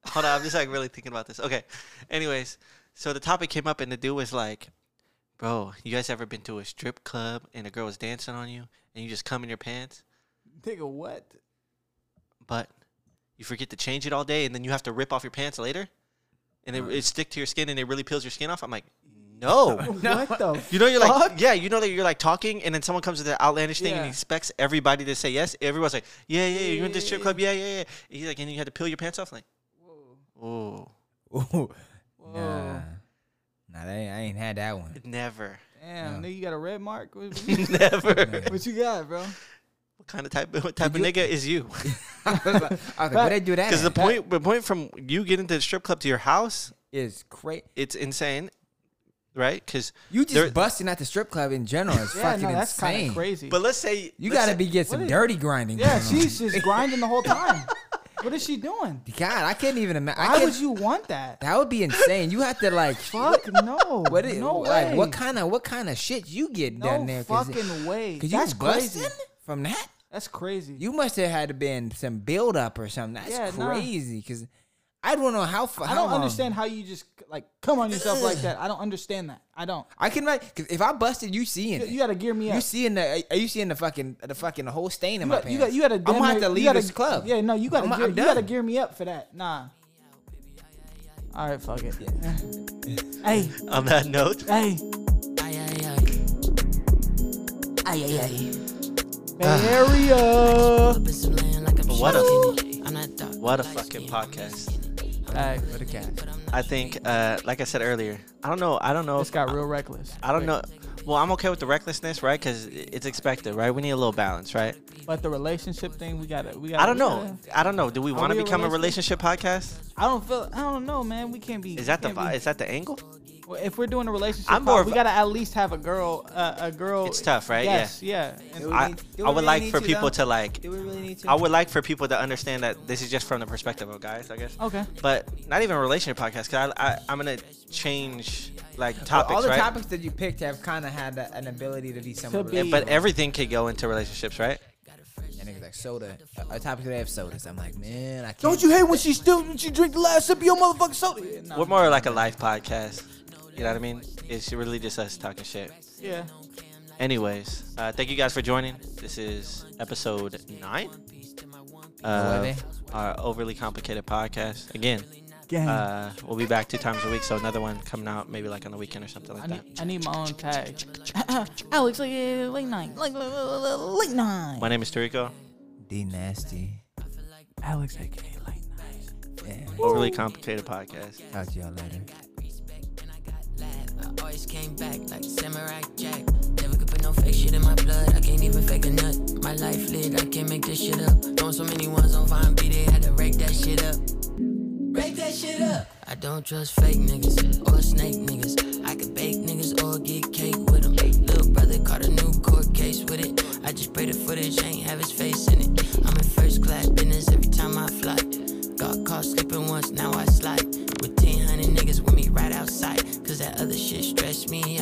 Speaker 2: Hold on, I'm just like really thinking about this. Okay. Anyways, so the topic came up and the dude was like, bro, you guys ever been to a strip club and a girl was dancing on you and you just come in your pants?
Speaker 4: Nigga, what?
Speaker 2: But you forget to change it all day and then you have to rip off your pants later? And it stick to your skin and it really peels your skin off? I'm like, no.
Speaker 4: What the
Speaker 2: You know, you're like, yeah, you know that you're like talking and then someone comes with the outlandish thing and he expects everybody to say yes. Everyone's like, yeah, you in this strip club? Yeah. And he's like, and you had to peel your pants off? Like, whoa.
Speaker 1: Nah, I ain't had that one.
Speaker 2: Never.
Speaker 4: Damn, nigga, you got a red mark?
Speaker 2: Never.
Speaker 4: What you got, bro?
Speaker 2: What type of nigga is you?
Speaker 1: I was like, where they do that?
Speaker 2: Because the point from you getting to the strip club to your house
Speaker 1: is crazy.
Speaker 2: It's insane, right? Because
Speaker 1: you just busting at the strip club in general is fucking
Speaker 4: that's
Speaker 1: insane.
Speaker 4: kind of crazy.
Speaker 2: But let's say
Speaker 1: you gotta get some dirty grinding.
Speaker 4: Yeah, she's just grinding the whole time. What is she doing?
Speaker 1: God, I can't even imagine.
Speaker 4: Why would you want that?
Speaker 1: That would be insane. You have to like
Speaker 4: fuck no.
Speaker 1: No way. What kind of shit you get down there?
Speaker 4: No fucking way.
Speaker 1: Cause you busting from that?
Speaker 4: That's crazy.
Speaker 1: You must have had to been some build up or something. That's crazy. Cause I don't know how far.
Speaker 4: I don't understand how you just like come on yourself like that. I don't understand that. I don't.
Speaker 1: I can like, cause if I busted, you seeing it.
Speaker 4: You gotta gear me up.
Speaker 1: You seeing the fucking whole stain in my pants.
Speaker 4: You gotta.
Speaker 1: I'm gonna have to leave this club.
Speaker 4: Yeah, no, you gotta gear me up for that. Nah. All right, fuck it. Hey.
Speaker 2: On that note.
Speaker 4: Hey. Bay Area.
Speaker 2: What a fucking podcast.
Speaker 4: For the cat.
Speaker 2: I think, like I said earlier, I don't know.
Speaker 4: It's got real reckless.
Speaker 2: I don't know. Well, I'm okay with the recklessness, right? Because it's expected, right? We need a little balance, right?
Speaker 4: But the relationship thing, we gotta.
Speaker 2: I don't know. Do we want to become a relationship podcast?
Speaker 4: I don't know, man. We can't be.
Speaker 2: Is that the angle?
Speaker 4: Well, if we're doing a relationship, we gotta at least have a girl.
Speaker 2: It's tough, right?
Speaker 4: Yes,
Speaker 2: yeah. I would like for people to like. Do we really need to? I would like for people to understand that this is just from the perspective of guys, I guess.
Speaker 4: Okay.
Speaker 2: But not even a relationship podcast, because I'm gonna change like topics.
Speaker 1: All the
Speaker 2: right?
Speaker 1: topics that you picked have kind of had an ability to be somewhat.
Speaker 2: But everything could go into relationships, right?
Speaker 1: And niggas like soda. A topic today of sodas. I'm like, man, I can't.
Speaker 4: Don't you hate when she drink the last sip of your motherfucking soda?
Speaker 2: Yeah, we're more like a life podcast. You know what I mean? It's really just us talking shit.
Speaker 4: Yeah.
Speaker 2: Anyways, thank you guys for joining. This is episode 9 of our Overly Complicated podcast. Again, we'll be back 2 times a week, so another one coming out maybe like on the weekend or something like that.
Speaker 4: I need my own tag. Alex, late night. Late night.
Speaker 2: My name is Tarico.
Speaker 1: D Nasty.
Speaker 4: Alex, aka Late Night.
Speaker 1: Yeah.
Speaker 2: Overly Complicated podcast.
Speaker 1: Talk to y'all later.
Speaker 3: I always came back like Samurai Jack. Never could put no fake shit in my blood. I can't even fake a nut. My life lit, I can't make this shit up. Throwing so many ones on Vine B, they had to rake that shit up. Rake that shit up. I don't trust fake niggas or snake niggas. I can bake niggas or get cake with them. Little brother caught a new court case with it. I just pray the footage ain't have his face in it. I'm in first class business every time I fly. Got caught sleeping once, now I slide. With 1,000 niggas with me right outside. Cause that other shit stressed me